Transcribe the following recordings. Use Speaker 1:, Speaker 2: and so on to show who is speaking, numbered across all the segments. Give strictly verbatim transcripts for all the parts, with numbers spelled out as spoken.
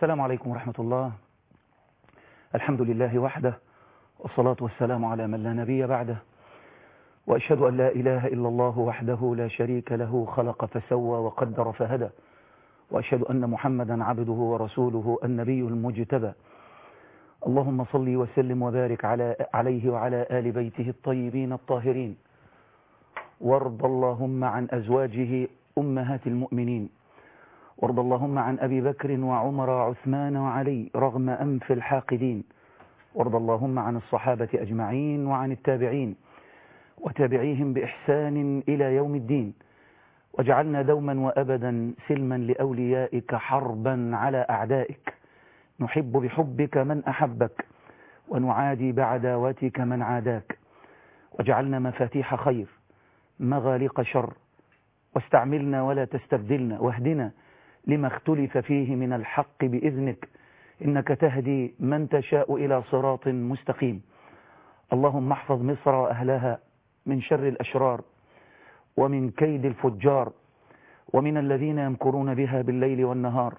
Speaker 1: السلام عليكم ورحمة الله. الحمد لله وحده، والصلاة والسلام على من لا نبي بعده، وأشهد أن لا إله إلا الله وحده لا شريك له، خلق فسوى وقدر فهدى، وأشهد أن محمدا عبده ورسوله النبي المجتبى. اللهم صل وسلم وبارك على عليه وعلى آل بيته الطيبين الطاهرين، وارض اللهم عن أزواجه أمهات المؤمنين، وارض اللهم عن أبي بكر وعمر وعثمان وعلي رغم أنف الحاقدين، وارض اللهم عن الصحابة أجمعين وعن التابعين وتابعيهم بإحسان إلى يوم الدين، واجعلنا دوما وأبدا سلما لأوليائك حربا على أعدائك، نحب بحبك من أحبك ونعادي بعداوتك من عاداك، واجعلنا مفاتيح خير مغاليق شر، واستعملنا ولا تستبدلنا، واهدنا لما اختلف فيه من الحق بإذنك، إنك تهدي من تشاء إلى صراط مستقيم. اللهم احفظ مصر وأهلها من شر الأشرار ومن كيد الفجار ومن الذين يمكرون بها بالليل والنهار.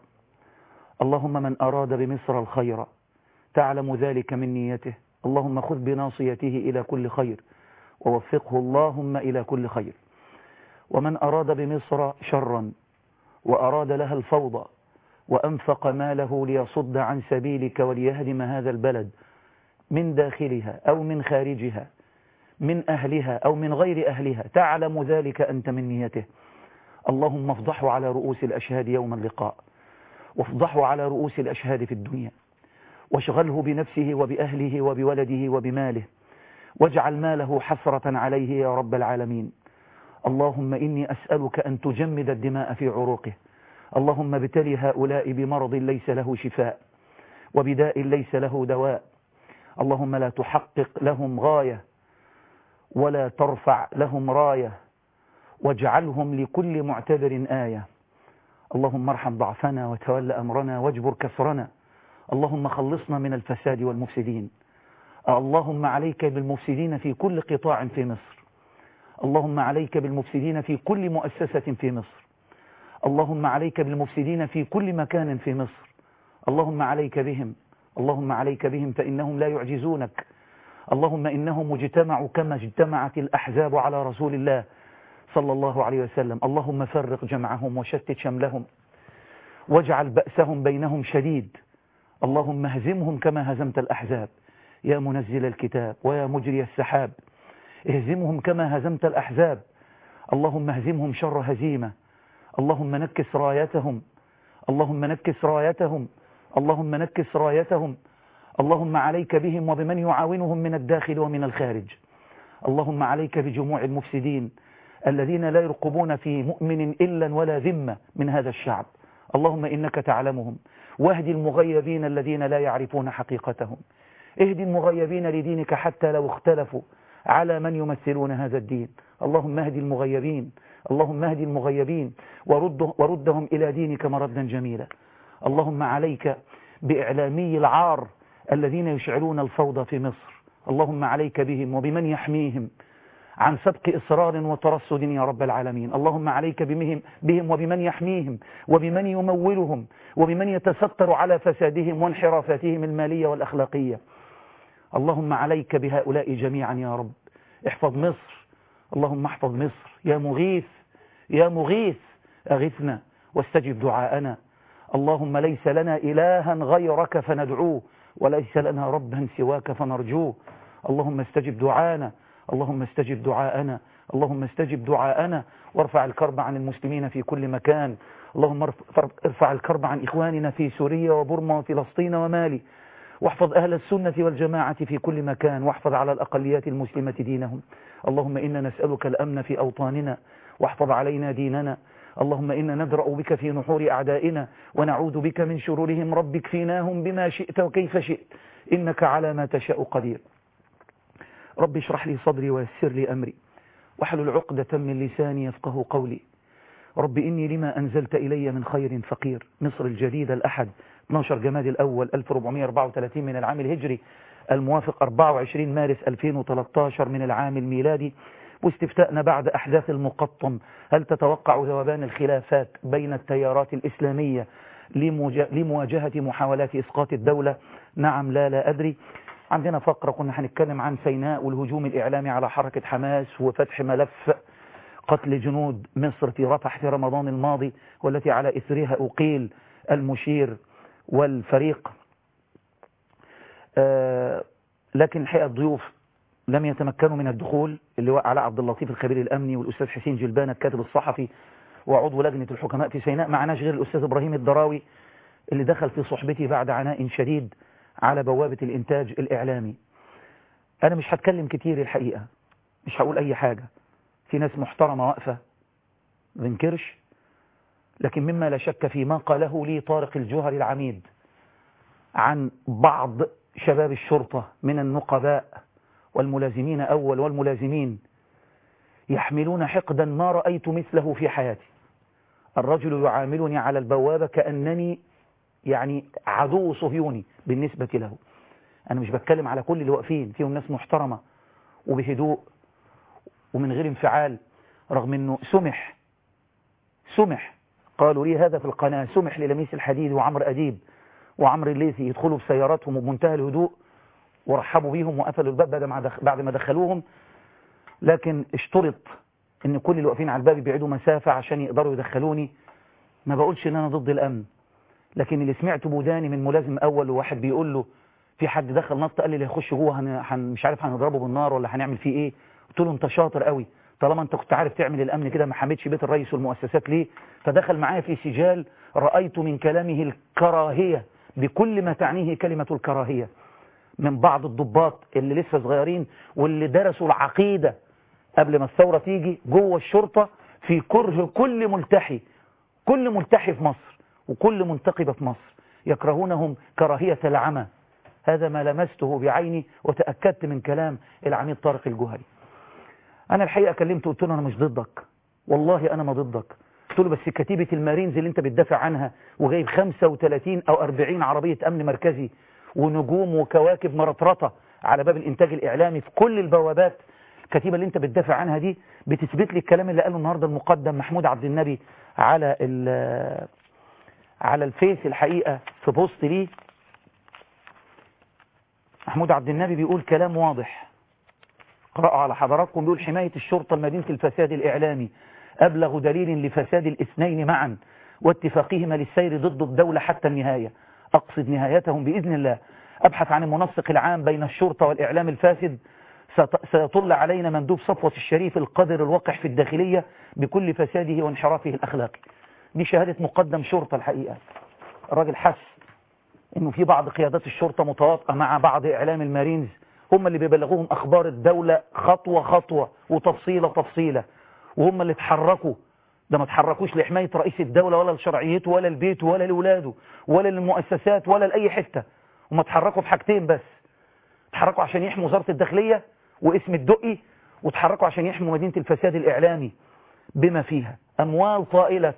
Speaker 1: اللهم من أراد بمصر الخير تعلم ذلك من نيته، اللهم خذ بناصيته إلى كل خير ووفقه اللهم إلى كل خير. ومن أراد بمصر شرا وأراد لها الفوضى وأنفق ماله ليصد عن سبيلك وليهدم هذا البلد من داخلها أو من خارجها، من أهلها أو من غير أهلها، تعلم ذلك أنت من نيته، اللهم افضحه على رؤوس الأشهاد يوم اللقاء، وافضحه على رؤوس الأشهاد في الدنيا، واشغله بنفسه وبأهله وبولده وبماله، واجعل ماله حسرة عليه يا رب العالمين. اللهم إني أسألك أن تجمد الدماء في عروقه، اللهم ابتلي هؤلاء بمرض ليس له شفاء وبداء ليس له دواء، اللهم لا تحقق لهم غاية ولا ترفع لهم راية، واجعلهم لكل معتبر آية. اللهم ارحم ضعفنا وتول أمرنا واجبر كسرنا، اللهم خلصنا من الفساد والمفسدين. اللهم عليك بالمفسدين في كل قطاع في مصر، اللهم عليك بالمفسدين في كل مؤسسة في مصر، اللهم عليك بالمفسدين في كل مكان في مصر، اللهم عليك بهم، اللهم عليك بهم فإنهم لا يعجزونك. اللهم إنهم اجتمعوا كما اجتمعت الأحزاب على رسول الله صلى الله عليه وسلم، اللهم فرق جمعهم وشتت شملهم واجعل بأسهم بينهم شديد، اللهم اهزمهم كما هزمت الأحزاب يا منزل الكتاب ويا مجري السحاب، اهزمهم كما هزمت الأحزاب، اللهم اهزمهم شر هزيمة، اللهم نكس رايتهم، اللهم نكس رايتهم، اللهم نكس رايتهم، اللهم عليك بهم وبمن يعاونهم من الداخل ومن الخارج. اللهم عليك بجموع المفسدين الذين لا يرقبون في مؤمن إلا ولا ذمة من هذا الشعب، اللهم إنك تعلمهم، واهدي المغيبين الذين لا يعرفون حقيقتهم، اهدي المغيبين لدينك حتى لو اختلفوا على من يمثلون هذا الدين، اللهم اهدي المغيبين، اللهم اهدي المغيبين ورد وردهم إلى دينك مردا جميلا. اللهم عليك بإعلامي العار الذين يشعلون الفوضى في مصر، اللهم عليك بهم وبمن يحميهم عن سبق إصرار وترصد يا رب العالمين، اللهم عليك بهم, بهم وبمن يحميهم وبمن يمولهم وبمن يتستر على فسادهم وانحرافاتهم المالية والأخلاقية. اللهم عليك بهؤلاء جميعا يا رب، احفظ مصر، اللهم احفظ مصر يا مغيث، يا مغيث أغثنا واستجب دعاءنا. اللهم ليس لنا إلها غيرك فندعوه، وليس لنا ربا سواك فنرجوه، اللهم استجب دعانا، اللهم استجب دعاءنا، اللهم استجب دعاءنا، وارفع الكرب عن المسلمين في كل مكان، اللهم ارفع الكرب عن إخواننا في سوريا وبرما وفلسطين ومالي، واحفظ أهل السنة والجماعة في كل مكان، واحفظ على الأقليات المسلمة دينهم. اللهم إنا نسألك الأمن في أوطاننا، واحفظ علينا ديننا. اللهم إنا ندرأ بك في نحور أعدائنا ونعوذ بك من شرورهم، رب اكفناهم بما شئت وكيف شئت إنك على ما تشاء قدير. رب اشرح لي صدري ويسر لي أمري واحلل عقدة من لساني يفقه قولي. رب إني لما أنزلت إلي من خير فقير. مصر الجديدة الأحد اثني عشر جماد الأول ألف وأربعمائة وأربعة وثلاثين من العام الهجري، الموافق أربعة وعشرين مارس ألفين وثلاثة عشر من العام الميلادي. واستفتاءنا بعد أحداث المقطم: هل تتوقع ذوبان الخلافات بين التيارات الإسلامية لمواجهة محاولات إسقاط الدولة؟ نعم لا لا أدري. عندنا فقرة كنا هنتكلم عن سيناء والهجوم الإعلامي على حركة حماس وفتح ملف قتل جنود مصر في رفح في رمضان الماضي، والتي على إثرها أقيل المشير والفريق. آه لكن الحقيقة الضيوف لم يتمكنوا من الدخول، اللواء علاء عبد اللطيف الخبير الأمني، والأستاذ حسين جلبان الكاتب الصحفي وعضو لجنة الحكماء في سيناء. معناش غير الأستاذ إبراهيم الدراوي اللي دخل في صحبتي بعد عناء شديد على بوابة الإنتاج الإعلامي. أنا مش هتكلم كتير الحقيقة، مش هقول أي حاجة، في ناس محترمة واقفة بنكرش، لكن مما لا شك في ما قاله لي طارق الجوهري العميد عن بعض شباب الشرطة من النقباء والملازمين أول والملازمين يحملون حقدا ما رأيت مثله في حياتي. الرجل يعاملني على البوابة كأنني يعني عدو صهيوني بالنسبة له. أنا مش بتكلم على كل اللي واقفين، فيهم ناس محترمة وبهدوء ومن غير انفعال، رغم أنه سمح سمح قالوا لي هذا في القناة، سمح للميس الحديد وعمر أديب وعمر الليثي يدخلوا بسياراتهم بمنتهى الهدوء، ورحبوا بيهم وقفلوا الباب بعد ما دخلوهم، لكن اشترط ان كل اللي واقفين على الباب يبعدوا مسافة عشان يقدروا يدخلوني. ما بقولش ان انا ضد الامن، لكن اللي سمعته بوداني من ملازم اول وواحد بيقول له في حد دخل نط، قال لي اللي هيخش جوه هن... هن... مش عارف هنضربه بالنار ولا هنعمل فيه ايه. قلت له انت شاطر قوي، طالما انت كنت عارف تعمل الامن كده ما حميتش بيت الرئيس والمؤسسات ليه؟ فدخل معايا في سجال رأيت من كلامه الكراهية بكل ما تعنيه كلمة الكراهية من بعض الضباط اللي لسه صغيرين واللي درسوا العقيدة قبل ما الثورة تيجي جوه الشرطة في كره كل ملتحي، كل ملتحي في مصر وكل منتقبة في مصر يكرهونهم كراهية العمى. هذا ما لمسته بعيني وتأكدت من كلام العميد طارق الجوهري. أنا الحقيقة كلمته قلت له أنا مش ضدك، والله أنا ما ضدك. قلت له بس كتيبة المارينز اللي أنت بتدافع عنها وجايب خمسة وثلاثين أو أربعين عربية أمن مركزي ونجوم وكواكب مرطرطة على باب الإنتاج الإعلامي في كل البوابات، الكتيبة اللي أنت بتدافع عنها دي بتثبت لي الكلام اللي قاله النهاردة المقدم محمود عبد النبي على على الفيس الحقيقة في بوست ليه. محمود عبد النبي بيقول كلام واضح، قرأوا على حضراتكم، بيقول حماية الشرطة لمدينة الفساد الإعلامي أبلغ دليل لفساد الاثنين معا واتفاقهما للسير ضد الدولة حتى النهاية، أقصد نهايتهم بإذن الله. أبحث عن المنسق العام بين الشرطة والإعلام الفاسد، سيطل علينا مندوب صفوة الشريف القدر الوقح في الداخلية بكل فساده وانحرافه الأخلاقي. دي شهادة مقدم شرطة الحقيقة. الراجل حس إنه في بعض قيادات الشرطة متواطئة مع بعض إعلام المارينز، هم اللي بيبلغوهم أخبار الدولة خطوة خطوة وتفصيلة تفصيلة، وهم اللي اتحركوا. ده ما اتحركوش لحماية رئيس الدولة ولا لشرعيته ولا لبيته ولا لولاده ولا للمؤسسات ولا لأي حتة. هم اتحركوا في حاجتين بس، اتحركوا عشان يحموا وزارة الداخلية واسم الدقي، واتحركوا عشان يحموا مدينة الفساد الإعلامي بما فيها أموال طائلة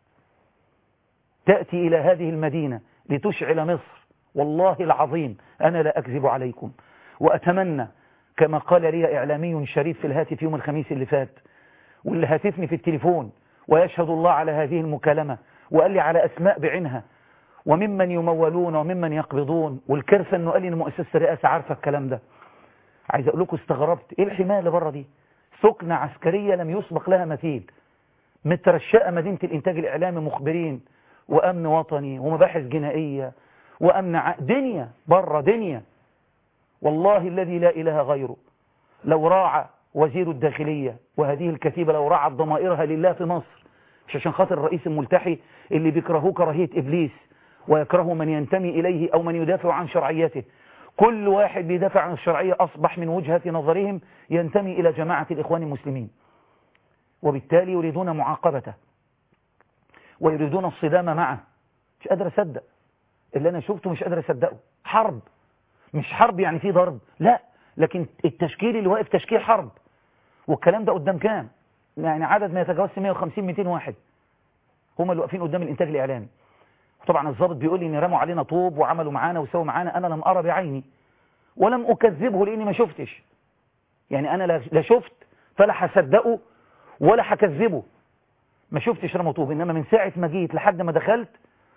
Speaker 1: تأتي إلى هذه المدينة لتشعل مصر. والله العظيم أنا لا أكذب عليكم، وأتمنى كما قال لي إعلامي شريف في الهاتف يوم الخميس اللي فات، واللي هاتفني في التليفون ويشهد الله على هذه المكالمة وقال لي على أسماء بعينها وممن يمولون وممن يقبضون، والكارثة أنه قال لي إن مؤسسة الرئاسة عارفة الكلام ده. عايز أقول لكم استغربت إيه الحماية اللي بره دي؟ سكنة عسكرية لم يسبق لها مثيل، مترشقة مدينة الإنتاج الإعلامي مخبرين وأمن وطني ومباحث جنائية وأمن ع... دنيا بره دنيا. والله الذي لا إله غيره لو راعى وزير الداخلية وهذه الكتيبة، لو راعت ضمائرها لله في مصر، مش عشان خاطر الرئيس الملتحي اللي بيكرهوه كراهية إبليس ويكره من ينتمي إليه أو من يدافع عن شرعيته. كل واحد بيدافع عن الشرعية أصبح من وجهة نظرهم ينتمي إلى جماعة الإخوان المسلمين، وبالتالي يريدون معاقبته ويريدون الصدام معه. مش قادر أصدق اللي أنا شفته، مش قادر أصدقه. حرب، مش حرب يعني في ضرب، لا، لكن التشكيل اللي واقف تشكيل حرب. والكلام ده قدام كام؟ يعني عدد ما يتجاوز مئة وخمسين مئتين واحد هم اللي واقفين قدام الإنتاج الإعلامي. طبعا الضابط بيقول لي ان رموا علينا طوب وعملوا معانا وسووا معانا. انا لم ارى بعيني ولم اكذبه لاني ما شفتش، يعني انا لا شفت فلا هصدقه ولا هكذبه. ما شفتش رموا طوب، انما من ساعه ما جيت لحد ما دخلت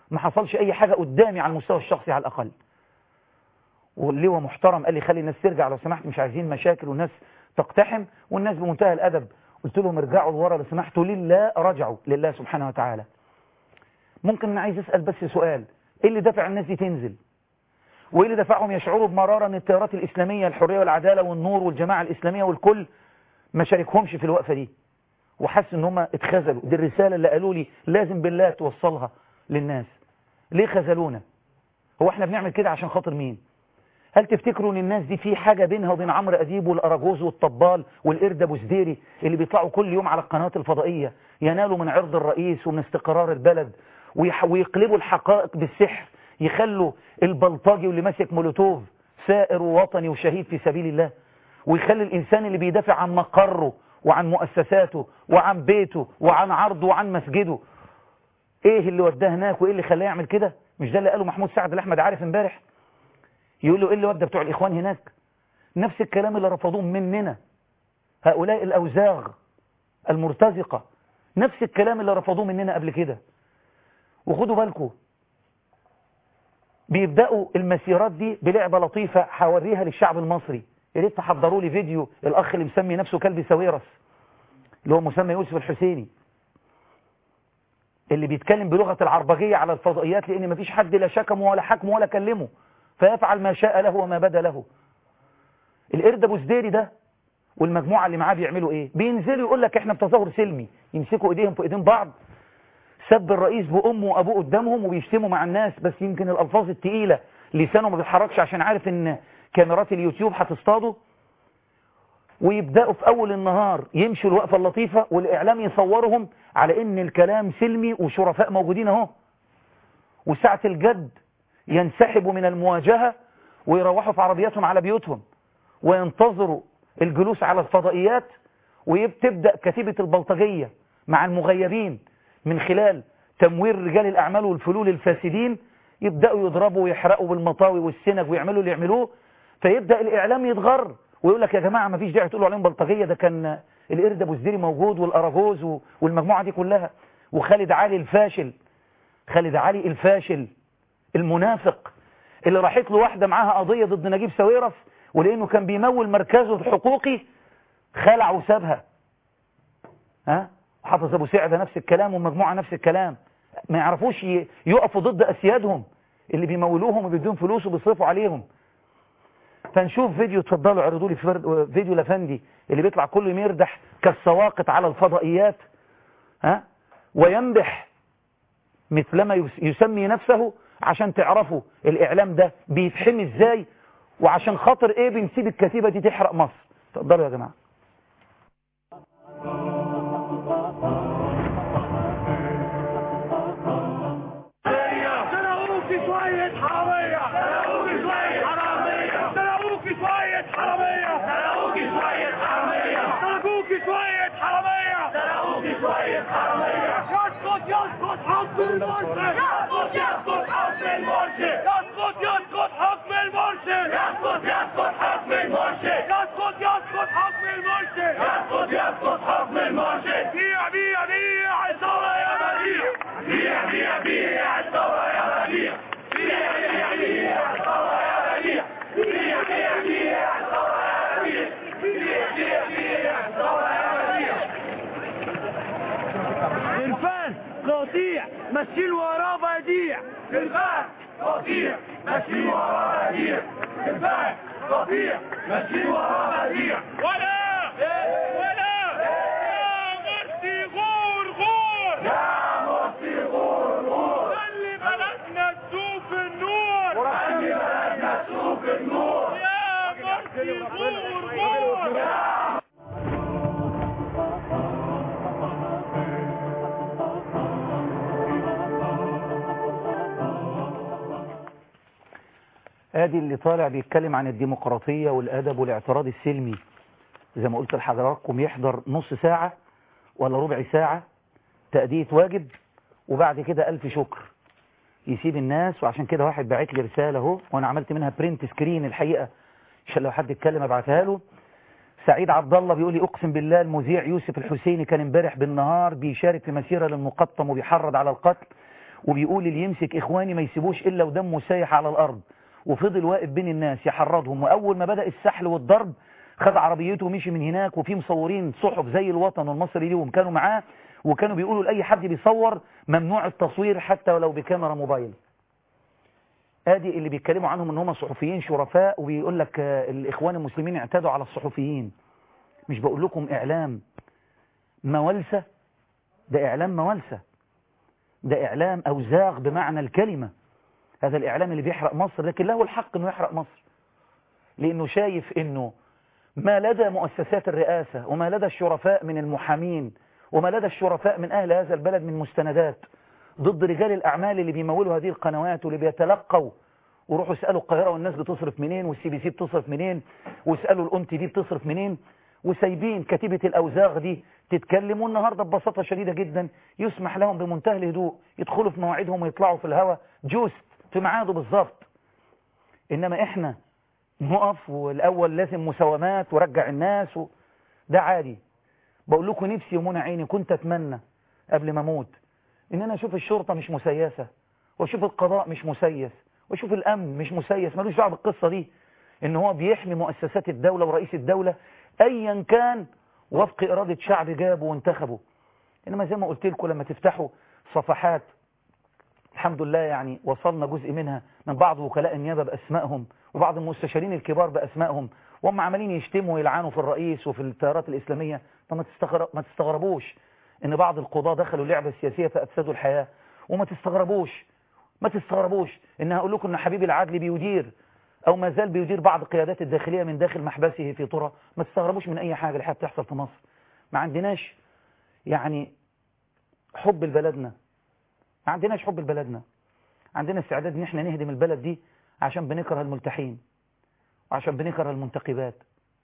Speaker 1: ما حصلش اي حاجة قدامي على المستوى الشخصي على الاقل. واللواء محترم قال لي خلي الناس ترجع لو سمحت، مش عايزين مشاكل والناس تقتحم، والناس بمنتهى الادب قلت لهم ارجعوا لورا لو سمحتوا، لله رجعوا لله سبحانه وتعالى. ممكن انا عايز اسال بس سؤال، ايه اللي دفع الناس دي تنزل؟ وايه اللي دفعهم يشعروا بمراره ان التيارات الاسلاميه الحريه والعداله والنور والجماعه الاسلاميه والكل ما شاركهمش في الوقفه دي وحس ان هم اتخذلوا؟ دي الرساله اللي قالوا لي لازم بالله توصلها للناس. ليه خذلونا؟ هو احنا بنعمل كده عشان خاطر مين؟ هل تفتكروا ان الناس دي في حاجه بينها وبين عمرو اديب والاراجوز والطبال والقرد ابو سديري اللي بيطلعوا كل يوم على القنوات الفضائيه ينالوا من عرض الرئيس ومن استقرار البلد ويقلبوا الحقائق بالسحر، يخلوا البلطجي واللي ماسك مولوتوف ثائر ووطني وشهيد في سبيل الله، ويخلي الإنسان اللي بيدافع عن مقره وعن مؤسساته وعن بيته وعن عرضه وعن مسجده ايه اللي وداه هناك وايه اللي خلاه يعمل كده؟ مش ده اللي قاله محمود سعد الاحمد عارف امبارح؟ يقول له ايه اللي ودى بتوع الاخوان هناك؟ نفس الكلام اللي رفضوه مننا هؤلاء الاوزاغ المرتزقه، نفس الكلام اللي رفضوه مننا قبل كده. وخدوا بالكم بيبداوا المسيرات دي بلعبه لطيفه هوريها للشعب المصري. يا ريت تحضروا لي فيديو الاخ اللي مسمي نفسه كلب ساويرس اللي هو مسمى يوسف الحسيني اللي بيتكلم بلغه العربجيه على الفضائيات لان مفيش حد لا شكمه ولا حكمه ولا كلمه فيفعل ما شاء له وما بدا له. القرد ابو سديري ده والمجموعه اللي معاه بيعملوا ايه؟ بينزلوا يقول لك احنا في تظاهر سلمي، يمسكوا ايديهم في ايدين بعض، سب الرئيس بامه وابوه قدامهم وبيشتموا مع الناس، بس يمكن الالفاظ الثقيله لسانه ما بيتحركش عشان عارف ان كاميرات اليوتيوب هتصطاده، ويبداوا في اول النهار يمشوا الوقفه اللطيفه والاعلام يصورهم على ان الكلام سلمي وشرفاء موجودين اهو، وساعه الجد ينسحبوا من المواجهه ويروحوا في عربياتهم على بيوتهم وينتظروا الجلوس على الفضائيات، وتبدا كتيبه البلطجيه مع المغيبين من خلال تمويل رجال الأعمال والفلول الفاسدين يبدأوا يضربوا ويحرقوا بالمطاوي والسنج ويعملوا اللي يعملوه، فيبدأ الإعلام يتغر ويقول لك يا جماعة ما فيش داعي تقولوا عليهم بلطجية، ده كان القرد أبو سديري موجود والأراجوز والمجموعة دي كلها، وخالد علي الفاشل، خالد علي الفاشل المنافق اللي راحت له واحدة معاها قضية ضد نجيب ساويرس ولأنه كان بيمول مركزه الحقوقي خلع وسابها. ها؟ حافظ ابو سعده نفس الكلام والمجموعه نفس الكلام، ما يعرفوش يقفوا ضد اسيادهم اللي بيمولوهم وبيدوهم فلوس وبيصرفوا عليهم. فنشوف فيديو، اتفضلوا عرضوا لي فيديو لفندي اللي بيطلع كله يمردح كالسواقط على الفضائيات ها ويمدح مثلما يسمي نفسه عشان تعرفوا الاعلام ده بيتحمي ازاي وعشان خاطر ايه بنسيب الكتيبه دي تحرق مصر. اتفضلوا يا جماعه.
Speaker 2: يسقط حكم المرشد، يسقط يسقط حكم المرشد، يسقط يسقط حكم المرشد، يسقط يسقط حكم المرشد، يسقط يسقط حكم المرشد، يسقط يسقط حكم المرشد. بيع بيع بيع الثورة يا بديع، بيع بيع بيع الثورة يا بديع، بيع بيع بيع الثورة يا بديع، بيع بيع بيع الثورة يا بديع، بيع بيع بيع الثورة يا بديع. الفن قطيع ماشيين وراه بديع، الفن قطيع ماشيين وراه بديع، الفن قطيع ماشيين وراه بديع. ولا ولا يا مرسي غور غور، يا مرسي غور غور، خلي بلدنا تشوف النور، خلي بلدنا تشوف النور، يا مرسي غور غور.
Speaker 1: ادي اللي طالع بيتكلم عن الديمقراطية والادب والاعتراض السلمي، زي ما قلت لحضراتكم يحضر نص ساعة ولا ربع ساعة تأدية واجب وبعد كده ألف شكر يسيب الناس. وعشان كده واحد باعت لي رسالة اهو وانا عملت منها برنت سكرين الحقيقة عشان لو حد اتكلم ابعتها له. سعيد عبد الله بيقول لي اقسم بالله المذيع يوسف الحسيني كان امبارح بالنهار بيشارك في مسيرة للمقطم وبيحرض على القتل وبيقول اللي يمسك إخواني ما يسيبوش إلا ودمه سايح على الأرض، وفضل واقف بين الناس يحرضهم. وأول ما بدأ السحل والضرب خد عربيته ومشي من هناك، وفي مصورين صحف زي الوطن والمصري اليوم كانوا معاه، وكانوا بيقولوا لأي حد بيصور ممنوع التصوير حتى ولو بكاميرا موبايل. ادي اللي بيتكلموا عنهم ان هم صحفيين شرفاء، وبيقول لك الإخوان المسلمين اعتادوا على الصحفيين. مش بقول لكم إعلام مولسة، ده إعلام مولسة، ده إعلام أوزاغ بمعنى الكلمة. هذا الإعلام اللي بيحرق مصر، لكن له الحق أنه يحرق مصر، لأنه شايف أنه ما لدى مؤسسات الرئاسة وما لدى الشرفاء من المحامين وما لدى الشرفاء من أهل هذا البلد من مستندات ضد رجال الأعمال اللي بيمولوا هذه القنوات واللي بيتلقوا وروحوا اسألوا القاهرة والناس بتصرف منين، والسي بي سي بتصرف منين، واسألوا الأون تي في بتصرف منين، وسايبين كتيبة الأوزاغ دي تتكلم. والنهاردة ببساطة شديدة جدا يسمح لهم بمنتهى الهدوء يدخلوا في مواعيدهم ويطلعوا في الهواء جوست في ميعاده بالظبط. إنما إحنا نقف، والأول لازم مساومات ورجع الناس و... ده عادي. بقول لكم نفسي ومنى عيني كنت أتمنى قبل ما أموت إن أنا أشوف الشرطة مش مسيسة، وأشوف القضاء مش مسيس، وأشوف الأمن مش مسيس، ملوش دعوه بالقصة دي، إن هو بيحمي مؤسسات الدولة ورئيس الدولة أيا كان وفق إرادة شعب جابه وانتخبه. إنما زي ما قلت لكم لما تفتحوا صفحات، الحمد لله يعني وصلنا جزء منها من بعض وكلاء النيابة بأسمائهم وبعض المستشارين الكبار بأسمائهم، وهم عمالين يشتموا ويلعنوا في الرئيس وفي التيارات الإسلامية. فما تستغرب ما تستغربوش إن بعض القضاة دخلوا اللعبة السياسية فأفسدوا الحياة، وما تستغربوش ما تستغربوش إن هقول لكم إن حبيب العدلي بيدير أو ما زال بيدير بعض قيادات الداخلية من داخل محبسه في طرة. ما تستغربوش من أي حاجة اللي بتحصل في مصر. ما عندناش يعني حب لبلدنا، ما عندناش حب لبلدنا، عندنا استعداد ان احنا نهدم البلد دي عشان بنكره الملتحين، وعشان بنكره المنتخبات،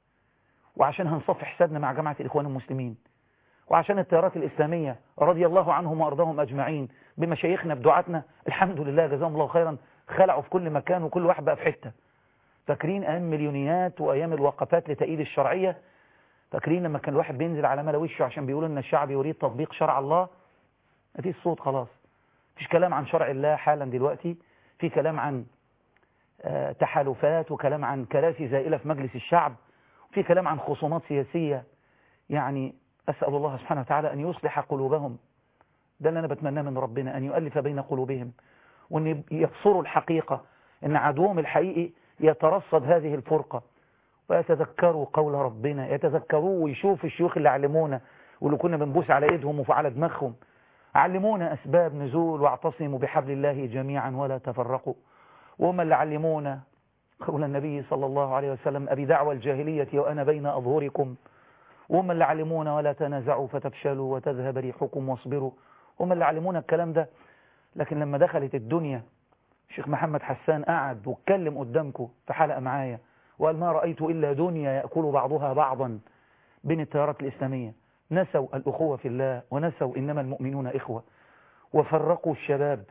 Speaker 1: وعشان هنصف حسابنا مع جماعة الإخوان المسلمين، وعشان التيارات الإسلامية رضي الله عنهم وأرضاهم أجمعين بمشايخنا بدعاتنا الحمد لله جزاهم الله خيرا، خلعوا في كل مكان وكل واحد بقى في حتة. فاكرين أيام مليونيات وأيام الوقفات لتأييد الشرعية؟ فاكرين لما كان الواحد بينزل على ملا وشه عشان بيقولوا ان الشعب يريد تطبيق شرع الله؟ مفيش صوت خلاص، مفيش كلام عن شرع الله حالا دلوقتي، في كلام عن آه تحالفات، وكلام عن كراسي زائلة في مجلس الشعب، وفي كلام عن خصومات سياسية. يعني أسأل الله سبحانه وتعالى أن يصلح قلوبهم، ده اللي أنا بتمناه من ربنا، أن يؤلف بين قلوبهم، وأن يبصروا الحقيقة أن عدوهم الحقيقي يترصد هذه الفرقة، ويتذكروا قول ربنا، يتذكروا ويشوفوا الشيوخ اللي علمونا واللي كنا بنبوس على ايدهم وعلى دماغهم، علمونا أسباب نزول واعتصموا بحبل الله جميعا ولا تفرقوا، وهم اللي علمونا قول النبي صلى الله عليه وسلم أبي دعوى الجاهلية وأنا بين أظهركم، وهم اللي علمونا ولا تنازعوا فتفشلوا وتذهب ريحكم واصبروا، هم اللي علمونا الكلام ده. لكن لما دخلت الدنيا الشيخ محمد حسان قعد واتكلم قدامكم في حلقة معايا وقال ما رأيت إلا دنيا يأكل بعضها بعضا بين التيارات الإسلامية، نسوا الأخوة في الله ونسوا إنما المؤمنون إخوة، وفرقوا الشباب،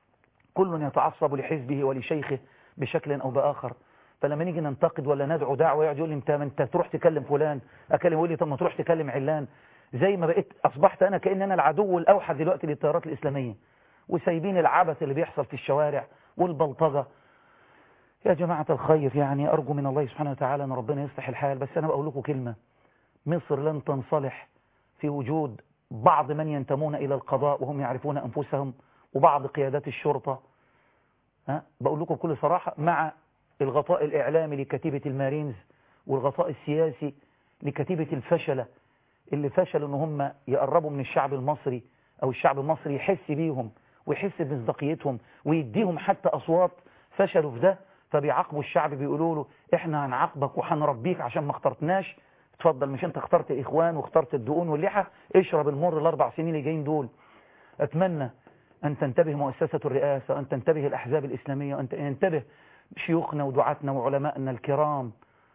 Speaker 1: كل يتعصب لحزبه ولشيخه بشكل أو بآخر. فلما نيجي ننتقد ولا ندعو دعوة يقعد يقول لي انت انت تروح تكلم فلان، اكلم يقول لي طب ما تروح تكلم علان، زي ما بقيت اصبحت انا كأن انا العدو الاوحد دلوقتي للتيارات الاسلاميه، وسايبين العبث اللي بيحصل في الشوارع والبلطجه. يا جماعه الخير يعني ارجو من الله سبحانه وتعالى ان ربنا يصلح الحال. بس انا بقول لكم كلمه، مصر لن تنصلح في وجود بعض من ينتمون الى القضاء وهم يعرفون انفسهم، وبعض قيادات الشرطه، ها بقول لكم بكل صراحه، مع الغطاء الإعلامي لكتيبة المارينز والغطاء السياسي لكتيبة الفشلة اللي فشلوا ان هم يقربوا من الشعب المصري، او الشعب المصري يحس بيهم ويحس بمصداقيتهم ويديهم حتى أصوات. فشلوا في ده فبيعاقبوا الشعب، بيقولوا له احنا هنعاقبك وهنربيك عشان ما اخترتناش، اتفضل مش انت اخترت الإخوان واخترت الدقون واللحى، اشرب المر الاربع سنين اللي جايين دول. اتمنى ان تنتبه مؤسسة الرئاسة، ان تنتبه الأحزاب الإسلامية، وان ينتبه شيوخنا ودعاتنا وعلمائنا الكرام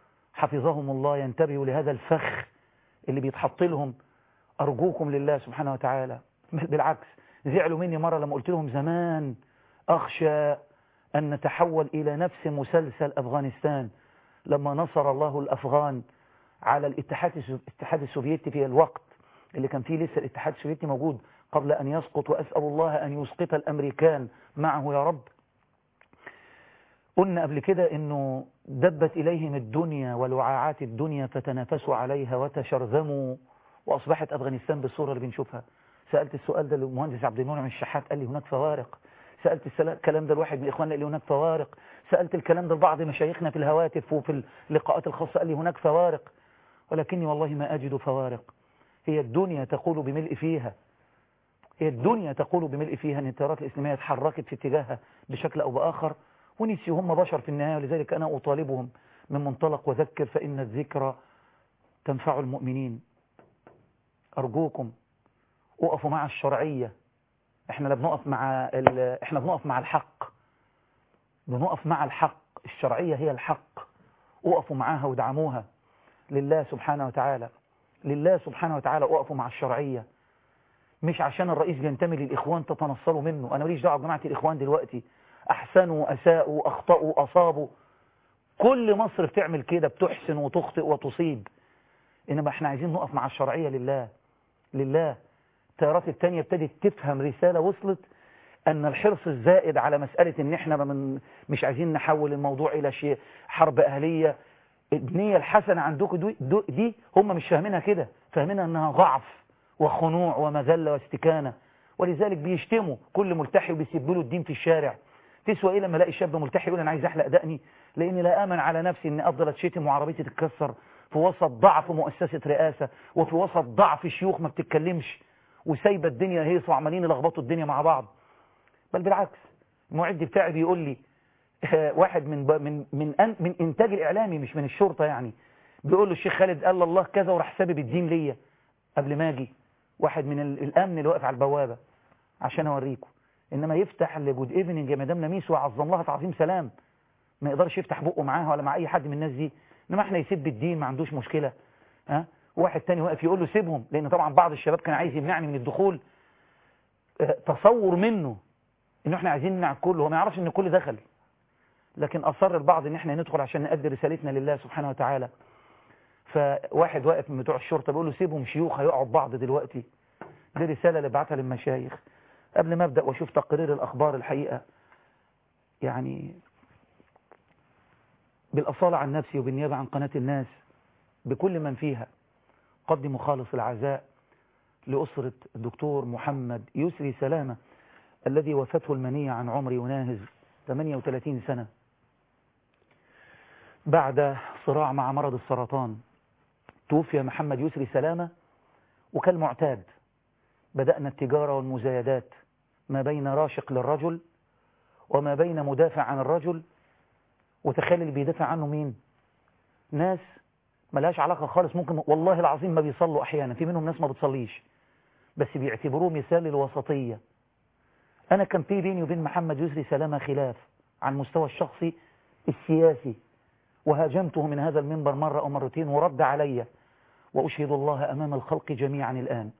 Speaker 1: حفظهم الله، ينتبهوا لهذا الفخ اللي بيتحط لهم. أرجوكم لله سبحانه وتعالى، بالعكس زعلوا مني مرة لما قلت لهم زمان أخشى أن نتحول إلى نفس مسلسل أفغانستان لما نصر الله الأفغان على الاتحاد الاتحاد السوفيتي في الوقت اللي كان فيه لسه الاتحاد السوفيتي موجود، قبل أن يسقط، وأسأل الله أن يسقط الأمريكان معه يا رب. قلنا قبل كده إنه دبت إليهم الدنيا ولعاعات الدنيا فتنافسوا عليها وتشرذموا، وأصبحت أفغانستان بالصورة اللي بنشوفها. سألت السؤال ده للمهندس عبد المنعم الشحات قال لي هناك فوارق. سألت الكلام ده لواحد من إخواننا قال لي هناك فوارق. سألت الكلام ده لبعض مشايخنا في الهواتف وفي اللقاءات الخاصة قال لي هناك فوارق، ولكني والله ما أجد فوارق. هي الدنيا تقول بملء فيها، هي الدنيا تقول بملء فيها أن التيارات الإسلامية اتحركت في اتجاهها بشكل أو بآخر، ونسيوا هم بشر في النهاية. ولذلك أنا أطالبهم من منطلق وذكر فإن الذكرى تنفع المؤمنين. أرجوكم وقفوا مع الشرعية. احنا لا بنقف مع ال... احنا بنقف مع الحق، بنقف مع الحق. الشرعية هي الحق، وقفوا معاها ودعموها لله سبحانه وتعالى، لله سبحانه وتعالى. وقفوا مع الشرعية، مش عشان الرئيس بينتمي للإخوان تتنصلوا منه. أنا ماليش دعوة بجماعة الإخوان دلوقتي، أحسنوا أساءوا أخطأوا أصابوا، كل مصر بتعمل كده، بتحسن وتخطئ وتصيب. إنما احنا عايزين نقف مع الشرعية لله، لله. التيارات التانية ابتدت تفهم رسالة وصلت، أن الحرص الزائد على مسألة إن احنا من مش عايزين نحول الموضوع إلى شيء حرب أهلية. النية الحسنة عندكم دي, دي هم مش فاهمينها كده، فاهمينها أنها ضعف وخنوع ومذلة واستكانة. ولذلك بيشتموا كل ملتحي وبيسيبوا له الدين في الشارع. تسوى إيه لما الاقي شاب ملتحي يقول أنا عايز أحلق دقني لأني لا آمن على نفسي أن أفضل أتشتم وعربيتي تتكسر في وسط ضعف مؤسسة رئاسة، وفي وسط ضعف شيوخ ما بتتكلمش وسايبة الدنيا هيصوا عمالين يلخبطوا الدنيا مع بعض. بل بالعكس، المعد بتاعي بيقول لي واحد من من من من إنتاج الإعلامي مش من الشرطة يعني، بيقول له الشيخ خالد قال الله كذا وراح سابب الدين ليا قبل ما أجي. واحد من الأمن اللي واقف على البوابة عشان أوريكم. إنما يفتح لجود إيفنينج يا مدام نميس وعظم لها تعظيم سلام، ما يقدرش يفتح بقه معاها ولا مع أي حد من الناس دي. إنما إحنا يسب الدين ما عندوش مشكلة. ها، واحد تاني واقف يقول له سيبهم، لأن طبعا بعض الشباب كان عايز يمنعني من الدخول. تصور منه إنه إحنا عايزين نمنع الكل، هو ما يعرفش إن الكل دخل، لكن أصر البعض إن إحنا ندخل عشان نأدي رسالتنا لله سبحانه وتعالى. فواحد واقف من بتوع الشرطة بيقول له سيبهم شيوخ هيقعوا ببعض دلوقتي. دي رسالة اللي بعتها للمشايخ. قبل ما أبدأ وأشوف تقرير الأخبار، الحقيقة يعني بالأصالة عن نفسي وبالنيابة عن قناة الناس بكل من فيها قدم خالص العزاء لأسرة الدكتور محمد يسري سلامة الذي وفاته المنية عن عمر يناهز ثمانية وثلاثين سنة بعد صراع مع مرض السرطان. توفي محمد يسري سلامة، وكالمعتاد بدأنا التجارة والمزايدات ما بين راشق للرجل وما بين مدافع عن الرجل. وتخيل اللي بيدافع عنه مين؟ ناس ملهاش علاقة خالص، ممكن والله العظيم ما بيصلوا أحيانا، في منهم ناس ما بتصليش بس بيعتبروه مثال للوسطية. أنا كان في بيني وبين محمد يسري سلامة خلاف عن المستوى الشخصي السياسي، وهاجمته من هذا المنبر مرة أو مرتين ورد علي، وأشهد الله أمام الخلق جميعا الآن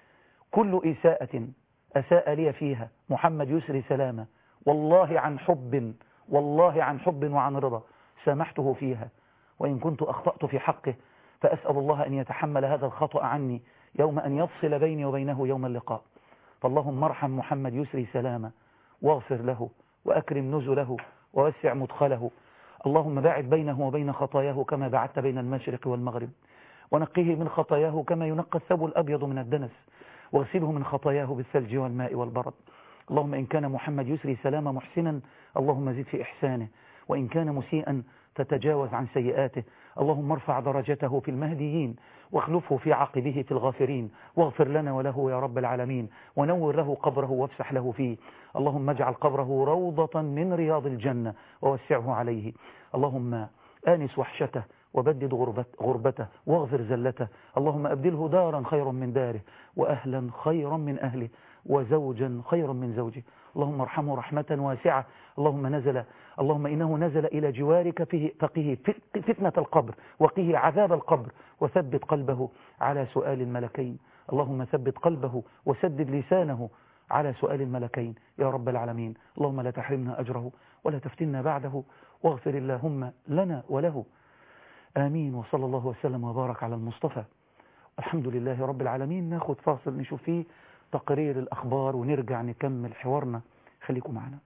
Speaker 1: كل إساءة أساء لي فيها محمد يسري سلامة والله عن حب، والله عن حب وعن رضا سامحته فيها. وإن كنت أخطأت في حقه فأسأل الله أن يتحمل هذا الخطأ عني يوم أن يفصل بيني وبينه يوم اللقاء. فاللهم ارحم محمد يسري سلامة واغفر له وأكرم نزله ووسع مدخله. اللهم باعد بينه وبين خطاياه كما بعدت بين المشرق والمغرب، ونقيه من خطاياه كما ينقى الثوب الأبيض من الدنس، واغسله من خطاياه بالثلج والماء والبرد. اللهم إن كان محمد يسري سلامة محسنا اللهم زد في إحسانه، وإن كان مسيئا تتجاوز عن سيئاته. اللهم ارفع درجته في المهديين واخلفه في عقبه في الغافرين، واغفر لنا وله يا رب العالمين، ونور له قبره وافسح له فيه. اللهم اجعل قبره روضة من رياض الجنة ووسعه عليه. اللهم آنس وحشته وبدد غربته واغفر زلته. اللهم أبدله دارا خيرا من داره، وأهلا خيرا من أهله، وزوجا خيرا من زوجه. اللهم ارحمه رحمة واسعة. اللهم نزل اللهم إنه نزل إلى جوارك فيه فقيه فتنة القبر وقيه عذاب القبر، وثبت قلبه على سؤال الملكين. اللهم ثبت قلبه وسدد لسانه على سؤال الملكين يا رب العالمين. اللهم لا تحرمنا أجره ولا تفتنا بعده، واغفر اللهم لنا وله. آمين. وصلى الله وسلم وبارك على المصطفى. الحمد لله رب العالمين. ناخد فاصل نشوف فيه تقرير الأخبار ونرجع نكمل حوارنا. خليكم معنا.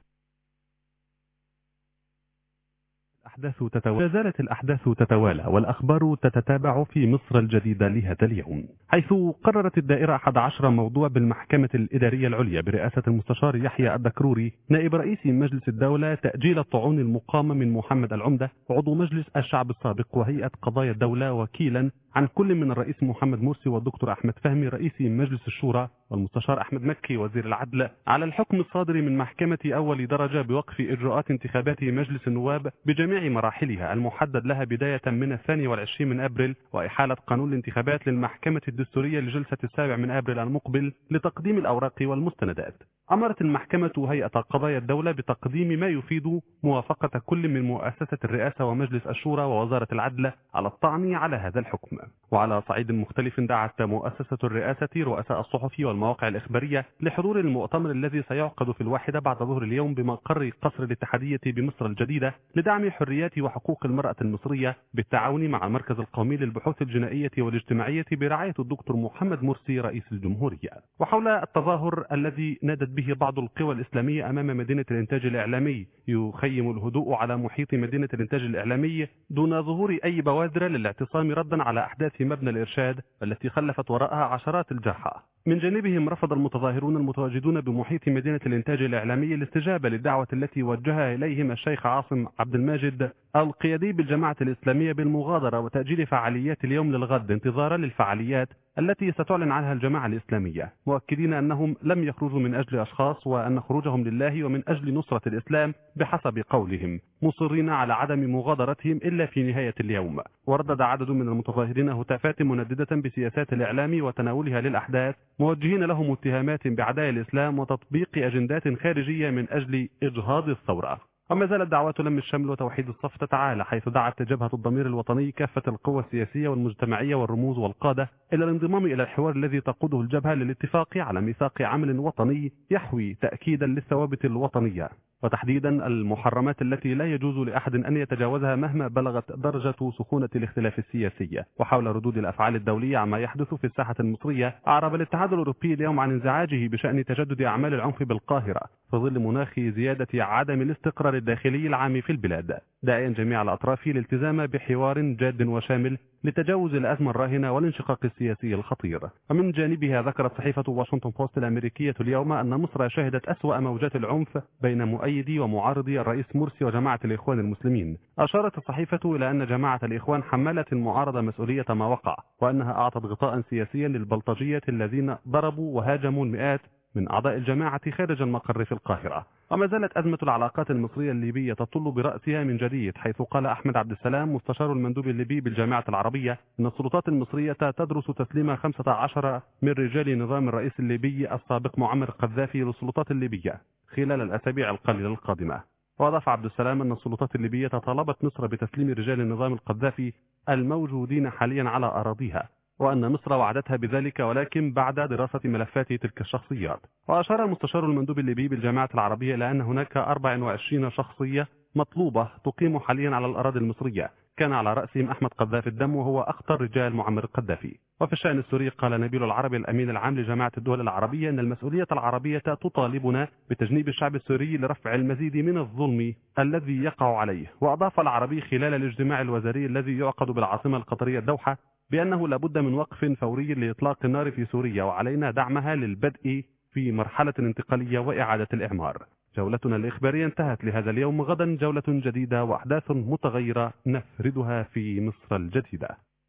Speaker 3: الأحداث تتوالى. لا زالت الأحداث تتوالى والأخبار تتتابع في مصر الجديدة لهذا اليوم، حيث قررت الدائرة أحد عشر موضوع بالمحكمة الإدارية العليا برئاسة المستشار يحيى الدكروري نائب رئيس مجلس الدولة تأجيل الطعون المقامة من محمد العمدة عضو مجلس الشعب السابق وهيئة قضايا الدولة وكيلا عن كل من الرئيس محمد مرسي والدكتور أحمد فهمي رئيس مجلس الشورى والمستشار أحمد مكي وزير العدل على الحكم الصادر من محكمة أول درجة بوقف إجراءات انتخابات مجلس النواب بجميع مراحلها المحدد لها بداية من الثاني والعشرين من أبريل، وإحالة قانون الانتخابات للمحكمة الدستورية لجلسة السابع من أبريل المقبل لتقديم الأوراق والمستندات. أمرت المحكمة هيئة قضايا الدولة بتقديم ما يفيد موافقة كل من مؤسسة الرئاسة ومجلس الشورى ووزارة العدل على الطعن على هذا الحكم. وعلى صعيد مختلف دعت مؤسسة الرئاسة رؤساء الصحف والمواقع الإخبارية لحضور المؤتمر الذي سيعقد في الواحدة بعد ظهر اليوم بمقر قصر الاتحادية بمصر الجديدة لدعم حريات وحقوق المرأة المصرية بالتعاون مع المركز القومي للبحوث الجنائية والاجتماعية برعاية الدكتور محمد مرسي رئيس الجمهورية. وحول التظاهر الذي نادت به بعض القوى الإسلامية أمام مدينة الإنتاج الإعلامي يخيم الهدوء على محيط مدينة الإنتاج الإعلامي دون ظهور أي بوادر للاعتصام ردا على أحداث مبنى الإرشاد التي خلفت وراءها عشرات الجرحى. من جانبهم رفض المتظاهرون المتواجدون بمحيط مدينة الإنتاج الإعلامي الاستجابة للدعوة التي وجهها إليهم الشيخ عاصم عبد الماجد القيادي بالجماعة الإسلامية بالمغادرة وتأجيل فعاليات اليوم للغد انتظارا للفعاليات التي ستعلن عنها الجماعة الإسلامية، مؤكدين أنهم لم يخرجوا من أجل أشخاص وأن خروجهم لله ومن أجل نصرة الإسلام بحسب قولهم، مصرين على عدم مغادرتهم إلا في نهاية اليوم. وردد عدد من المتظاهرين هتافات منددة بسياسات الإعلام وتناولها للأحداث موجهين لهم اتهامات بعداء الإسلام وتطبيق أجندات خارجية من أجل إجهاض الثورة. وما زالت دعوات لم الشمل وتوحيد الصف تتعالى، حيث دعت جبهة الضمير الوطني كافة القوى السياسية والمجتمعية والرموز والقادة إلى الانضمام إلى الحوار الذي تقوده الجبهة للاتفاق على ميثاق عمل وطني يحوي تأكيدا للثوابت الوطنية وتحديدا المحرمات التي لا يجوز لأحد أن يتجاوزها مهما بلغت درجة سخونة الاختلاف السياسي. وحول ردود الأفعال الدولية عما يحدث في الساحة المصرية، أعرب الاتحاد الأوروبي اليوم عن انزعاجه بشأن تجدد أعمال العنف بالقاهرة في ظل مناخ زيادة عدم الاستقرار الداخلي العام في البلاد، داعيا جميع الأطراف الالتزام بحوار جاد وشامل لتجاوز الأزمة الراهنة والانشقاق السياسي الخطير. ومن جانبها ذكرت صحيفة واشنطن بوست الأمريكية اليوم أن مصر شهدت أسوأ موجات العنف بين مؤيدي ومعارضي الرئيس مرسي وجماعة الإخوان المسلمين. أشارت الصحيفة إلى أن جماعة الإخوان حملت المعارضة مسؤولية ما وقع، وأنها أعطت غطاء سياسيا للبلطجية الذين ضربوا وهاجموا المئات من أعضاء الجماعة خارج المقر في القاهرة. وما زالت أزمة العلاقات المصرية الليبية تطل برأسها من جديد، حيث قال أحمد عبد السلام مستشار المندوب الليبي بالجامعة العربية أن السلطات المصرية تدرس تسليم خمسة عشر من رجال نظام الرئيس الليبي السابق معمر القذافي للسلطات الليبية خلال الأسابيع القليلة القادمة. وأضاف عبد السلام أن السلطات الليبية طالبت مصر بتسليم رجال النظام القذافي الموجودين حاليا على أراضيها، وأن مصر وعدتها بذلك ولكن بعد دراسة ملفات تلك الشخصيات. وأشار المستشار المندوب الليبي بالجامعة العربية إلى أن هناك أربعة وعشرين شخصية مطلوبة تقيم حاليا على الأراضي المصرية، كان على رأسهم أحمد قذافي الدم وهو أخطر رجال معمر القذافي. وفي الشأن السوري قال نبيل العربي الأمين العام لجماعة الدول العربية أن المسؤولية العربية تطالبنا بتجنيب الشعب السوري لرفع المزيد من الظلم الذي يقع عليه. وأضاف العربي خلال الاجتماع الوزاري الذي يعقد بالعاصمة القطرية الدوحة بأنه لابد من وقف فوري لإطلاق النار في سوريا، وعلينا دعمها للبدء في مرحلة انتقالية وإعادة الإعمار. جولتنا الإخبارية انتهت لهذا اليوم، غدا جولة جديدة وأحداث متغيرة نفردها في مصر الجديدة.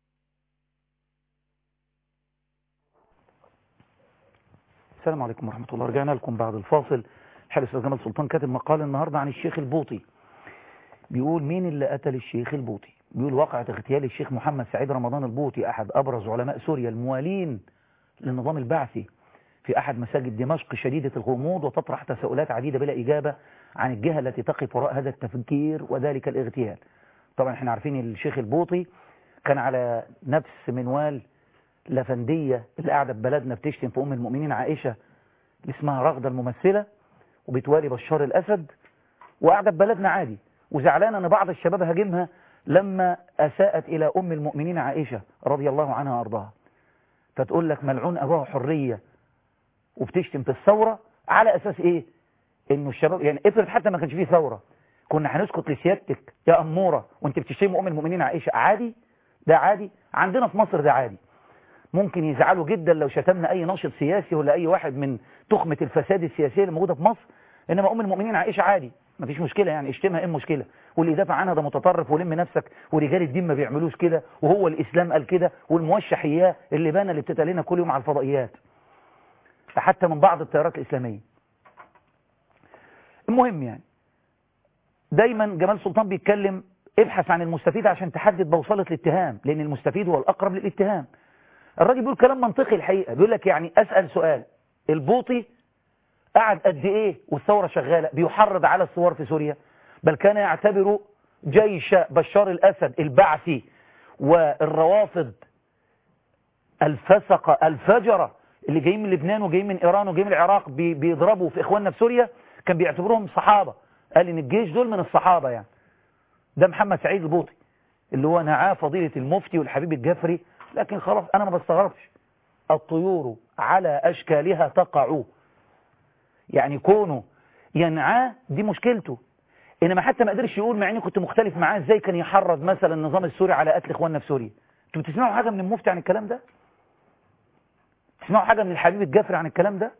Speaker 1: السلام عليكم ورحمة الله. رجعنا لكم بعد الفاصل. الحارس جمال سلطان كاتب مقال النهاردة عن الشيخ البوطي، بيقول مين اللي قتل الشيخ البوطي. بيقول واقعة اغتيال الشيخ محمد سعيد رمضان البوطي أحد أبرز علماء سوريا الموالين للنظام البعثي في أحد مساجد دمشق شديدة الغموض، وتطرح تساؤلات عديدة بلا إجابة عن الجهة التي تقف وراء هذا التفكير وذلك الاغتيال. طبعا احنا عارفين الشيخ البوطي كان على نفس منوال لفندية اللي قاعدة في بلدنا بتشتم في أم المؤمنين عائشة اللي اسمها رغدة الممثلة وبتوالي بشار الأسد، وقاعدة في بلدنا عادي وزعلانة أن بعض الشباب هاجمها لما أساءت إلى أم المؤمنين عائشة رضي الله عنها وأرضاها. فتقول لك ملعون أبوها حرية وبتشتم في الثورة على أساس إيه؟ إنه الشباب يعني افرض حتى ما كانش فيه ثورة كنا هنسكت لسيادتك يا أمورة وأنت بتشتمي أم المؤمنين عائشة عادي؟ ده عادي؟ عندنا في مصر ده عادي. ممكن يزعلوا جدا لو شتمنا أي ناشط سياسي ولا أي واحد من تخمة الفساد السياسية اللي موجودة في مصر، إنما أم المؤمنين عائشة عادي مفيش مشكلة، يعني اشتمها إيه المشكلة؟ واللي يدافع عنها ده متطرف ولم نفسك، ورجال الدين ما بيعملوش كده، وهو الإسلام قال كده، والموشح إياه اللي بان اللي بتتقال لنا كل يوم على الفضائيات حتى من بعض التيارات الإسلامية. المهم يعني دايما جمال سلطان بيتكلم ابحث عن المستفيد عشان تحدد بوصلة الاتهام، لأن المستفيد هو الأقرب للاتهام. الراجل بيقول كلام منطقي الحقيقة، بيقول لك يعني أسأل سؤال، البوطي قعد قد إيه والثورة شغالة بيحرض على الثوار في سوريا، بل كان يعتبر جيش بشار الأسد البعثي والروافض الفسقة الفجرة اللي جايين من لبنان وجايين من إيران وجايين من العراق بيضربوا في إخواننا في سوريا، كان بيعتبروهم صحابة، قال إن الجيش دول من الصحابة. يعني ده محمد سعيد البوطي اللي هو نعاه فضيلة المفتي والحبيب الجفري، لكن خلاص أنا ما بستغربش، الطيور على أشكالها تقع، يعني كونه ينعاه دي مشكلته، إنما حتى ما قدرش يقول مع إني كنت مختلف معاه إزاي كان يحرض مثلا النظام السوري على قتل إخواننا في سوريا. أنتوا بتسمعوا حاجة من المفتي عن الكلام ده؟ تسمعوا حاجة من الحبيب الجفري عن الكلام ده؟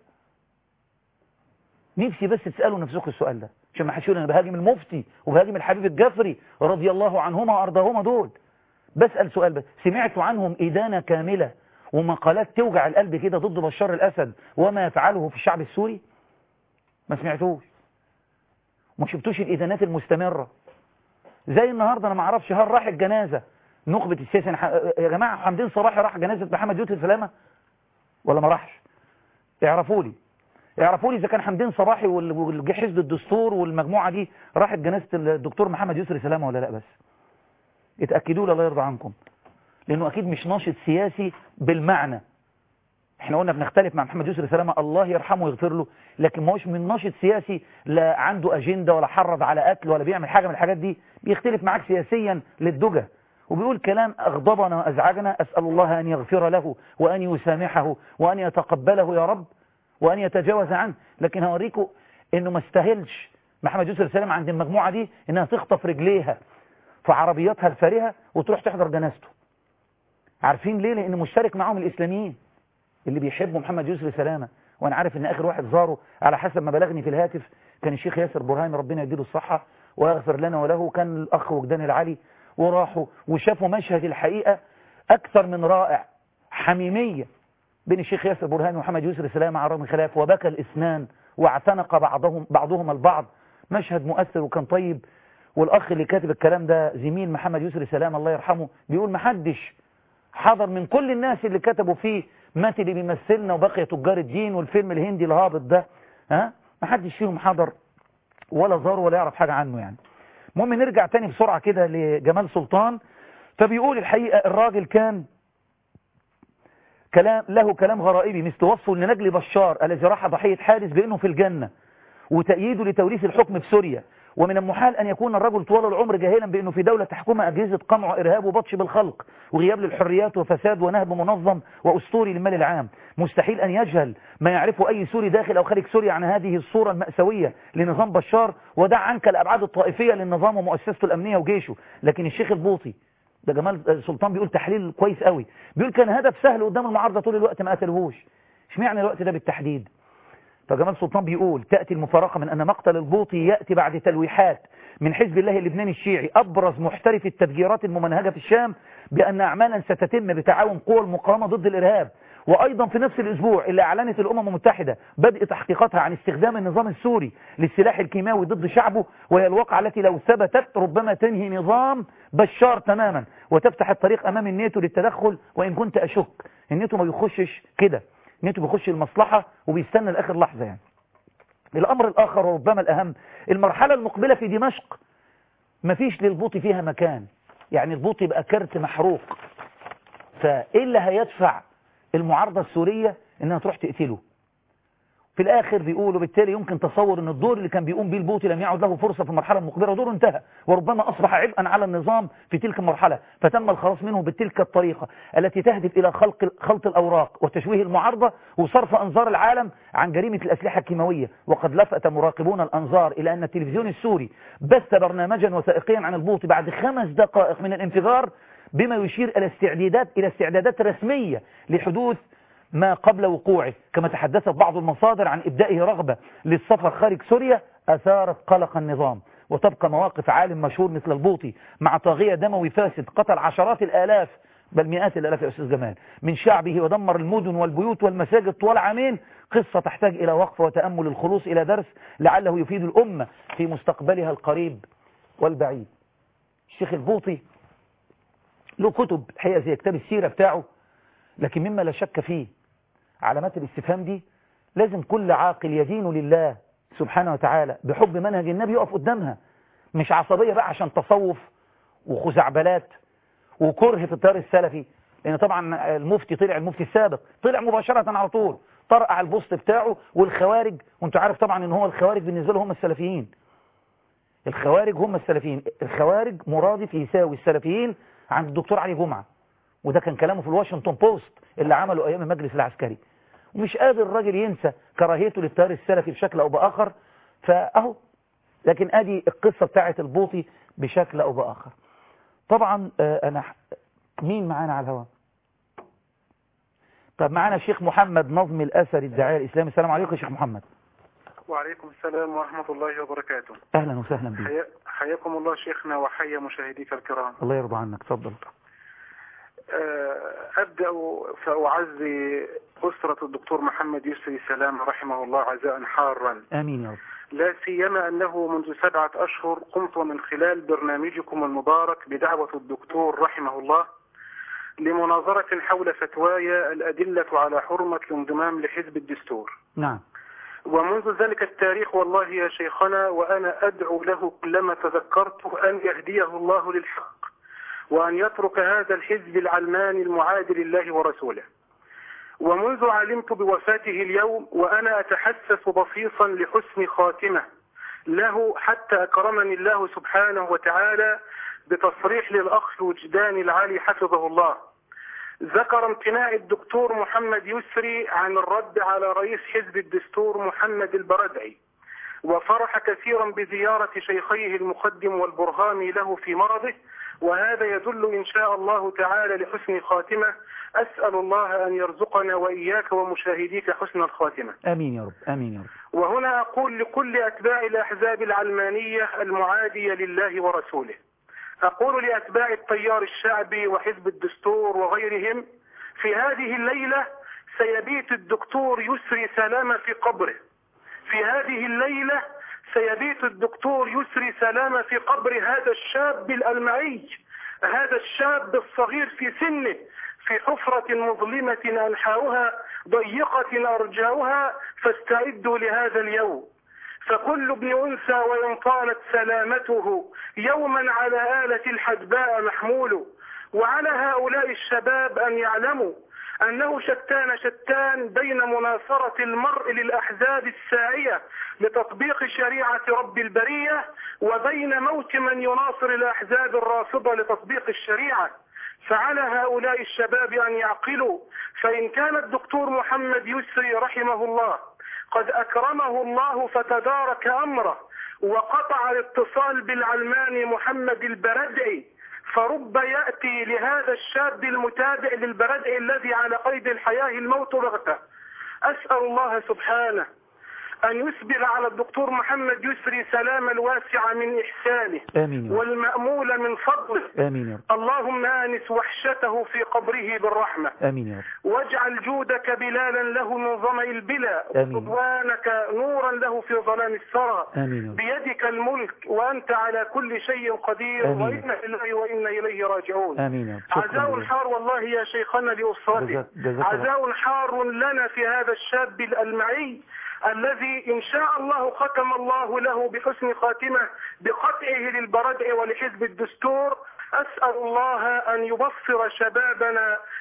Speaker 1: نفسي بس تسألوا نفسكم السؤال ده عشان ما حدش يقول أنا بهاجم المفتي وبهاجم الحبيب الجفري رضي الله عنهما وأرضاهما. دول بسأل سؤال بس، سمعتوا عنهم إدانة كاملة ومقالات توجع القلب كده ضد بشار الأسد وما يفعله في الشعب السوري؟ ما سمعتوش، ما شفتوش الإدانات المستمرة زي النهاردة. أنا ما أعرفش هل راح الجنازة نخبة السياسة يا جماعة حمدين صباحي راح جنازة محمد يوسف سلامة ولا ما راحش؟ اعرفوا لي اعرفوا لي إذا كان حمدين صباحي والحزب الدستور والمجموعة دي راحت جنازة الدكتور محمد يوسف سلامة ولا لا؟ بس اتأكدوا لي الله يرضى عنكم، لأنه أكيد مش ناشط سياسي بالمعنى. احنا قلنا بنختلف مع محمد يوسف سلامة الله يرحمه ويغفر له، لكن ما هوش من ناشط سياسي لا عنده أجندة ولا حرض على قتل ولا بيعمل حاجة من الحاجات دي، بيختلف معاك سياسيا للدجى وبيقول كلام أغضبنا وأزعجنا. أسأل الله أن يغفر له وأن يسامحه وأن يتقبله يا رب وأن يتجاوز عنه. لكن هوريكم إنه ما استاهلش محمد يوسف سلامة عند المجموعة دي إنها تخطف رجليها في عربياتها الفارهة وتروح تحضر جنازته. عارفين ليه؟ لأنه مشترك معهم الإسلاميين اللي بيحبوا محمد يوسف سلامة. وأنا عارف إن آخر واحد زاره على حسب ما بلغني في الهاتف كان الشيخ ياسر برهامي ربنا يديله الصحة ويغفر لنا وله، كان الأخ وجدان العلي، وراحوا وشافوا مشهد الحقيقة أكثر من رائع، حميمية بين الشيخ ياسر برهامي ومحمد يوسف سلامة على الرغم من الخلاف، وبكى الإسنان واعتنق بعضهم بعضهم البعض. مشهد مؤثر وكان طيب. والأخ اللي كاتب الكلام ده زميل محمد يوسف سلامة الله يرحمه بيقول محدش حضر من كل الناس اللي كتبوا فيه مات اللي بيمثلنا وبقي تجار الدين والفيلم الهندي الهابط ده، ها محدش فيهم حضر ولا زار ولا يعرف حاجة عنه. يعني المهم نرجع تاني بسرعة كده لجمال سلطان. فبيقول الحقيقة الراجل كان كلام له كلام غرائبي مثل وصفه لنجل بشار الذي راح ضحية حادث بأنه في الجنة وتأييده لتوريث الحكم في سوريا، ومن المحال أن يكون الرجل طوال العمر جاهلا بأنه في دولة تحكمها أجهزة قمع وإرهاب وبطش بالخلق وغياب للحريات وفساد ونهب منظم وأسطوري للمال العام. مستحيل أن يجهل ما يعرفه أي سوري داخل أو خارج سوريا عن هذه الصورة المأساوية لنظام بشار، ودع عنك الأبعاد الطائفية للنظام ومؤسسته الأمنية وجيشه. لكن الشيخ البوطي ده جمال سلطان بيقول تحليل كويس قوي، بيقول كان هدف سهل قدام المعارضة طول الوقت ما قتلوهوش. اشمعنى الوقت ده بالتحديد؟ فجمال سلطان بيقول تأتي المفارقة من أن مقتل البوطي يأتي بعد تلويحات من حزب الله اللبناني الشيعي أبرز محترف التفجيرات الممنهجة في الشام بأن أعمالا ستتم بتعاون قوى المقاومة ضد الإرهاب. وأيضا في نفس الأسبوع اللي أعلنت الأمم المتحدة بدء تحقيقاتها عن استخدام النظام السوري للسلاح الكيماوي ضد شعبه، وهي الواقعة التي لو ثبتت ربما تنهي نظام بشار تماما وتفتح الطريق أمام الناتو للتدخل. وإن كنت أشك الناتو ما بيخشش كده، الناتو بيخش المصلحة وبيستنى لآخر لحظة. يعني الأمر الآخر وربما الأهم، المرحلة المقبلة في دمشق مفيش للبوطي فيها مكان. يعني البوطي بقى كرت محروق، فإيه اللي هيدفع المعارضة السورية إنها تروح تقتله؟ في الآخر بيقولوا بالتالي يمكن تصور أن الدور اللي كان بيقوم به البوطي لم يعد له فرصة في المرحلة المقبلة، ودوره انتهى وربما أصبح عبئا على النظام في تلك المرحلة، فتم الخلاص منه بتلك الطريقة التي تهدف إلى خلق خلط الأوراق وتشويه المعارضة وصرف أنظار العالم عن جريمة الأسلحة الكيماوية. وقد لفت مراقبون الأنظار إلى أن التلفزيون السوري بث برنامجا وثائقيا عن البوطي بعد خمس دقائق من الانفجار، بما يشير إلى استعدادات إلى استعدادات رسمية لحدوث ما قبل وقوعه، كما تحدثت بعض المصادر عن إبدائه رغبة للسفر خارج سوريا أثارت قلق النظام. وتبقى مواقف عالم مشهور مثل البوطي مع طاغية دموي فاسد قتل عشرات الآلاف بل مئات الآلاف يا أستاذ جمال من شعبه ودمر المدن والبيوت والمساجد طوال عامين، قصة تحتاج إلى وقفة وتأمل الخلوص إلى درس لعله يفيد الأمة في مستقبلها القريب والبعيد. الشيخ البوطي له كتب الحقيقة زي كتاب السيرة بتاعه، لكن مما لا شك فيه علامات الاستفهام دي لازم كل عاقل يدين لله سبحانه وتعالى بحب منهج النبي يقف قدامها، مش عصبية بقى عشان تصوف وخزعبلات وكره في التيار السلفي. لأن طبعا المفتي طلع المفتي السابق طلع مباشرة على طول طرقع البوست بتاعه والخوارج، وانت عارف طبعا ان هو الخوارج بالنسبة له هم السلفيين. الخوارج هم السلفيين، الخوارج مرادف يساوي السلفيين عند الدكتور علي جمعة، وده كان كلامه في الواشنطن بوست اللي عمله أيام المجلس العسكري. ومش قادر الراجل ينسى كراهيته للتيار السلفي بشكل أو بآخر، فأهو لكن أدي القصة بتاعة البوطي بشكل أو بآخر. طبعا أنا مين معانا على الهواء؟ طب معانا الشيخ محمد نظمي الأثري الداعية الإسلامي. السلام عليكم يا شيخ محمد.
Speaker 4: وعليكم السلام ورحمة الله وبركاته.
Speaker 1: أهلا وسهلا بك.
Speaker 4: حياكم الله شيخنا وحيا مشاهديك الكرام.
Speaker 1: الله يرضى عنك، تفضل.
Speaker 4: أبدأ فأعزي أسرة الدكتور محمد يسري سلام رحمه الله عزاء حارا.
Speaker 1: آمين يا رب.
Speaker 4: لا سيما أنه منذ سبعة أشهر قمت من خلال برنامجكم المبارك بدعوة الدكتور رحمه الله لمناظرة حول فتوايا الأدلة على حرمة الانضمام لحزب الدستور.
Speaker 1: نعم.
Speaker 4: ومنذ ذلك التاريخ والله يا شيخنا وأنا أدعو له كلما تذكرته أن يهديه الله للحق وأن يترك هذا الحزب العلماني المعادي لله ورسوله. ومنذ علمت بوفاته اليوم وأنا أتحسس بصيصا لحسن خاتمة له حتى أكرمني الله سبحانه وتعالى بتصريح للأخ وجدان العالي حفظه الله. ذكر امتناع الدكتور محمد يسري عن الرد على رئيس حزب الدستور محمد البردعي، وفرح كثيرا بزيارة شيخيه المقدم والبرهامي له في مرضه، وهذا يدل إن شاء الله تعالى لحسن خاتمة. أسأل الله أن يرزقنا وإياك ومشاهديك حسن الخاتمة.
Speaker 1: آمين يا رب، آمين يا رب.
Speaker 4: وهنا أقول لكل أتباع الأحزاب العلمانية المعادية لله ورسوله، أقول لأتباع التيار الشعبي وحزب الدستور وغيرهم، في هذه الليلة سيبيت الدكتور يسري سلامة في قبره. في هذه الليلة سيبيت الدكتور يسري سلامة في قبر هذا الشاب الألمعي، هذا الشاب الصغير في سنه، في حفرة مظلمة أنحاؤها ضيقة أرجاؤها، فاستعدوا لهذا اليوم. فكل ابن أنثى وإن طالت سلامته يوما على آلة الحدباء محمول. وعلى هؤلاء الشباب أن يعلموا أنه شتان شتان بين مناصرة المرء للأحزاب الساعية لتطبيق شريعة رب البرية وبين موت من يناصر الأحزاب الرافضة لتطبيق الشريعة. فعلى هؤلاء الشباب أن يعقلوا، فإن كان الدكتور محمد يسري رحمه الله قد أكرمه الله فتدارك أمره وقطع الاتصال بالعلماني محمد البردعي، فرب يأتي لهذا الشاب المتابع للبردعي الذي على قيد الحياة الموت بغتة. أسأل الله سبحانه أن يسبغ على الدكتور محمد يسري سلام الواسع من إحسانه
Speaker 1: آمين.
Speaker 4: والمأمول من فضله.
Speaker 1: آمين يا رب.
Speaker 4: اللهم آنس وحشته في قبره بالرحمة.
Speaker 1: آمين يا رب.
Speaker 4: واجعل جودك بلالا له من ظمأ البلا، ورضوانك نورا له في ظلام الثرى.
Speaker 1: آمين.
Speaker 4: بيدك الملك وأنت على كل شيء قدير.
Speaker 1: آمين.
Speaker 4: وإنا لله وإنا إليه راجعون.
Speaker 1: آمين يا رب.
Speaker 4: عزاء حار والله يا شيخنا لأسرته، عزاء حار لنا في هذا الشاب الألمعي الذي إن شاء الله ختم الله له بحسن خاتمة بقطعه للبردع ولحزب الدستور. أسأل الله أن يبصر شبابنا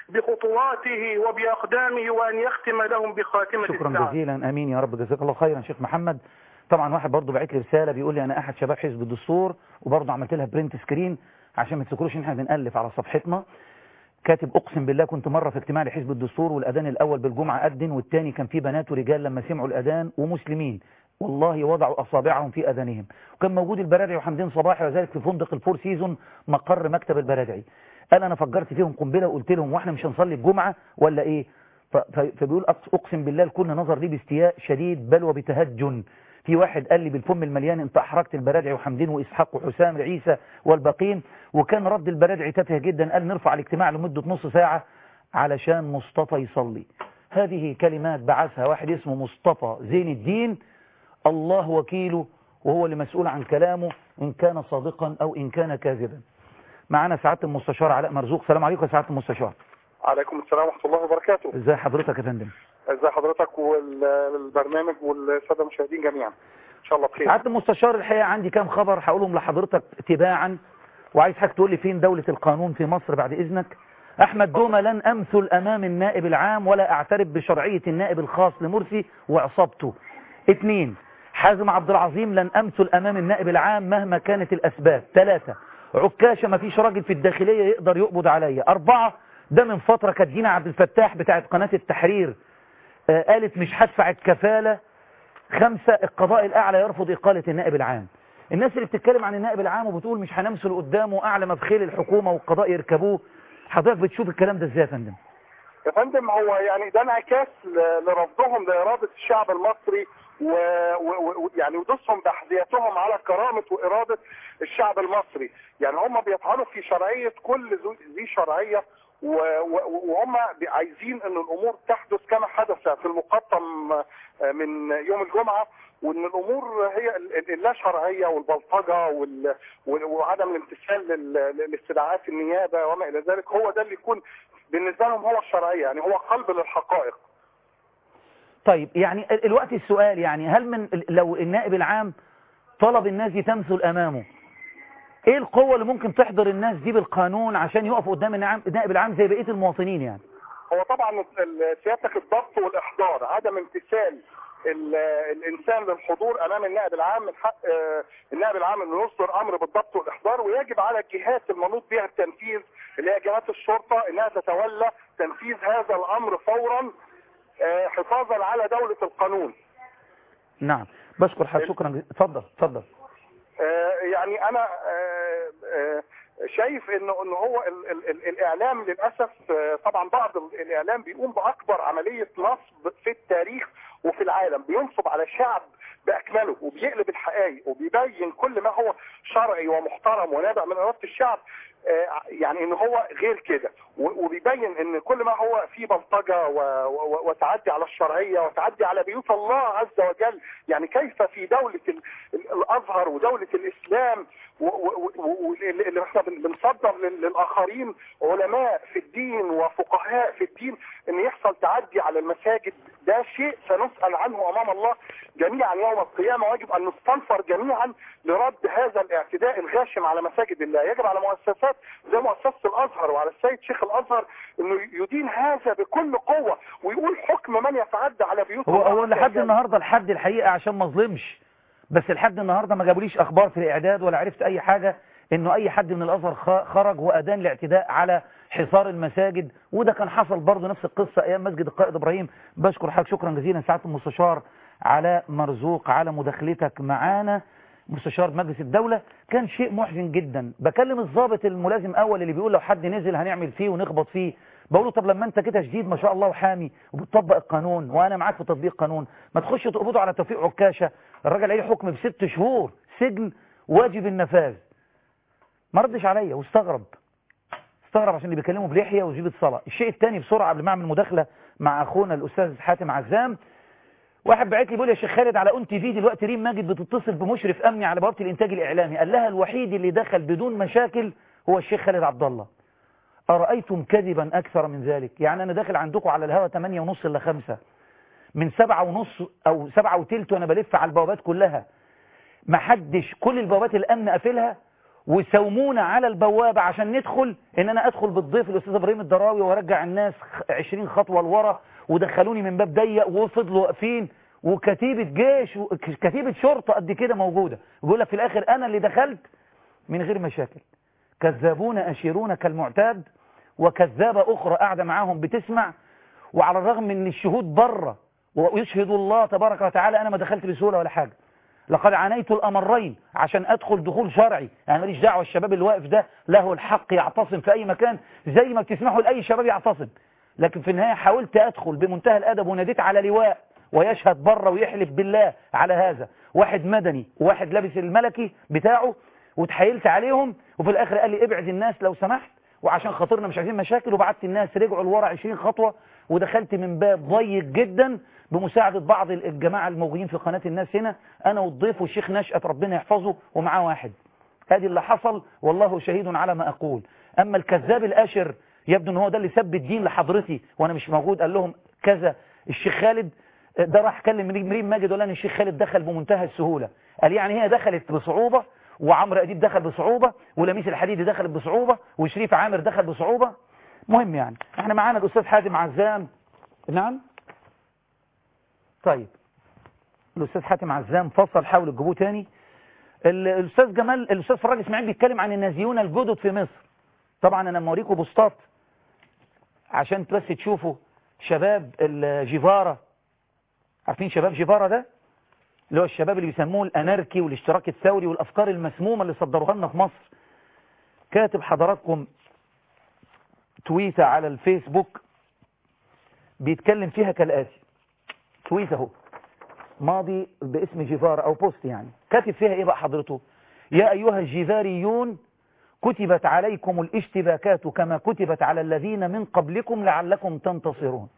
Speaker 4: بخطواته وبأقدامه وأن يختم لهم بخاتمة
Speaker 1: شكرا
Speaker 4: السعادة.
Speaker 1: جزيلا، امين يا رب، جزاك الله خيرا شيخ محمد. طبعا واحد برضه بعت لي رساله بيقول لي انا احد شباب حزب الدستور، وبرضه عملت لها برنت سكرين عشان ما تفكروش ان احنا بنألف على صفحتنا. كاتب اقسم بالله كنت مره في اجتماع لحزب الدستور، والاذان الاول بالجمعه اذن، والثاني كان فيه بنات ورجال لما سمعوا الاذان ومسلمين والله وضعوا اصابعهم في اذانهم، وكان موجود البرادعي وحمدين صباحي وذلك في فندق الفور سيزون مقر مكتب البرادعي. قال انا فجرت فيهم قنبله وقلت لهم واحنا مش هنصلي الجمعه ولا ايه؟ فبيقول اقسم بالله الكل نظر لي باستياء شديد بل وبتهجن. في واحد قال لي بالفم المليان انت احرجت البرادعي وحمدين واسحاق وحسام عيسى والباقين، وكان رد البرادعي تافه جدا، قال نرفع الاجتماع لمده نص ساعه علشان مصطفى يصلي. هذه كلمات بعثها واحد اسمه مصطفى زين الدين، الله وكيله وهو اللي مسؤول عن كلامه ان كان صادقا او ان كان كاذبا. معنا سعاده المستشار علاء مرزوق. السلام عليكم يا سعاده المستشار.
Speaker 5: عليكم السلام ورحمة الله وبركاته.
Speaker 1: ازي حضرتك يا فندم؟
Speaker 5: ازي حضرتك والبرنامج والسادة المشاهدين جميعا، ان شاء الله بخير.
Speaker 1: سعاده المستشار الحقيقه عندي كام خبر هقولهم لحضرتك تباعا، وعايز حضرتك تقول لي فين دولة القانون في مصر بعد اذنك. احمد دومة لن امثل امام النائب العام ولا اعترف بشرعية النائب الخاص لمرسي وعصابته. اثنين، حازم عبد العظيم لن امثل امام النائب العام مهما كانت الاسباب. ثلاثة، عكاشة ما فيش راجل في الداخلية يقدر يقبض عليا. أربعة، ده من فترة كانت دينا عبد الفتاح بتاعت قناة التحرير آه قالت مش هدفع الكفالة. خمسة، القضاء الأعلى يرفض إقالة النائب العام. الناس اللي بتتكلم عن النائب العام وبتقول مش هنمثل قدامه أعلى ما بخيل الحكومة والقضاء يركبوه، حضرتك بتشوف الكلام ده ازاي يا فندم؟
Speaker 5: يا فندم هو يعني ده انعكاس لرفضهم لإرادة الشعب المصري ويعني ودوسهم بأحذيتهم على كرامة وإرادة الشعب المصري. يعني هم بيطعنوا في شرعية كل ذي شرعية، وهم عايزين ان الامور تحدث كما حدث في المقطم من يوم الجمعة، وان الامور هي اللا شرعية والبلطجة وعدم الامتثال لاستدعاءات النيابة وما الى ذلك، هو ده اللي يكون بالنسبة لهم هو الشرعية، يعني هو قلب للحقائق.
Speaker 1: طيب يعني الوقت السؤال، يعني هل من لو النائب العام طلب الناس دي تمثل امامه، ايه القوة اللي ممكن تحضر الناس دي بالقانون عشان يقفوا قدام النائب العام زي بقية المواطنين؟ يعني
Speaker 5: هو طبعا سيادتك الضبط والاحضار، عدم امتثال الانسان للحضور امام النائب العام من حق النائب العام انه يصدر امر بالضبط والاحضار، ويجب على الجهات المنوط بها التنفيذ اللي هي جهات الشرطة انها تتولى تنفيذ هذا الامر فورا حفاظا على دولة القانون.
Speaker 1: نعم بشكر حضرتك، شكرا. اتفضل اتفضل.
Speaker 5: يعني انا شايف انه انه هو ال ال ال الاعلام للاسف، طبعا بعض الاعلام بيقوم باكبر عملية نصب في التاريخ وفي العالم، بينصب على شعب باكمله وبيقلب الحقائق وبيبين كل ما هو شرعي ومحترم ونابع من اراده الشعب يعني ان هو غير كده، وبيبين ان كل ما هو فيه بلطجه وتعدي على الشرعيه وتعدي على بيوت الله عز وجل. يعني كيف في دوله الازهر ودوله الاسلام واللي احنا بنصدر للاخرين علماء في الدين وفقهاء في الدين ان يحصل تعدي على المساجد، ده شيء سنسأل عنه امام الله جميعا يوم القيامه، ويجب ان نستنفر جميعا لرد هذا الاعتداء الغاشم على مساجد الله. يجب على مؤسسات زي مؤسسة الازهر وعلى السيد شيخ الازهر انه يدين هذا بكل قوة ويقول حكم من يتعدى على بيوت
Speaker 1: هو هو لحد النهارده الحد الحقيقة عشان ما اظلمش، بس لحد النهارده ما جابوليش اخبار في الاعداد ولا عرفت اي حاجة انه اي حد من الازهر خرج وادان الاعتداء على حصار المساجد، وده كان حصل برضه نفس القصة ايام مسجد القائد ابراهيم. بشكر حضرتك شكرا جزيلا سعادة المستشار علاء مرزوق على مداخلتك معانا، مستشار مجلس الدولة. كان شيء محزن جدا. بكلم الضابط الملازم اول اللي بيقول لو حد نزل هنعمل فيه ونخبط فيه، بقول له طب لما انت كده شديد ما شاء الله وحامي وبتطبق القانون وانا معاك في تطبيق قانون، ما تخش تقبضوا على توفيق عكاشة، الراجل عليه حكم بست شهور سجن واجب النفاذ. ما ردش عليا واستغرب استغرب عشان اللي بيكلمه بلحية وجيبة صلاة. الشيء الثاني بسرعة قبل ما اعمل مداخلة مع اخونا الاستاذ حاتم عزام، واحد بعت لي بيقول يا شيخ خالد على اون تي في دلوقتي ريم ماجد بتتصل بمشرف امني على بوابه الانتاج الاعلامي، قال لها الوحيد اللي دخل بدون مشاكل هو الشيخ خالد عبد الله. ارايتم كذبا اكثر من ذلك؟ يعني انا داخل عندكم على الهوا ثمانية ونص الا خمسة، من سبعة ونص او سبعة وتلت وانا بلف على البوابات كلها، ما حدش، كل البوابات الامن قافلها وسومونا على البوابة عشان ندخل، ان انا ادخل بالضيف الاستاذ ابراهيم الدراوي وارجع الناس عشرين خطوة لورا، ودخلوني من باب ضيق وفضلوا واقفين، وكتيبة جيش وكتيبة شرطة قد كده موجودة. يقول لك في الاخر انا اللي دخلت من غير مشاكل. كذابون اشيرون كالمعتاد، وكذابة اخرى قاعدة معاهم بتسمع، وعلى الرغم من الشهود بره ويشهد الله تبارك وتعالى انا ما دخلت بسهولة ولا حاجة. لقد عانيت الأمرين عشان أدخل دخول شرعي، يعني ماليش دعوة. الشباب اللي واقف ده له الحق يعتصم في أي مكان زي ما بتسمحوا لأي شباب يعتصم، لكن في النهاية حاولت أدخل بمنتهى الأدب وناديت على لواء ويشهد بره ويحلف بالله على هذا، واحد مدني وواحد لابس الملكي بتاعه، وتحايلت عليهم، وفي الآخر قال لي ابعد الناس لو سمحت وعشان خاطرنا مش عايزين مشاكل، وبعدت الناس رجعوا لورا عشرين خطوة، ودخلت من باب ضيق جدا بمساعدة بعض الجماعة الموجودين في قناة الناس هنا، أنا والضيف والشيخ نشأت ربنا يحفظه ومعاه واحد. هذه اللي حصل والله شهيد على ما أقول. أما الكذاب الأشر يبدو أن هو ده اللي سب الدين لحضرتي وأنا مش موجود، قال لهم كذا. الشيخ خالد ده راح كلم مريم ماجد وقال أن الشيخ خالد دخل بمنتهى السهولة، قال يعني هي دخلت بصعوبة، وعمرو أديب دخل بصعوبة، ولميس الحديدي دخلت بصعوبة، وشريف عامر دخل بصعوبة. مهم يعني احنا معانا الأستاذ حاتم عزام. نعم طيب الأستاذ حاتم عزام فصل، حاولوا تجيبوه تاني. الأستاذ جمال الأستاذ فراج إسماعيل بيتكلم عن النازيون الجدد في مصر. طبعا أنا موريكم بوستات عشان بس تشوفوا شباب الجيفارة. عارفين شباب جيفارة ده اللي هو الشباب اللي بيسموه الأناركي والاشتراك الثوري والأفكار المسمومة اللي صدروها لنا في مصر. كاتب حضراتكم تويتة على الفيسبوك بيتكلم فيها كالآتي. تويت اهو ماضي باسم جيفار او بوست، يعني كاتب فيها ايه بقى حضرته؟ يا ايها الجيفاريون كتبت عليكم الاشتباكات كما كتبت على الذين من قبلكم لعلكم تنتصرون.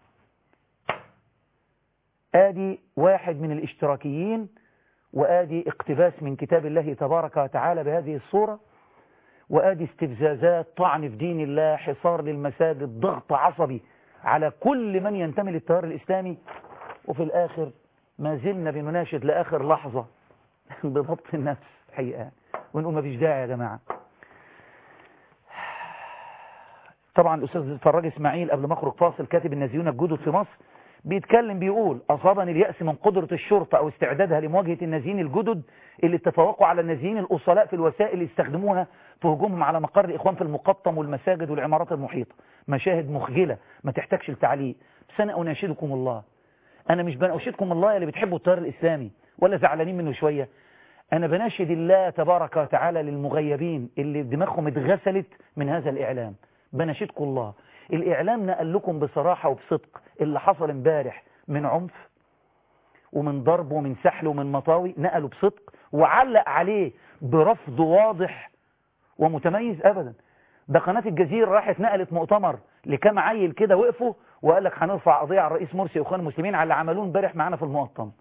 Speaker 1: ادي واحد من الاشتراكيين، وادي اقتباس من كتاب الله تبارك وتعالى بهذه الصورة، وادي استفزازات، طعن في دين الله، حصار للمساجد، ضغط عصبي على كل من ينتمي للتيار الاسلامي. وفي الآخر ما زلنا بنناشد لآخر لحظة بضبط النفس حقيقة، ونقول ما فيش داعي يا جماعة. طبعا الأستاذ فراج إسماعيل قبل ما أخرج فاصل كاتب النازيون الجدد في مصر بيتكلم بيقول أصابني اليأس من قدرة الشرطة أو استعدادها لمواجهة النازيين الجدد اللي اتفوقوا على النازيين الأصلاء في الوسائل اللي استخدموها في هجومهم على مقر الإخوان في المقطم والمساجد والعمارات المحيطة. مشاهد مخجلة ما تحتاجش التعليق، بس أنا أناشدكم الله. أنا مش بناشدكم الله اللي بتحبوا التيار الإسلامي ولا زعلانين منه شوية، أنا بناشد الله تبارك وتعالى للمغيبين اللي دماغهم اتغسلت من هذا الإعلام. بناشدكم الله، الإعلام نقل لكم بصراحة وبصدق اللي حصل امبارح من عنف ومن ضرب ومن سحل ومن مطاوي، نقلوا بصدق وعلق عليه برفض واضح ومتميز أبدا. ده قناة الجزيرة راحت نقلت مؤتمر لكام عيل كده وقفوا وقال لك هنرفع قضية على الرئيس مرسي واخوان المسلمين على اللي عملوه امبارح معانا في المؤتمر.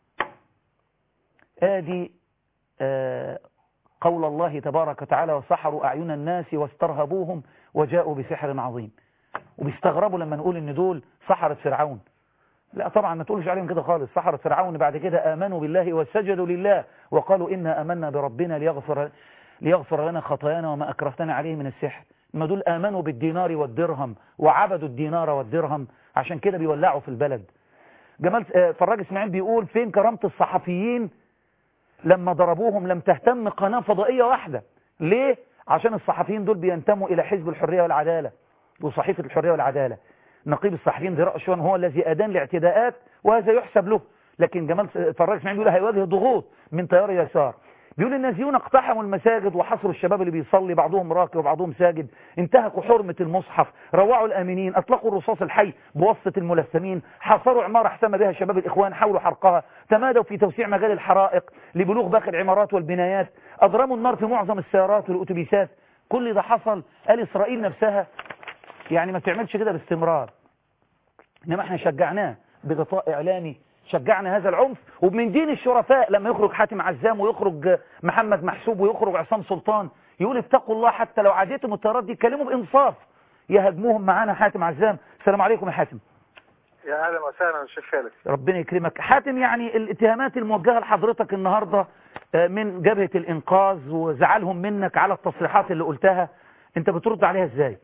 Speaker 1: ادي آه قول الله تبارك وتعالى وسحروا أعين الناس واسترهبوهم وجاءوا بسحر عظيم. وبيستغربوا لما نقول ان دول سحرة فرعون. لا طبعا ما تقولش عليهم كده خالص. سحرة فرعون بعد كده آمنوا بالله وسجدوا لله وقالوا إنا آمنا بربنا ليغفر, ليغفر لنا خطايانا وما أكرهتنا عليه من السحر. ما دول آمنوا بالدينار والدرهم وعبدوا الدينار والدرهم، عشان كده بيولعوا في البلد. جمال فراج إسماعيل بيقول فين كرامة الصحفيين لما ضربوهم؟ لم تهتم قناة فضائية واحدة. ليه؟ عشان الصحفيين دول بينتموا إلى حزب الحرية والعدالة وصحيفة الحرية والعدالة. نقيب الصحفيين ذراء شوان هو الذي أدان لاعتداءات وهذا يحسب له، لكن جمال فراج إسماعيل بيقول هيواجه ضغوط من تيار اليسار. بيقول النازيون اقتحموا المساجد وحصروا الشباب اللي بيصلي، بعضهم راكع وبعضهم ساجد، انتهكوا حرمة المصحف، روعوا الآمنين، أطلقوا الرصاص الحي بواسطة الملثمين، حاصروا عمارة احتمى بها شباب الإخوان، حاولوا حرقها، تمادوا في توسيع مجال الحرائق لبلوغ باقي العمارات والبنايات، أضرموا النار في معظم السيارات والأتوبيسات. كل ده حصل. قال إسرائيل نفسها يعني ما تعملش كده باستمرار، إنما احنا شجعناه بغطاء إعلامي، شجعنا هذا العنف. ومن دين الشرفاء لما يخرج حاتم عزام ويخرج محمد محسوب ويخرج عصام سلطان يقول اتقوا الله حتى لو عاديتم الطيارات دي اتكلموا بإنصاف، يهاجموهم معانا. حاتم عزام السلام عليكم يا حاتم.
Speaker 5: يا اهلا وسهلا يا شيخ خالد.
Speaker 1: ربنا يكرمك حاتم. يعني الاتهامات الموجهة لحضرتك النهاردة من جبهة الإنقاذ وزعلهم منك على التصريحات اللي قلتها، انت بترد عليها ازاي؟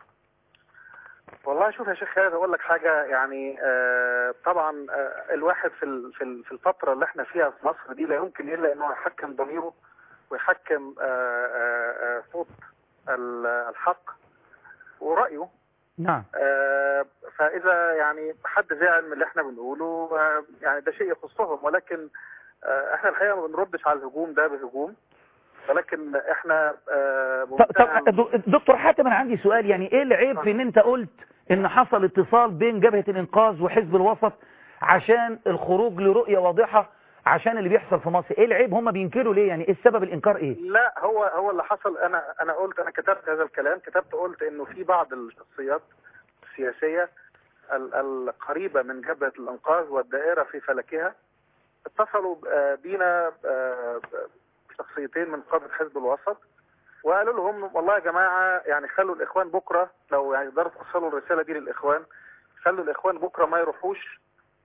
Speaker 5: والله شوف يا شيخ خالد اقول لك حاجه، يعني آه طبعا آه الواحد في ال- في ال- في الفتره اللي احنا فيها في مصر دي لا يمكن الا انه يحكم ضميره ويحكم آه آه آه صوت ال- الحق ورايه.
Speaker 1: نعم.
Speaker 5: آه فاذا يعني حد زعل من اللي احنا بنقوله آه يعني ده شيء يخصهم، ولكن آه احنا الحقيقه ما بنردش على الهجوم ده بهجوم، ولكن احنا آه
Speaker 1: طب
Speaker 5: بمنتهى
Speaker 1: طب دكتور حاتم، انا عندي سؤال، يعني ايه العيب في ان انت قلت ان حصل اتصال بين جبهة الانقاذ وحزب الوسط عشان الخروج لرؤية واضحة عشان اللي بيحصل في مصر؟ ايه العيب؟ هم بينكروا ليه؟ يعني ايه السبب الانكار؟ ايه؟
Speaker 5: لا هو هو اللي حصل، انا انا قلت، انا كتبت هذا الكلام، كتبت قلت انه في بعض الشخصيات السياسيه ال- القريبه من جبهه الانقاذ والدائره في فلكها اتصلوا آه، بينا آه، شخصيتين من قاده حزب الوسط وقالوا لهم والله يا جماعه يعني خلوا الاخوان بكره، لو يعني تقدروا توصلوا الرساله دي للاخوان، خلوا الاخوان بكره ما يروحوش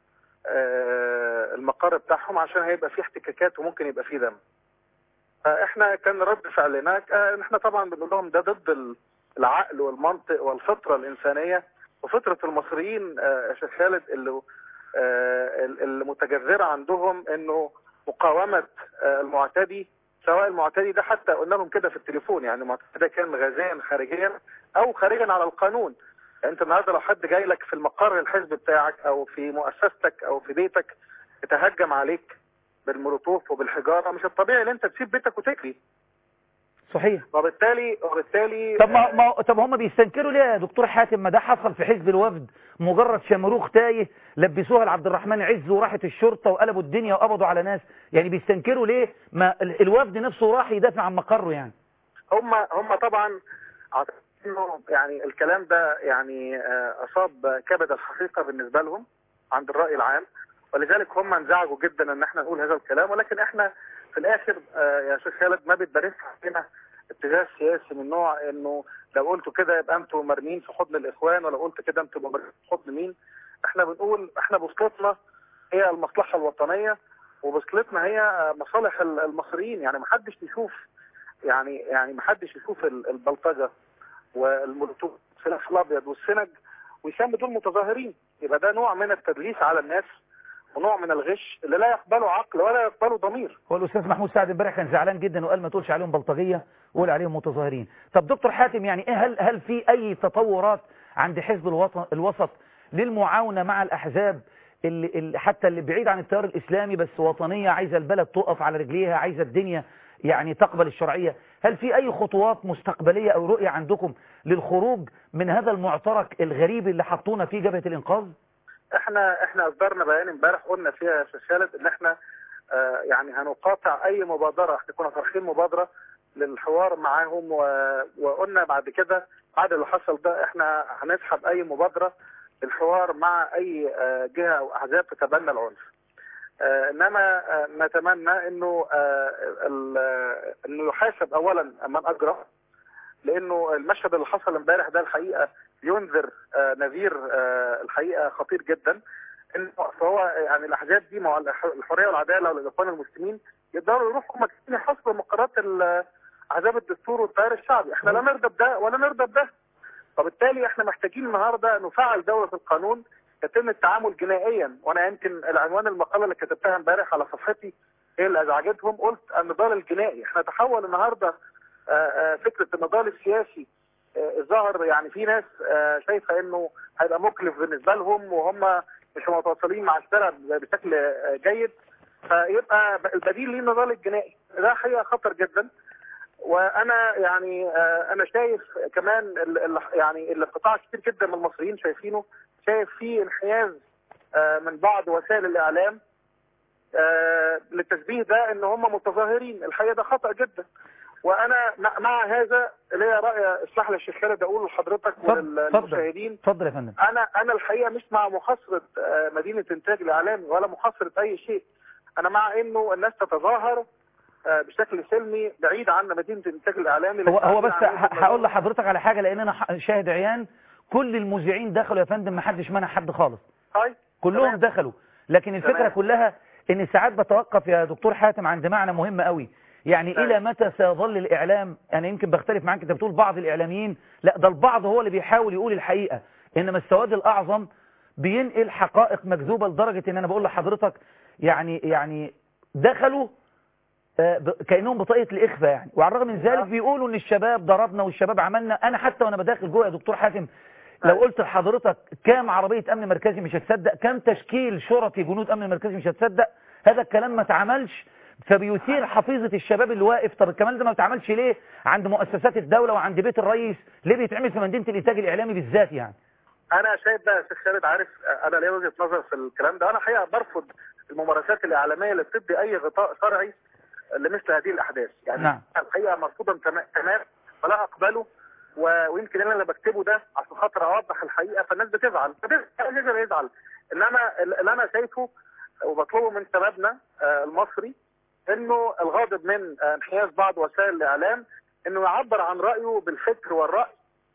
Speaker 5: آه، المقر بتاعهم عشان هيبقى فيه احتكاكات وممكن يبقى فيه دم. فاحنا كان رد فعلنا آه، احنا طبعا بنقول لهم ده ضد العقل والمنطق والفطره الانسانيه وفطره المصريين آه، يا شيخ خالد، اللي آه، المتجذره عندهم انه مقاومه آه، المعتدي، سواء المعتدي ده حتى قلنا لهم كده في التليفون، يعني المعتدي ده كان غازيا خارجيا او خارجا على القانون. انت النهارده لو حد جاي لك في المقر الحزب بتاعك او في مؤسستك او في بيتك يتهجم عليك بالمولوتوف وبالحجاره، مش الطبيعي ان انت تسيب بيتك وتجري.
Speaker 1: صحيح.
Speaker 5: وبالتالي وبالتالي
Speaker 1: طب ما ما طب هم بيستنكروا ليه يا دكتور حاتم؟ ما ده حصل في حزب الوفد، مجرد شمروخ تايه لبسوها لعبد الرحمن عز وراحت الشرطه وقلبوا الدنيا وقبضوا على ناس، يعني بيستنكروا ليه؟ ما ال- الوفد نفسه راح يدافع عن مقره يعني.
Speaker 5: هم هم طبعا اعتقد انه يعني الكلام ده يعني آه، اصاب كبد الحقيقه بالنسبه لهم عند الراي العام، ولذلك هم انزعجوا جدا ان احنا نقول هذا الكلام، ولكن احنا في الاخر آه، يا شيخ خالد ما بيتدرسش علينا اتجاه سياسي من نوع انه لو قلتوا كده يبقى انتوا مرمين في حضن الاخوان، ولو قلت كده انتوا مرمين في حضن مين. احنا بنقول احنا بوصلتنا هي المصلحه الوطنيه وبوصلتنا هي مصالح المصريين، يعني ما حدش يشوف يعني يعني ما حدش يشوف ال- البلطجه والمولوتوف السلاح الابيض والسنج ويسمي دول متظاهرين، يبقى ده نوع من التدليس على الناس ونوع من الغش اللي لا يقبله عقل ولا يقبله ضمير.
Speaker 1: هو الاستاذ محمود سعد امبارح كان زعلان جدا وقال ما تقولش عليهم بلطجيه وقول عليهم متظاهرين. طب دكتور حاتم، يعني ايه، هل هل في اي تطورات عند حزب الوطن الوسط للمعاونه مع الاحزاب اللي, اللي حتى اللي بعيد عن التيار الاسلامي بس وطنيه، عايزه البلد تقف على رجليها، عايزه الدنيا يعني تقبل الشرعيه؟ هل في اي خطوات مستقبليه او رؤيه عندكم للخروج من هذا المعترك الغريب اللي حطونا فيه جبهه الانقاذ؟
Speaker 5: احنا احنا اصدرنا بيان امبارح قلنا فيها يا شيخ خالد ان احنا آه يعني هنقاطع اي مبادره، احنا كنا طرحين مبادره للحوار معاهم و... وقلنا بعد كده بعد اللي حصل ده احنا هنسحب اي مبادره للحوار مع اي آه جهه او احزاب تتبنى العنف. آه انما آه نتمنى انه آه ال- انه يحاسب اولا من اجرى، لانه المشهد اللي حصل امبارح ده الحقيقه ينذر آه نذير آه الحقيقه خطير جدا. انه فهو يعني الاحزاب دي مع الحريه والعداله والاخوان المسلمين يقدروا يروحوا مكان يحصلوا مقرات احزاب الدستور والتيار الشعبي، احنا لا نرضى بده ولا نرضى بده. وبالتالي احنا محتاجين النهارده نفعل دوله القانون، يتم التعامل جنائيا. وانا يمكن العنوان المقاله اللي كتبتها امبارح على صفحتي هي اللي ازعجتهم، قلت النضال الجنائي. احنا تحول النهارده آه، آه، فكره النضال السياسي آه، ظهر يعني في ناس آه، شايفه انه هيبقى مكلف بالنسبه لهم وهم مش متواصلين مع الشارع بشكل آه، جيد، فيبقى البديل ليه النضال الجنائي. ده حقيقه خطر جدا. وانا يعني آه، انا شايف كمان ال- ال- يعني القطاع كتير جدا من المصريين شايفينه، شايف فيه انحياز آه، من بعض وسائل الاعلام آه، للتشبيه ده ان هم متظاهرين. الحقيقه ده خطا جدا. وانا مع- مع هذا ليا راي، اسمح لي يا شيخ خالد اقول لحضرتك وللمشاهدين.
Speaker 1: اتفضل يا فندم.
Speaker 5: انا انا الحقيقه مش مع محاصره آه، مدينه انتاج الاعلامي ولا محاصره اي شيء. انا مع انه الناس تتظاهر آه، بشكل سلمي بعيد عن مدينه الانتاج الاعلامي.
Speaker 1: هو هو بس ه- هقول لحضرتك على حاجه، لان انا ح- شاهد عيان، كل المذيعين دخلوا يا فندم، ما حدش منع حد خالص،
Speaker 5: طيب
Speaker 1: كلهم
Speaker 5: تمام.
Speaker 1: دخلوا. لكن الفكره
Speaker 5: تمام.
Speaker 1: كلها ان ساعات بتوقف يا دكتور حاتم عند معنى مهم قوي. يعني
Speaker 5: نعم.
Speaker 1: الى متى سيظل الاعلام، انا يمكن بختلف معاك، انت بتقول بعض الاعلاميين، لا ده البعض هو اللي بيحاول يقول الحقيقة، انما السواد الاعظم بينقل حقائق مكذوبة لدرجة ان انا بقول لحضرتك يعني يعني دخلوا كأنهم بطاقة الإخفاء يعني. وعلى الرغم من ذلك بيقولوا ان الشباب ضربنا والشباب عملنا. انا حتى وانا بداخل جوه يا دكتور حاتم لو قلت لحضرتك كام عربية امن مركزي مش هتصدق، كام تشكيل شرطي جنود امن مركزي مش هتصدق. هذا الكلام ما اتعملش، فبيثير حفيظة الشباب اللي واقف. طب الكلام ده ما بتعملش ليه عند مؤسسات الدولة وعند بيت الرئيس؟ ليه بيتعمل في مدينة الانتاج الاعلامي بالذات يعني؟
Speaker 5: انا شايف بقى يا شيخ خالد، عارف انا ليه وجهة نظر في الكلام ده. انا حقيقة برفض الممارسات الاعلامية اللي بتدي اي غطاء شرعي لمثل هذه الاحداث يعني.
Speaker 1: نعم.
Speaker 5: الحقيقة مرفوضا تمام ولا اقبله، ويمكن انا اللي بكتبه ده عشان خاطر اوضح الحقيقة، فالناس بتزعل بتزعل يزعل. انما اللي انا شايفه وبطلبه من شبابنا المصري انه الغاضب من انحياز بعض وسائل الاعلام انه يعبر عن رايه بالفكر والراي،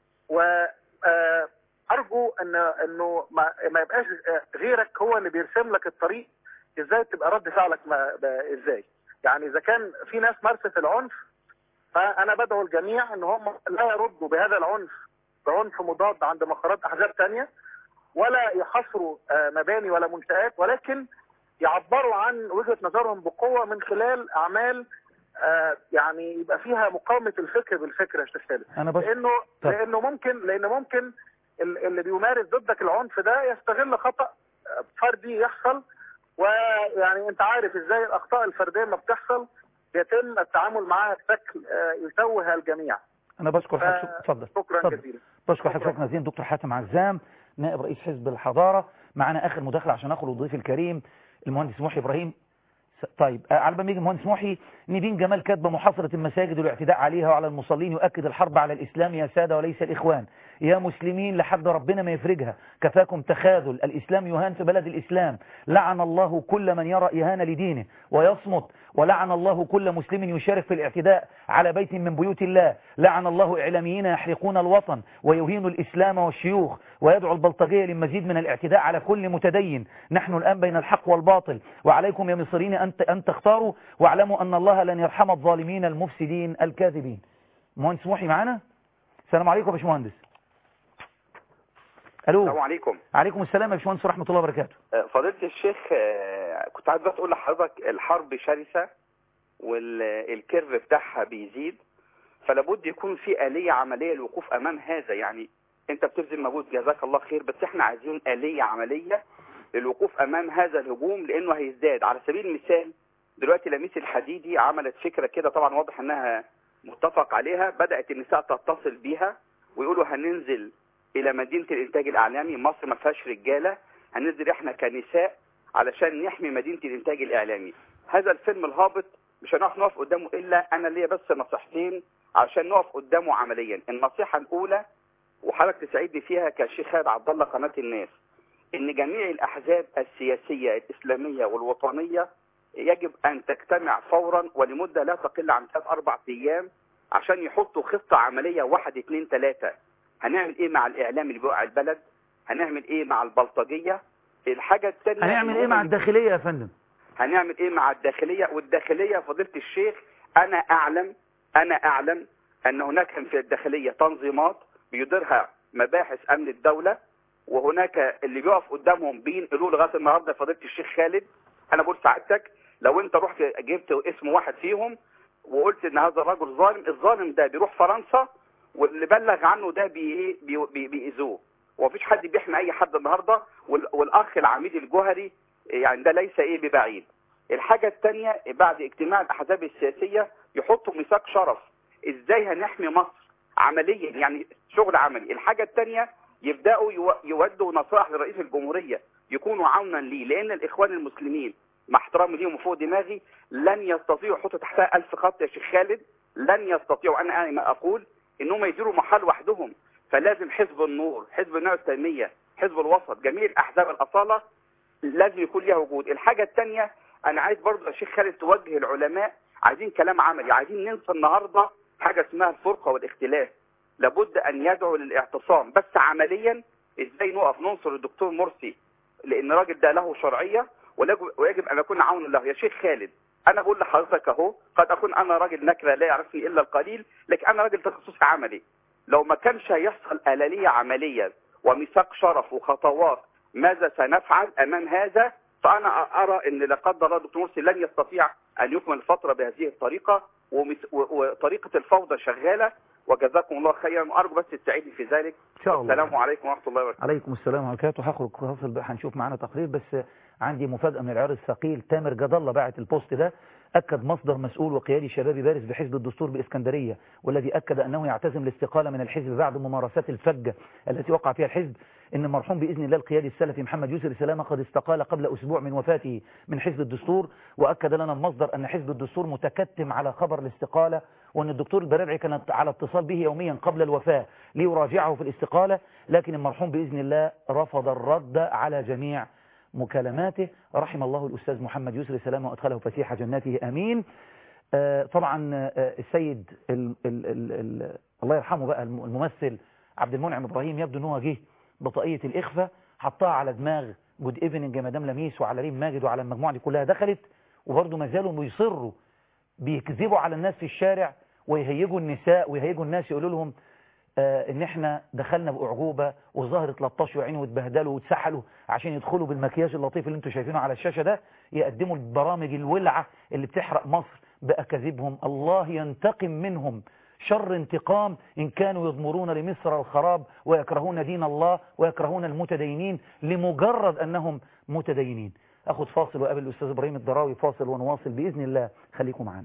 Speaker 5: وارجو ان انه ما, ما يبقاش غيرك هو اللي بيرسم لك الطريق ازاي تبقى رد فعلك ما ازاي. يعني اذا كان في ناس مارست العنف، فانا بدعو الجميع ان هم لا يردوا بهذا العنف بعنف مضاد عند مقرات احزاب ثانيه، ولا يحصروا مباني ولا منشآت، ولكن يعبروا عن وجهة نظرهم بقوة من خلال أعمال آه يعني يبقى فيها مقاومة الفكر بالفكر يا شيخ خالد. لأنه طب. لأنه ممكن لأنه ممكن اللي بيمارس ضدك العنف ده يستغل خطأ فردي يحصل، ويعني أنت عارف إزاي الأخطاء الفردية ما بتحصل يتم التعامل معها بشكل آه يسوها الجميع.
Speaker 1: أنا بشكر حضرتك. اتفضل.
Speaker 5: شكرا جزيلا.
Speaker 1: بشكر حضرتك نزين. دكتور حاتم عزام نائب رئيس حزب الحضارة معنا. آخر مداخلة عشان آخد الضيف الكريم المهندس محي إبراهيم. طيب على بال ما يجي المهندس محي، نيفين جمال كاتبه محاصرة المساجد والاعتداء عليها وعلى المصلين يؤكد الحرب على الإسلام يا سادة وليس الإخوان. يا مسلمين لحد ربنا ما يفرجها، كفاكم تخاذل، الإسلام يهان في بلد الإسلام. لعن الله كل من يرى إهانة لدينه ويصمت، ولعن الله كل مسلم يشارك في الاعتداء على بيت من بيوت الله. لعن الله إعلاميين يحرقون الوطن ويهينوا الإسلام والشيوخ ويدعو البلطجية للمزيد من الاعتداء على كل متدين. نحن الآن بين الحق والباطل، وعليكم يا مصريين أن تختاروا، واعلموا أن الله لن يرحم الظالمين المفسدين الكاذبين. مهندس محي معنا. السلام عليكم يا باشمهندس. الو.
Speaker 6: السلام عليكم.
Speaker 1: عليكم السلام يا باشمهندس ورحمه الله وبركاته.
Speaker 6: فضيله الشيخ، كنت عايز بس اقول لحضرتك الحرب شرسه والكيرف بتاعها بيزيد، فلابد يكون في آلية عملية للوقوف امام هذا. يعني انت بتبذل مجهود جزاك الله خير، بس احنا عايزين آلية عملية للوقوف امام هذا الهجوم، لانه هيزداد. على سبيل المثال دلوقتي لميس الحديدي عملت فكرة كده، طبعا واضح انها متفق عليها، بدأت النساء تتصل بيها ويقولوا هننزل الى مدينة الانتاج الاعلامي، مصر ما فيهاش رجالة، هننزل احنا كنساء علشان نحمي مدينة الانتاج الاعلامي. هذا الفيلم الهابط مش هنعرف نقف قدامه، الا انا ليا بس نصيحتين عشان نقف قدامه عمليا. النصيحة الاولى وحضرتك تساعدني فيها كشيخ خالد عبد الله قناة الناس، ان جميع الاحزاب السياسية الاسلامية والوطنية يجب ان تجتمع فورا ولمدة لا تقل عن ثلاث اربع ايام عشان يحطوا خطة عملية واحد اتنين تلاتة. هنعمل ايه مع الاعلام اللي بيوقع البلد؟ هنعمل ايه مع البلطجية؟ الحاجة الثانية
Speaker 1: هنعمل ايه مع الداخلية يا فندم؟
Speaker 6: هنعمل ايه مع الداخلية؟ والداخلية فضيلة الشيخ انا اعلم انا اعلم ان هناك في الداخلية تنظيمات بيديرها مباحث امن الدولة، وهناك اللي بيقف قدامهم بينقلوا لغايه النهارده فضيله الشيخ خالد. انا بقول سعادتك لو انت رحت جبت اسم واحد فيهم وقلت ان هذا الرجل ظالم، الظالم ده بيروح فرنسا واللي بلغ عنه ده بي بي بيأذوه، ومفيش حد بيحمي اي حد النهارده. والاخ العميد الجوهري يعني ده ليس ايه ببعيد. الحاجه الثانيه بعد اجتماع الاحزاب السياسيه يحطوا ميثاق شرف ازاي هنحمي مصر عمليا، يعني شغل عملي. الحاجه الثانيه يبداوا يودوا نصائح لرئيس الجمهوريه يكونوا عونا ليه، لان الاخوان المسلمين مع احترامي ليهم وفوق دماغي لن يستطيعوا يحطوا تحتها ألف خط يا شيخ خالد، لن يستطيعوا. انا انا ما اقول انهم يديروا محل وحدهم، فلازم حزب النور، حزب النور التنميه، حزب الوسط، جميع الاحزاب الاصاله لازم يكون ليها وجود. الحاجه الثانيه انا عايز برضه يا شيخ خالد توجه العلماء، عايزين كلام عملي، عايزين ننسى النهارده حاجه اسمها الفرقه والاختلاف. لابد ان يدعو للاعتصام، بس عمليا ازاي نقف ننصر الدكتور مرسي لان الراجل ده له شرعيه، ويجب ان اكون عونا له. يا شيخ خالد، انا بقول لحضرتك اهو، قد اكون انا راجل نكره لا يعرفني الا القليل، لكن انا راجل تخصصي عملي. لو ما كانش هيحصل آلالية عملية وميثاق شرف وخطوات ماذا سنفعل امام هذا، فانا ارى ان لا قدر الله دكتور مرسي لن يستطيع ان يكمل الفتره بهذه الطريقه، وطريقه الفوضى شغاله. وجزاكم الله خيرا، وارجو بس تساعدني في ذلك.
Speaker 1: ان شاء الله.
Speaker 6: السلام عليكم ورحمه الله وبركاته.
Speaker 1: عليكم السلام ورحمه الله وبركاته. هخرج فاصل بقى، هنشوف معانا تقرير، بس عندي مفاجاه من العيار الثقيل. تامر جد الله باعت البوست ده، أكد مصدر مسؤول وقيادي شبابي بارز بحزب الدستور بإسكندرية، والذي أكد أنه يعتزم الاستقالة من الحزب بعد ممارسات الفجة التي وقع فيها الحزب، إن المرحوم بإذن الله القيادي السلفي محمد يسر سلامة قد استقال قبل أسبوع من وفاته من حزب الدستور. وأكد لنا المصدر أن حزب الدستور متكتم على خبر الاستقالة، وأن الدكتور البرابعي كان على اتصال به يوميا قبل الوفاة ليراجعه في الاستقالة، لكن المرحوم بإذن الله رفض الرد على جميع مكالماته. رحم الله الأستاذ محمد يسر سلامة وأدخله فسيح جناته آمين. آه طبعا آه السيد ال ال ال ال الله يرحمه بقى الممثل عبد المنعم إبراهيم، يبدو أنه جه بطاقية الإخفاء حطها على دماغ جود ايفنينج مدام لميس وعلى ريم ماجد وعلى المجموعة دي كلها، دخلت وبرضه ما زالوا بيصروا بيكذبوا على الناس في الشارع ويهيجوا النساء ويهيجوا الناس، يقولوا لهم آه ان احنا دخلنا باعجوبه وظهر تلطشوا عينه واتبهدلوا واتسحلوا عشان يدخلوا بالمكياج اللطيف اللي انتم شايفينه على الشاشه ده، يقدموا البرامج الولعه اللي بتحرق مصر باكاذيبهم. الله ينتقم منهم شر انتقام إن كانوا يضمرون لمصر الخراب ويكرهون دين الله ويكرهون المتدينين لمجرد أنهم متدينين. أخذ فاصل وقابل الأستاذ إبراهيم الدراوي، فاصل ونواصل بإذن الله، خليكم معنا.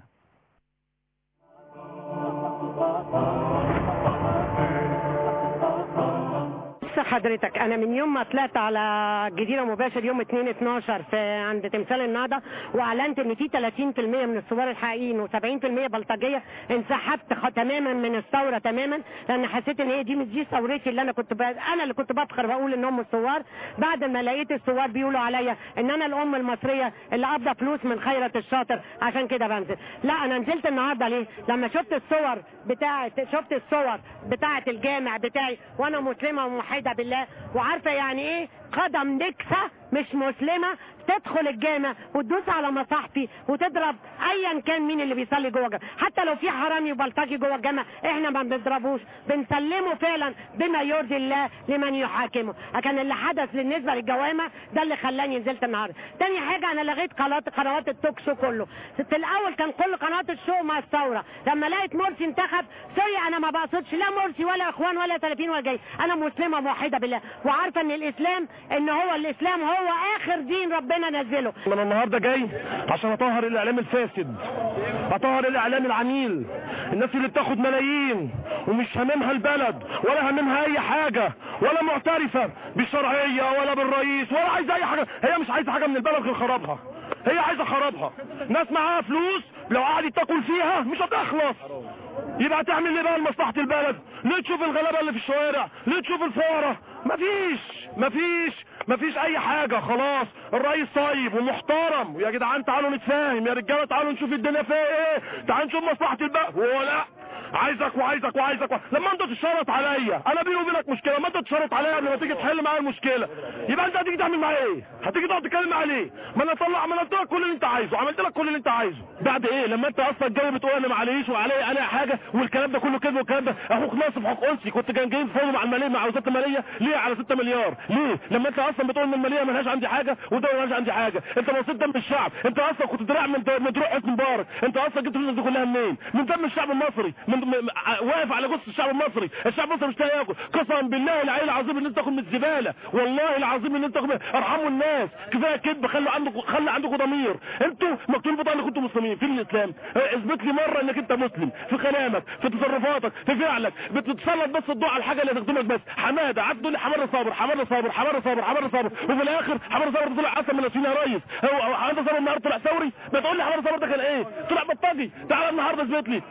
Speaker 7: حضرتك انا من يوم ما طلعت على جزيره مباشر يوم اتنين اتناشر في عند تمثال النهضه واعلنت ان في ثلاثين في المية من الثوار الحقيقيين وسبعين في المية بلطجيه، انسحبت تماما من الثوره تماما، لان حسيت ان هي دي مش دي ثورتي اللي انا كنت ب... انا اللي كنت بفخر بقول ان هم الثوار، بعد ما لقيت الثوار بيقولوا عليا ان انا الام المصريه اللي قابضه فلوس من خيرت الشاطر، عشان كده بنزل. لا انا نزلت النهارده ليه؟ لما شفت الصور بتاعه شفت الصور بتاعه الجامع بتاعي وانا مسلمه وموحده بالله وعارفه يعني ايه قدم نكسه مش مسلمه تدخل الجامع وتدوس على مصاحفي وتضرب ايا كان مين اللي بيصلي جوه الجامع، حتى لو في حرامي وبلطجي جوه الجامع احنا ما بنضربوش، بنسلمه فعلا بما يرضي الله لمن يحاكمه. كان اللي حدث بالنسبه للجوامع ده اللي خلاني نزلت النهارده. تاني حاجه انا لغيت قنوات قنوات التوك شو كله. في الاول كان كل قنوات الشو مع الثوره، لما لقيت مرسي انتخب سوري انا ما بقصدش لا مرسي ولا اخوان ولا ثلاثين ولا جاي، انا مسلمه موحده بالله وعارفه ان الاسلام ان هو الاسلام هو اخر دين ربنا نزله.
Speaker 8: انا النهارده جاي عشان اطهر الاعلام الفاسد، اطهر الاعلام العميل، الناس اللي بتاخد ملايين ومش هاممها البلد ولا هاممها اي حاجه ولا معترفه بالشرعيه ولا بالرئيس ولا عايزه اي حاجه، هي مش عايزه حاجه من البلد غير خرابها، هي عايزه خرابها. ناس معاها فلوس لو قعدت تاكل فيها مش هتخلص، يبقى تعمل ايه بقى لمصلحه البلد؟ ليه تشوف الغلابه اللي في الشوارع؟ ليه تشوف الفقراء؟ مفيش مفيش مفيش اي حاجه. خلاص الرئيس طيب ومحترم، يا جدعان تعالوا نتفاهم، يا رجاله تعالوا نشوف الدنيا فيها ايه، تعالوا نشوف مصلحه البلد. ولا عايزك وعايزك وعايزك و... لما انت تشرط عليا انا بيني وبينك مشكله، ما انت تشرط عليا قبل ما تيجي تحل معايا المشكله، يبقى انت هتيجي تعمل معايا ايه؟ هتيجي تقعد تتكلم معايا ليه؟ ما انا اطلع ما انا قلت لك كل اللي انت عايزه، عملت لك كل اللي انت عايزه. بعد ايه؟ لما انت اصلا جاي بتقول انا معليش وعليا انا حاجه والكلام ده كله كذب والكلام ده، اخوك ناصف حق انسي كنت كان جايين تفاوضوا مع الماليه مع وزاره الماليه ليه على ستة مليار؟ ليه؟ لما انت اصلا بتقول ان الماليه مالهاش عندي حاجه والدوله مالهاش عندي حاجه، انت بصيت دم الشعب، انت اصلا كنت دراع من من دروع حسني مبارك، انت اصلا جبت الفلوس دي كلها منين؟ من دم الشعب المصري، من م... واقف على جثه الشعب المصري، الشعب المصري مش لاقي ياكل، قسما بالله العلي العظيم ان انت تاخد من الزباله، والله العظيم ان انت تاخد. ارحموا الناس، كفايه كذب، خلوا عندكم خلي عندكم ضمير، انتوا مكتوب بطاقه انكم انتوا مسلمين. في الاسلام اثبت لي مره انك انت مسلم في كلامك في تصرفاتك في فعلك، بتتسلط بس الضوء على الحاجه اللي تخدمك بس. حماده قعدت تقول لي حمار صابر حمار صابر حمار صابر حمار صابر، وفي الاخر حمار صابر طلع احسن من الاسمين يا ريس. هو حمار صابر النهارده طلع ثوري، ما تقول لي حمار صابر ده كان ايه؟ طلع بطاجي. تعالى النهارده اثبت لي.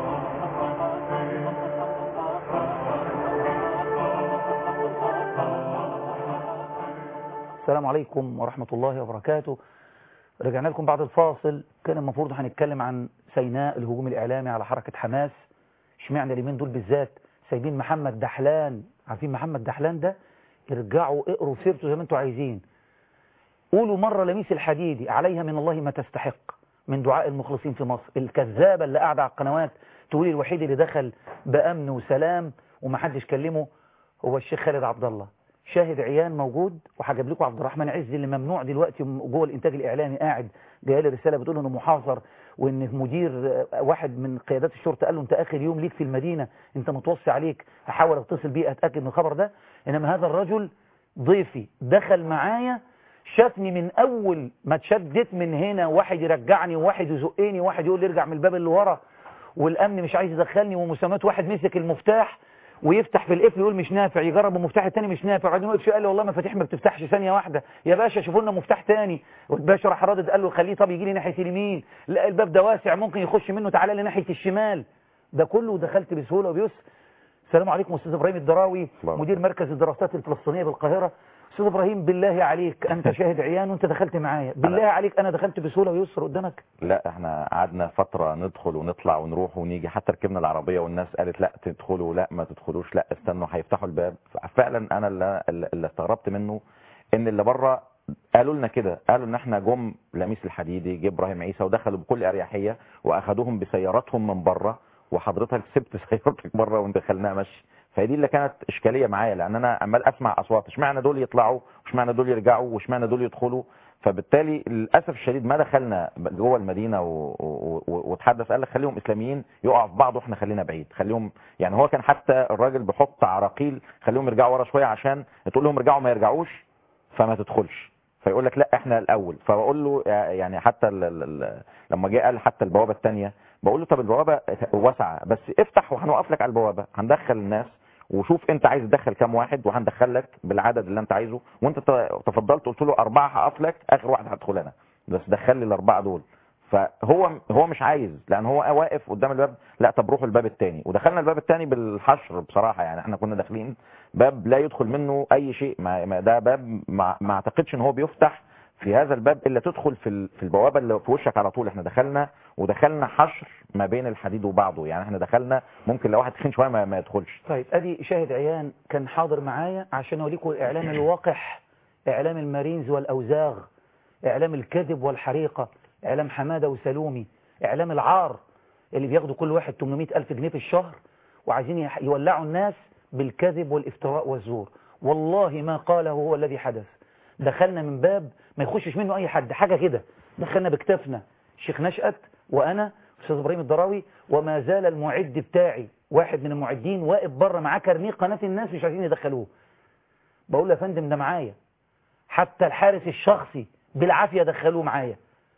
Speaker 1: السلام عليكم ورحمة الله وبركاته. رجعنا لكم بعد الفاصل. كان المفروض هنتكلم عن سيناء، الهجوم الإعلامي على حركة حماس. اشمعنى اليومين دول بالذات سايبين محمد دحلان؟ عارفين محمد دحلان ده؟ ارجعوا اقروا سيرته زي ما انتوا عايزين. قولوا مرة لميس الحديدي عليها من الله ما تستحق من دعاء المخلصين في مصر. الكذابة اللي قاعدة على القنوات تقولي الوحيد اللي دخل بأمن وسلام ومحدش كلمه هو الشيخ خالد عبد الله. شاهد عيان موجود، وهجيب لكم عبد الرحمن عز اللي ممنوع دلوقتي جوه الانتاج الاعلامي، قاعد جايه لي رساله بتقول انه محاصر، وان مدير واحد من قيادات الشرطه قال له انت اخر يوم ليك في المدينه، انت متوصي عليك، احاول اتصل بيه اتاكد من الخبر ده. انما هذا الرجل ضيفي دخل معايا، شافني من اول ما اتشدت من هنا، واحد يرجعني وواحد يزقني وواحد يقول لي ارجع من الباب اللي ورا، والامن مش عايز يدخلني، ومسامات واحد مسك المفتاح ويفتح في القفل يقول مش نافع، يجرب المفتاح الثاني مش نافع، وبعدين وقف قال لي والله مفاتيح ما بتفتحش ثانيه واحده يا باشا، شوفوا لنا مفتاح ثاني. والباشا راح رادد قال له خليه طب يجي لي ناحيه اليمين، لا الباب ده واسع ممكن يخش منه، تعالى لي ناحيه الشمال. ده كله دخلت بسهوله وبيسر. السلام عليكم استاذ ابراهيم الدراوي مدير مركز الدراسات الفلسطينيه بالقاهره. استاذ ابراهيم بالله عليك انت شاهد عيان وانت دخلت معايا، بالله عليك انا دخلت بسهوله ويسر قدامك؟
Speaker 9: لا احنا قعدنا فتره ندخل ونطلع ونروح ونيجي، حتى ركبنا العربيه والناس قالت لا تدخلوا لا ما تدخلوش لا استنوا هيفتحوا الباب. فعلا انا اللي, اللي استغربت منه ان اللي بره قالوا لنا كده، قالوا ان احنا جم لميس الحديدي جه ابراهيم عيسى ودخلوا بكل اريحيه واخدوهم بسياراتهم من بره، وحضرتك سبت سيارتك بره ودخلناها مشي. فدي اللي كانت اشكاليه معايا، لان انا عمال اسمع اصوات اشمعنى دول يطلعوا واشمعنى دول يرجعوا واشمعنى دول يدخلوا. فبالتالي للاسف الشديد ما دخلنا جوه المدينه وتحدث قال لك خليهم اسلاميين يقعوا في بعض واحنا خلينا بعيد، خليهم يعني هو كان حتى الراجل بيحط عراقيل خليهم يرجعوا ورا شويه عشان تقول لهم ارجعوا ما يرجعوش فما تدخلش، فيقول لك لا احنا الاول. فبقول له يعني حتى لما جه قال حتى البوابه الثانيه بقول له طب البوابه واسعه بس افتح وهنوقف لك على البوابه، هندخل الناس وشوف انت عايز تدخل كام واحد وهندخل لك بالعدد اللي انت عايزه، وانت تفضلت قلت له اربعه هقف لك، اخر واحد هدخل انا بس دخل لي الاربعه دول. فهو هو مش عايز لان هو واقف قدام الباب، لا طب روحوا الباب الثاني، ودخلنا الباب الثاني بالحشر بصراحه. يعني احنا كنا داخلين باب لا يدخل منه اي شيء، ما ده باب ما, ما اعتقدش ان هو بيفتح في هذا الباب الا تدخل في في البوابه اللي في وشك على طول. احنا دخلنا ودخلنا حشر ما بين الحديد وبعضه، يعني احنا دخلنا ممكن لو واحد تخين شويه ما, ما يدخلش.
Speaker 1: طيب ادي شاهد عيان كان حاضر معايا عشان اوريكم الاعلام الواقح، اعلام المارينز والاوزاغ، اعلام الكذب والحريقه، اعلام حماده وسلومي، اعلام العار اللي بياخدوا كل واحد ثمانمائة ألف جنيه في الشهر وعايزين يولعوا الناس بالكذب والافتراء والزور. والله ما قاله هو الذي حدث. دخلنا من باب ما يخشش منه اي حد، حاجه كده، دخلنا بكتافنا الشيخ نشأت وانا استاذ ابراهيم الدراوي، وما زال المعد بتاعي واحد من المعدين واقف بره معاه كارنيه قناه الناس مش عايزين يدخلوه. بقول له يا فندم ده معايا، حتى الحارس الشخصي بالعافيه دخلوه معايا.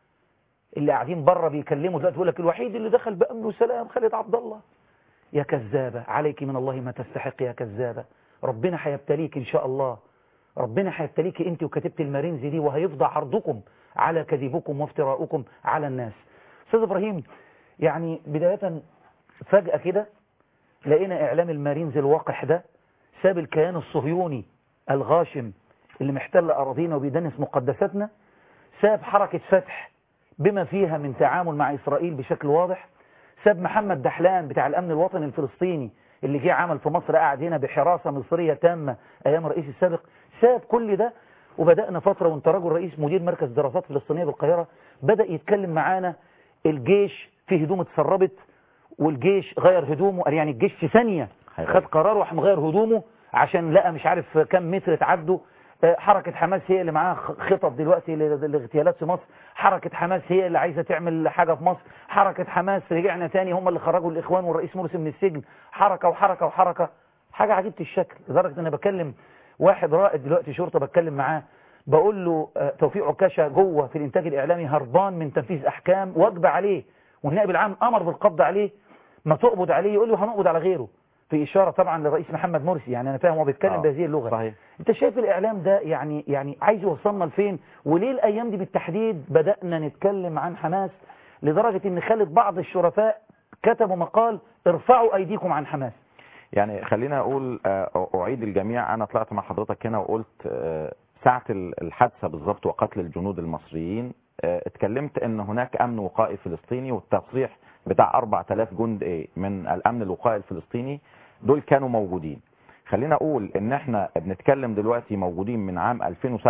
Speaker 1: اللي قاعدين بره بيكلموا دلوقتي بيقول لك الوحيد اللي دخل بامن وسلام خالد عبد الله. يا كذابه، عليك من الله ما تستحق يا كذابه. ربنا هيبتليك ان شاء الله، ربنا هيبتليك انت وكتيبه المارينز دي، وهيفضى عرضكم على كذبكم وافتراؤكم على الناس. استاذ ابراهيم يعني بدايه فجاه كده لقينا اعلام المارينز الواقح ده ساب الكيان الصهيوني الغاشم اللي محتل اراضينا وبيدنس مقدساتنا، ساب حركه فتح بما فيها من تعامل مع اسرائيل بشكل واضح، ساب محمد دحلان بتاع الامن الوطني الفلسطيني اللي جه عمل في مصر قاعد هنا بحراسه مصريه تامه ايام الرئيس السابق، ساب كل ده وبدانا فتره وانت راجل رئيس مدير مركز دراسات فلسطينيه بالقاهره، بدا يتكلم معانا الجيش فيه هدوم اتسربت والجيش غير هدومه، قال يعني الجيش في ثانيه خد قرار وراح مغير هدومه عشان لقى مش عارف كم متر تعدوا. حركة حماس هي اللي معاها خطط دلوقتي للاغتيالات في مصر، حركة حماس هي اللي عايزة تعمل حاجة في مصر، حركة حماس رجعنا تاني هم اللي خرجوا الإخوان والرئيس مرسي من السجن، حركة وحركة وحركة، حاجة عجيبة الشكل. لدرجة ان انا بكلم واحد رائد دلوقتي شرطة بتكلم معاه بقول له توفيق عكاشة جوه في الانتاج الاعلامي هربان من تنفيذ احكام واجب عليه، والنائب العام امر بالقبض عليه، ما تقبض عليه، يقول له هنقبض على غيره، في إشارة طبعا للرئيس محمد مرسي. يعني أنا فاهم هو بيتكلم آه. بهذه اللغة. صحيح. أنت شايف الإعلام ده يعني يعني عايز يوصلنا لفين؟ وليه الأيام دي بالتحديد بدأنا نتكلم عن حماس لدرجة إن خلت بعض الشرفاء كتبوا مقال ارفعوا أيديكم عن حماس؟
Speaker 9: يعني خلينا أقول أعيد الجميع، أنا طلعت مع حضرتك هنا وقلت ساعة الحادثة بالضبط وقتل الجنود المصريين اتكلمت إن هناك أمن وقائي فلسطيني، والتصريح بتاع أربعة آلاف جندي من الأمن الوقائي الفلسطيني دول كانوا موجودين. خلينا اقول ان احنا بنتكلم دلوقتي موجودين من عام ألفين وسبعة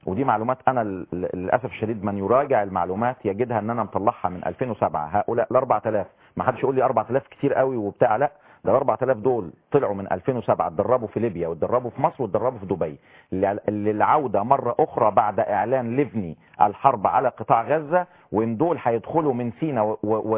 Speaker 9: ودي معلومات انا للاسف الشديد من يراجع المعلومات يجدها ان انا مطلعها من ألفين وسبعة. هؤلاء ال أربعة آلاف ما حدش يقول لي أربعة آلاف كتير قوي وبتاع، لا ده ال أربعة آلاف دول طلعوا من ألفين وسبعة اتدربوا في ليبيا واتدربوا في مصر واتدربوا في دبي للعوده مره اخرى بعد اعلان ليفني الحرب على قطاع غزه، وان دول هيدخلوا من سيناء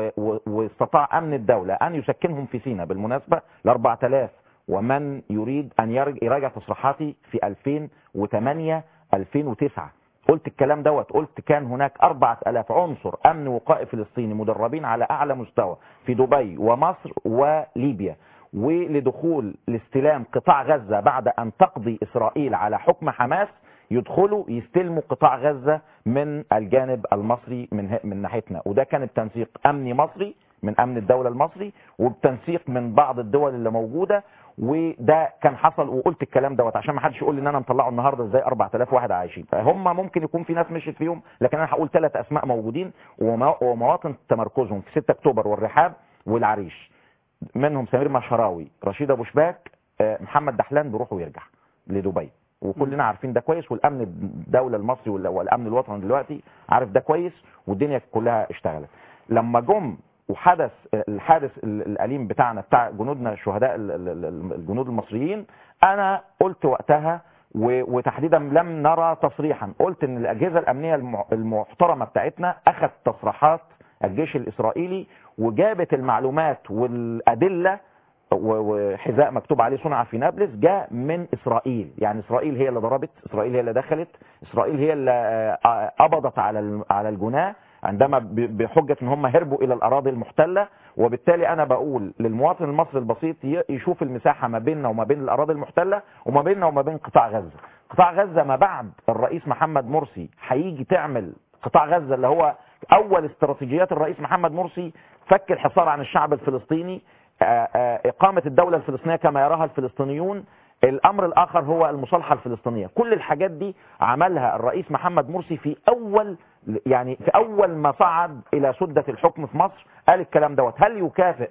Speaker 9: واستطاع امن الدوله ان يسكنهم في سيناء. بالمناسبه ال أربعة آلاف ومن يريد ان يراجع تصريحاتي في ألفين وثمانية ألفين وتسعة قلت الكلام دوت، قلت كان هناك أربعة آلاف عنصر امن وقائي فلسطيني مدربين على اعلى مستوى في دبي ومصر وليبيا، ولدخول لاستلام قطاع غزة بعد ان تقضي اسرائيل على حكم حماس يدخلوا يستلموا قطاع غزة من الجانب المصري من من ناحيتنا. وده كان بتنسيق امني مصري من امن الدولة المصري وبتنسيق من بعض الدول اللي موجودة، وده كان حصل. وقلت الكلام دوت عشان ما حدش يقول لي ان انا مطلعه النهارده ازاي أربعة آلاف واحد عايشين. هم ممكن يكون في ناس مشيت فيهم، لكن انا هقول ثلاث اسماء موجودين ومواطن تمركزهم في ستة اكتوبر والرحاب والعريش، منهم سمير مشهراوي، رشيد ابو شباك، محمد دحلان بيروح ويرجع لدبي، وكلنا عارفين ده كويس، والامن الدوله المصري والامن الوطني دلوقتي عارف ده كويس، والدنيا كلها اشتغلت. لما جم وحدث الحادث الأليم بتاعنا بتاع جنودنا الشهداء الجنود المصريين، انا قلت وقتها وتحديدا لم نرى تصريحا، قلت ان الاجهزه الامنيه المحترمه بتاعتنا اخذت تصريحات الجيش الاسرائيلي وجابت المعلومات والادله، وحذاء مكتوب عليه صنع في نابلس جاء من اسرائيل. يعني اسرائيل هي اللي ضربت، اسرائيل هي اللي دخلت، اسرائيل هي اللي قبضت على على الجناه عندما بحجه ان هم هربوا الى الاراضي المحتله. وبالتالي انا بقول للمواطن المصري البسيط يشوف المساحه ما بيننا وما بين الاراضي المحتله وما بيننا وما بين قطاع غزه. قطاع غزه ما بعد الرئيس محمد مرسي هيجي تعمل قطاع غزه اللي هو اول استراتيجيات الرئيس محمد مرسي، فك الحصار عن الشعب الفلسطيني، اقامه الدوله الفلسطينيه كما يراها الفلسطينيون. الامر الاخر هو المصالحه الفلسطينيه. كل الحاجات دي عملها الرئيس محمد مرسي في اول يعني في اول ما صعد الى سده الحكم في مصر، قال الكلام دوت. هل يكافئ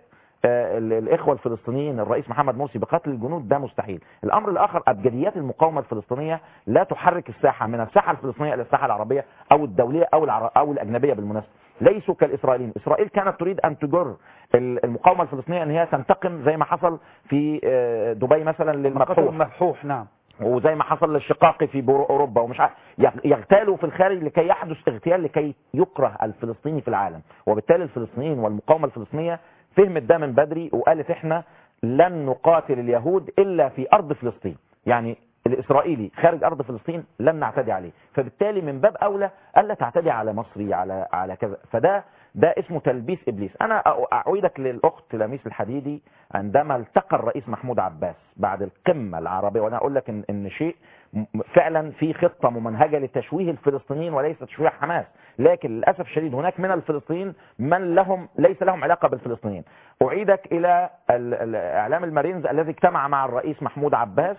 Speaker 9: الاخوه الفلسطينيين الرئيس محمد مرسي بقتل الجنود؟ ده مستحيل. الامر الاخر ابجديات المقاومه الفلسطينيه لا تحرك الساحه من الساحه الفلسطينيه الى الساحه العربيه او الدوليه او او الاجنبيه. بالمناسبه ليسوا كالاسرائيليين. اسرائيل كانت تريد ان تجر المقاومه الفلسطينيه ان هي تنتقم زي ما حصل في دبي مثلا للمبحوح،
Speaker 1: نعم،
Speaker 9: وزي ما حصل للشقاقي في اوروبا، ومش يغتالوا في الخارج لكي يحدث اغتيال لكي يكره الفلسطيني في العالم. وبالتالي الفلسطينيين والمقاومه الفلسطينيه فهمت ده من بدري وقالت احنا لن نقاتل اليهود الا في ارض فلسطين، يعني الاسرائيلي خارج ارض فلسطين لن نعتدي عليه. فبالتالي من باب اولى الا تعتدي على مصري على على كذا. فده ده اسمه تلبيس ابليس. انا اعيدك للاخت لميس الحديدي عندما التقى الرئيس محمود عباس بعد القمه العربيه، وانا اقول لك ان ان شيء فعلا في خطه ممنهجه لتشويه الفلسطينيين وليس تشويه حماس، لكن للاسف الشديد هناك من الفلسطينيين من لهم ليس لهم علاقه بالفلسطينيين. اعيدك الى اعلام المارينز الذي اجتمع مع الرئيس محمود عباس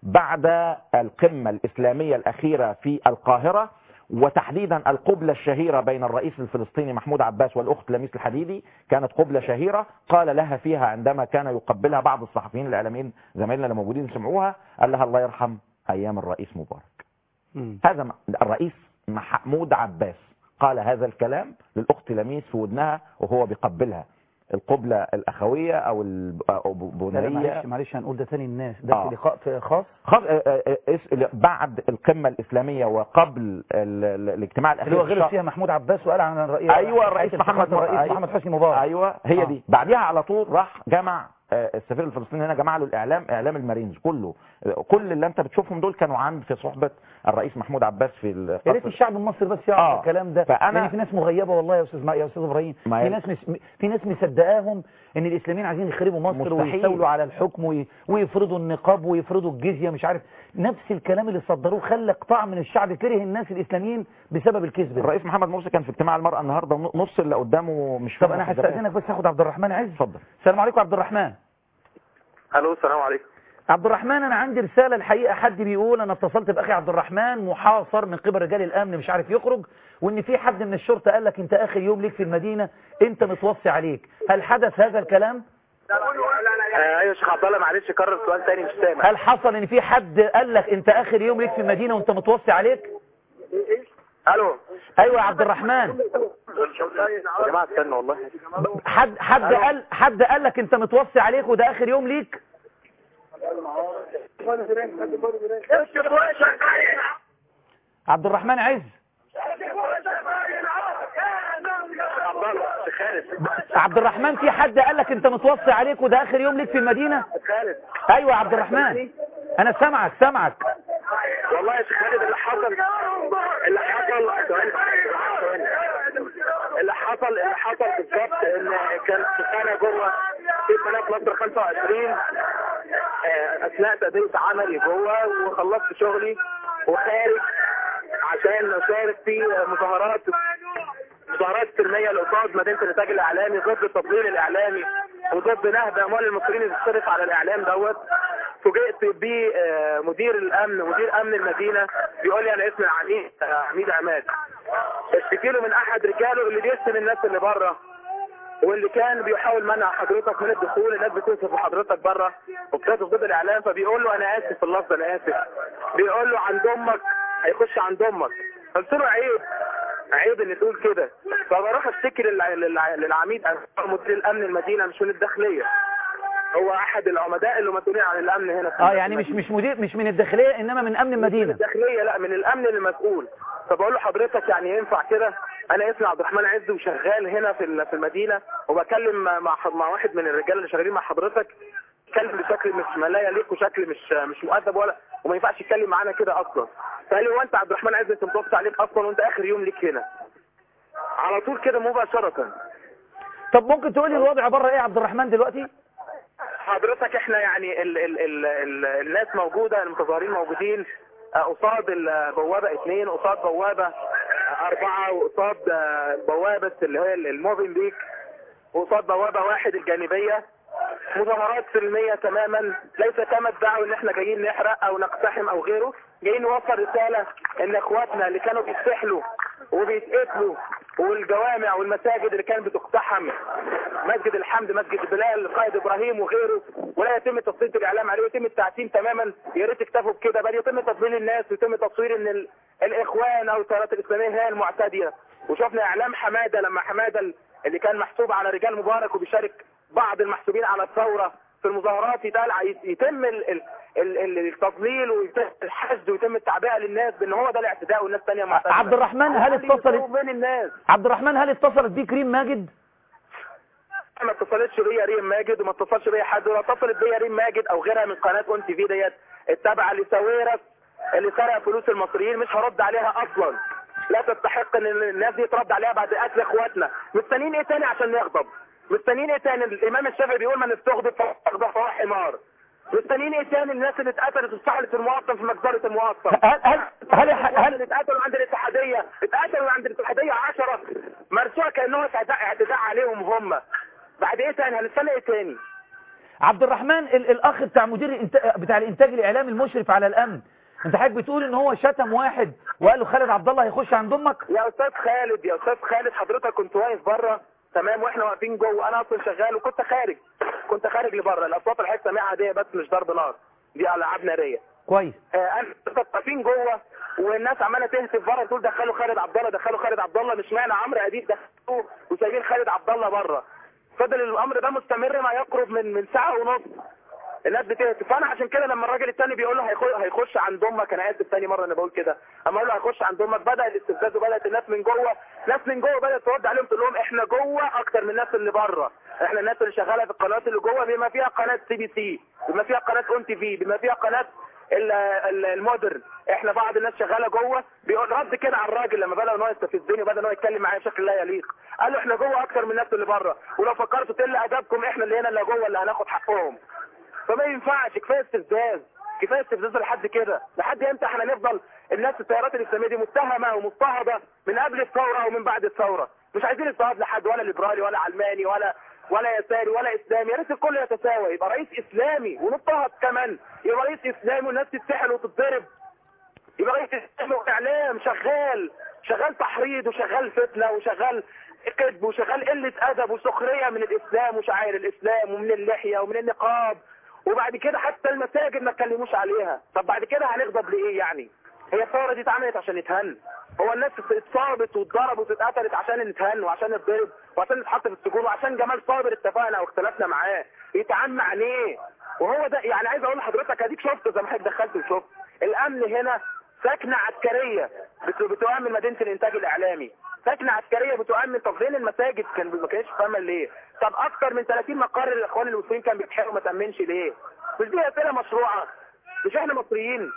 Speaker 9: بعد القمه الاسلاميه الاخيره في القاهره، وتحديدا القبلة الشهيرة بين الرئيس الفلسطيني محمود عباس والأخت لميس الحديدي، كانت قبلة شهيرة قال لها فيها عندما كان يقبلها بعض الصحفيين الإعلاميين زمايلنا اللي موجودين سمعوها، قال لها الله يرحم أيام الرئيس مبارك. م. هذا الرئيس محمود عباس قال هذا الكلام للأخت لميس في ودنها وهو بيقبلها، القبلة الأخوية أو البنية.
Speaker 1: معلش معلش هنقول ده تاني الناس ده آه. في لقاء في خاص
Speaker 9: خاص بعد القمة الإسلامية وقبل الاجتماع الأخير
Speaker 1: اللي هو غير فيها محمود عباس وقال عن الرئيس
Speaker 9: أيوة الرئيس محمد
Speaker 1: الرئيس أيوة محمد حسني مبارك.
Speaker 9: أيوة هي
Speaker 1: آه.
Speaker 9: دي. بعدها على طول راح جمع السفير الفلسطيني هنا، جمع له الاعلام اعلام المارينز كله، كل اللي انت بتشوفهم دول كانوا عند في صحبه الرئيس محمود عباس في
Speaker 1: يا ريت الشعب المصري بس يعرف آه. الكلام ده،
Speaker 9: فأنا
Speaker 1: يعني في ناس مغيبه والله يا استاذ يا استاذ ابراهيم، في ناس مس... في ناس مصدقاهم ان الاسلاميين عايزين يخربوا مصر ويستولوا على الحكم وي... ويفرضوا النقاب ويفرضوا الجزيه، مش عارف نفس الكلام اللي صدروه خلى قطاع من الشعب كره الناس الاسلاميين بسبب الكذب.
Speaker 9: الرئيس محمد مرسي كان في اجتماع المراه النهارده نص اللي قدامه مش
Speaker 1: طب انا هستاذنك بس هاخد عبد الرحمن عز.
Speaker 9: اتفضل.
Speaker 1: السلام عليكم عبد الرحمن.
Speaker 5: الو السلام عليكم
Speaker 1: عبد الرحمن. انا عندي رساله الحقيقه، حد بيقول انا اتصلت باخي عبد الرحمن محاصر من قبل رجال الامن مش عارف يخرج، وان في حد من الشرطه قال لك انت اخر يوم ليك في المدينه انت متوصي عليك، هل حدث هذا الكلام؟
Speaker 5: ايوه يا شيخ عبد الله معلش كرر السؤال تاني مش سامع.
Speaker 1: هل حصل ان في حد قال لك انت اخر يوم ليك في المدينه وانت متوصي عليك؟
Speaker 5: الو
Speaker 1: ايوه يا عبد الرحمن.
Speaker 5: يا جماعه استنى والله.
Speaker 1: حد حد قال حد قال لك انت متوصي عليك وده اخر يوم ليك؟ عبد الرحمن عز. عبد الرحمن في حد قال لك انت متوصي عليك وده اخر يوم ليك في المدينة؟ ايوه يا عبد الرحمن انا سامعك سامعك.
Speaker 5: والله يا شيخ خالد اللي حصل اللي حصل اللي حصل اللي حصل بالظبط ان كان سنه جوه في قناه مصر خمسة وعشرين اثناء تقديم عملي جوه وخلصت شغلي وخارج عشان اشارك في مظاهرات مظاهرات سلميه لقصاد مدينه الانتاج الاعلامي ضد التضليل الاعلامي وضد نهب اموال المصريين اللي بتصرف على الاعلام دوت. فوجئت بمدير الامن مدير امن المدينه بيقول لي انا اسمي العميد عميد عماد. اشتكي له من احد رجاله اللي بيشتم الناس اللي بره واللي كان بيحاول منع حضرتك من الدخول. الناس بتوصف حضرتك بره وبتوصف ضد الاعلام. فبيقول له انا اسف في اللفظ انا اسف. بيقول له عند امك هيخش عند امك. قلت له عيب عيب ان تقول كده. فبروح اشتكي للعميد مدير الامن المدينه مش من الداخليه. هو احد العمداء اللي مسؤولين عن الامن هنا في
Speaker 1: اه يعني مش مش مدير مش من الداخليه انما من امن المدينه.
Speaker 5: من الداخليه لا من الامن المسؤول. فبقول له حضرتك يعني ينفع كده؟ انا اسمي عبد الرحمن عز وشغال هنا في في المدينه وبكلم مع مع واحد من الرجاله اللي شغالين مع حضرتك اتكلم بشكل مش ما لا يليق وشكل مش مش مؤدب ولا وما ينفعش يتكلم معانا كده اصلا. فقال لي هو انت عبد الرحمن عز انت متوقع عليك اصلا وانت اخر يوم ليك هنا على طول كده مباشره.
Speaker 1: طب ممكن تقول لي الوضع بره ايه يا عبد الرحمن دلوقتي؟
Speaker 5: حضرتك احنا يعني ال ال ال ال الناس موجوده المتظاهرين موجودين قصاد البوابه اثنين قصاد بوابه اربعه وقصاد بوابه اللي هي الموفين بيك وقصاد بوابه واحد الجانبيه. مظاهرات سلميه تماما ليس كما ادعوا ان احنا جايين نحرق او نقتحم او غيره. جايين نوصل رساله ان اخواتنا اللي كانوا بيتسحلوا وبيتقتلوا والجوامع والمساجد اللي كانت بتقتحم مسجد الحمد مسجد بلال القائد ابراهيم وغيره ولا يتم تسليط الاعلام عليه ويتم التعتيم تماما. يا ريت اكتفوا بكده بل يتم تضليل الناس ويتم تصوير ان ال... الاخوان او التيارات الاسلاميه هي المعتديه. وشفنا اعلام حماده لما حماده اللي كان محسوب على رجال مبارك وبيشارك بعض المحسوبين على الثوره في المظاهرات يتقال يتم ال... ال... التضليل ويتم الحشد ويتم التعبئه للناس بان هو ده الاعتداء والناس ثانيه معتديه.
Speaker 1: عبد الرحمن هل اتصلت
Speaker 5: بين الناس
Speaker 1: عبد الرحمن هل اتصلت بيك ريم ماجد؟
Speaker 5: ما اتصلتش بيا ريم ماجد وما اتصلش بيا حد ولا اتصلت بيا ريم ماجد او غيرها من قناه اون تي في ديت التابعه لساويرس اللي سرق فلوس المصريين. مش هرد عليها اصلا. لا تستحق ان الناس دي ترد عليها بعد قتل اخواتنا. مستنيين ايه تاني عشان نغضب؟ مستنيين ايه تاني؟ الامام الشافعي بيقول من استغضب فاغضب فهو حمار. مستنيين ايه تاني؟ الناس اللي اتقتلت واستحلت في المواطن في مجزره المواطن.
Speaker 1: هل هل هل, هل
Speaker 5: اللي اتقتلوا عند الاتحاديه اتقتلوا عند الاتحاديه عشرة مرسوها كانه اعتداء عليهم هم. بعد ايه تاني؟ هنستنى ايه تاني؟
Speaker 1: عبد الرحمن ال الاخ بتاع مدير الانتاج بتاع الانتاج الاعلامي المشرف على الامن انت حضرتك بتقول ان هو شتم واحد وقال له خالد عبد الله هيخش عند امك؟
Speaker 5: يا استاذ خالد يا استاذ خالد حضرتك كنت واقف بره تمام واحنا واقفين جوه. انا اصلا شغال وكنت خارج كنت خارج لبره. الاصوات اللي حضرتك سامعها دي بس مش ضرب نار دي العاب ناريه.
Speaker 1: كويس.
Speaker 5: آه انا واقفين جوه والناس عماله تهتف بره تقول دخلوا خالد عبد الله دخلوا خالد عبد الله. مش معنى عمرو اديب دخلوه وسايبين خالد عبد الله بره. فضل الامر ده مستمر ما يقرب من من ساعه ونص. الناس بتهتف. فانا عشان كده لما الراجل الثاني بيقول له هيخش عند امك انا اسف ثاني مره انا بقول كده اما اقول له هيخش عند امك بدا الاستفزاز وبدات الناس من جوه ناس من جوه بدات ترد عليهم تقول لهم احنا جوه اكتر من الناس اللي بره. احنا الناس اللي شغاله في القنوات اللي جوه بما فيها قناه سي بي سي بما فيها قناه اون تي في بما فيها قناه المودرن. احنا بعض الناس شغاله جوه. بيقول رد كده على الراجل لما بدا ان هو يستفزني وبدا ان هو يتكلم معايا بشكل لا يليق. قال له احنا جوه اكتر من الناس اللي بره ولو فكرتوا تقل ادبكم احنا اللي هنا اللي جوه اللي هناخد حقهم. فما ينفعش. كفايه استفزاز كفايه استفزاز لحد كده. لحد امتى احنا نفضل الناس التيارات الاسلاميه دي متهمه ومضطهده من قبل الثوره ومن بعد الثوره؟ مش عايزين اضطهاد لحد ولا ليبرالي ولا علماني ولا ولا يساري ولا اسلامي. يا ريت الكل يتساوى. يبقى رئيس اسلامي ونضطهد كمان. يبقى رئيس اسلامي والناس تتسحل وتتضرب. يبقى رئيس اسلامي واعلام شغال شغال تحريض وشغال فتنه وشغال كذب وشغال قله ادب وسخريه من الاسلام وشعائر الاسلام ومن اللحيه ومن النقاب. وبعد كده حتى المساجد ما اتكلموش عليها. طب بعد كده هنغضب لايه يعني؟ هي الثوره دي اتعملت عشان نتهن؟
Speaker 6: هو الناس اتصابت واتضربت واتقتلت عشان نتهان وعشان نتضرب وعشان نتحط في السجون وعشان جمال صابر اتفقنا واختلفنا معاه يتعمى عينيه. وهو ده يعني عايز اقول لحضرتك اديك شفت زي ما حضرتك دخلت وشفت الامن هنا سكنه عسكريه بتؤمن مدينه الانتاج الاعلامي، سكنه عسكريه بتؤمن. طب فين المساجد؟ كان ما كانتش فاهمه ليه؟ طب اكتر من ثلاثين مقر للاخوان المسلمين كان بيتحرقوا ما تامنش ليه؟ مش دي اسئله مشروعه؟ مش احنا مصريين؟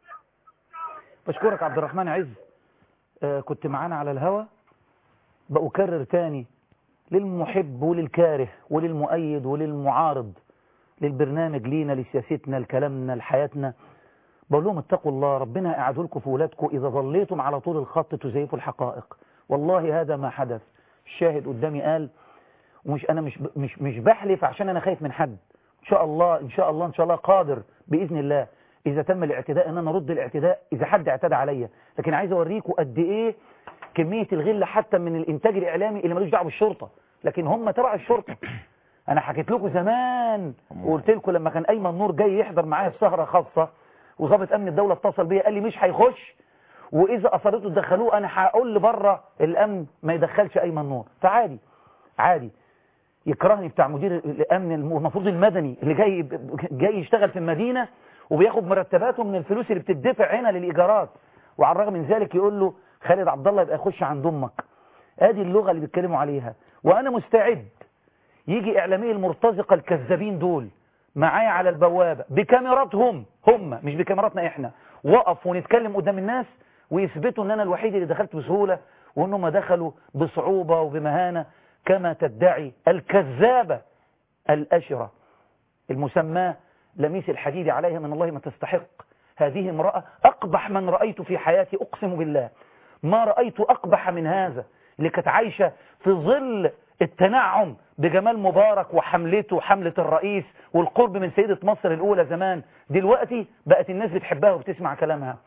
Speaker 1: بشكرك عبد الرحمن عز. آه كنت معانا على الهوا. بأكرر تاني للمحب وللكاره وللمؤيد وللمعارض للبرنامج لينا لسياستنا لكلامنا لحياتنا، بقول لهم اتقوا الله، ربنا قاعده لكم في ولادكم إذا ظليتم على طول الخط تزيفوا الحقائق. والله هذا ما حدث. الشاهد قدامي قال، ومش أنا مش مش مش بحلف عشان أنا خايف من حد. إن شاء الله إن شاء الله إن شاء الله قادر بإذن الله إذا تم الاعتداء إن أنا أرد الاعتداء إذا حد اعتدى عليا. لكن عايز أوريكم قد إيه كمية الغل حتى من الإنتاج الإعلامي اللي ملوش دعوه بالشرطة، لكن هم تبع الشرطة. أنا حكيت لكم زمان وقلت لكم لما كان أيمن نور جاي يحضر معايا في سهرة خاصة وضابط أمن الدولة اتصل بيا قال لي مش هيخش، وإذا أصرتوا تدخلوه أنا هقول لبره الأمن ما يدخلش أيمن نور. فعادي عادي يكرهني بتاع مدير الأمن المفروض المدني اللي جاي جاي يشتغل في المدينة وبياخد مرتباته من الفلوس اللي بتدفع هنا للإيجارات، وعلى الرغم من ذلك يقول له خالد عبد الله يبقى يخش عند أمك. ادي اللغة اللي بيتكلموا عليها. وأنا مستعد يجي إعلامي المرتزقة الكذابين دول معايا على البوابة بكاميراتهم هم مش بكاميراتنا إحنا، وقف ونتكلم قدام الناس ويثبتوا أن أنا الوحيد اللي دخلت بسهولة وأنهم دخلوا بصعوبة وبمهانة كما تدعي الكذابة الأشرة المسماه لميس الحديد عليها من الله ما تستحق. هذه امرأة أقبح من رأيت في حياتي، أقسم بالله ما رأيت أقبح من هذا، اللي كانت عايشة في ظل التنعم بجمال مبارك وحملته وحملة الرئيس والقرب من سيدة مصر الأولى زمان، دلوقتي بقت الناس بتحبها وبتسمع كلامها.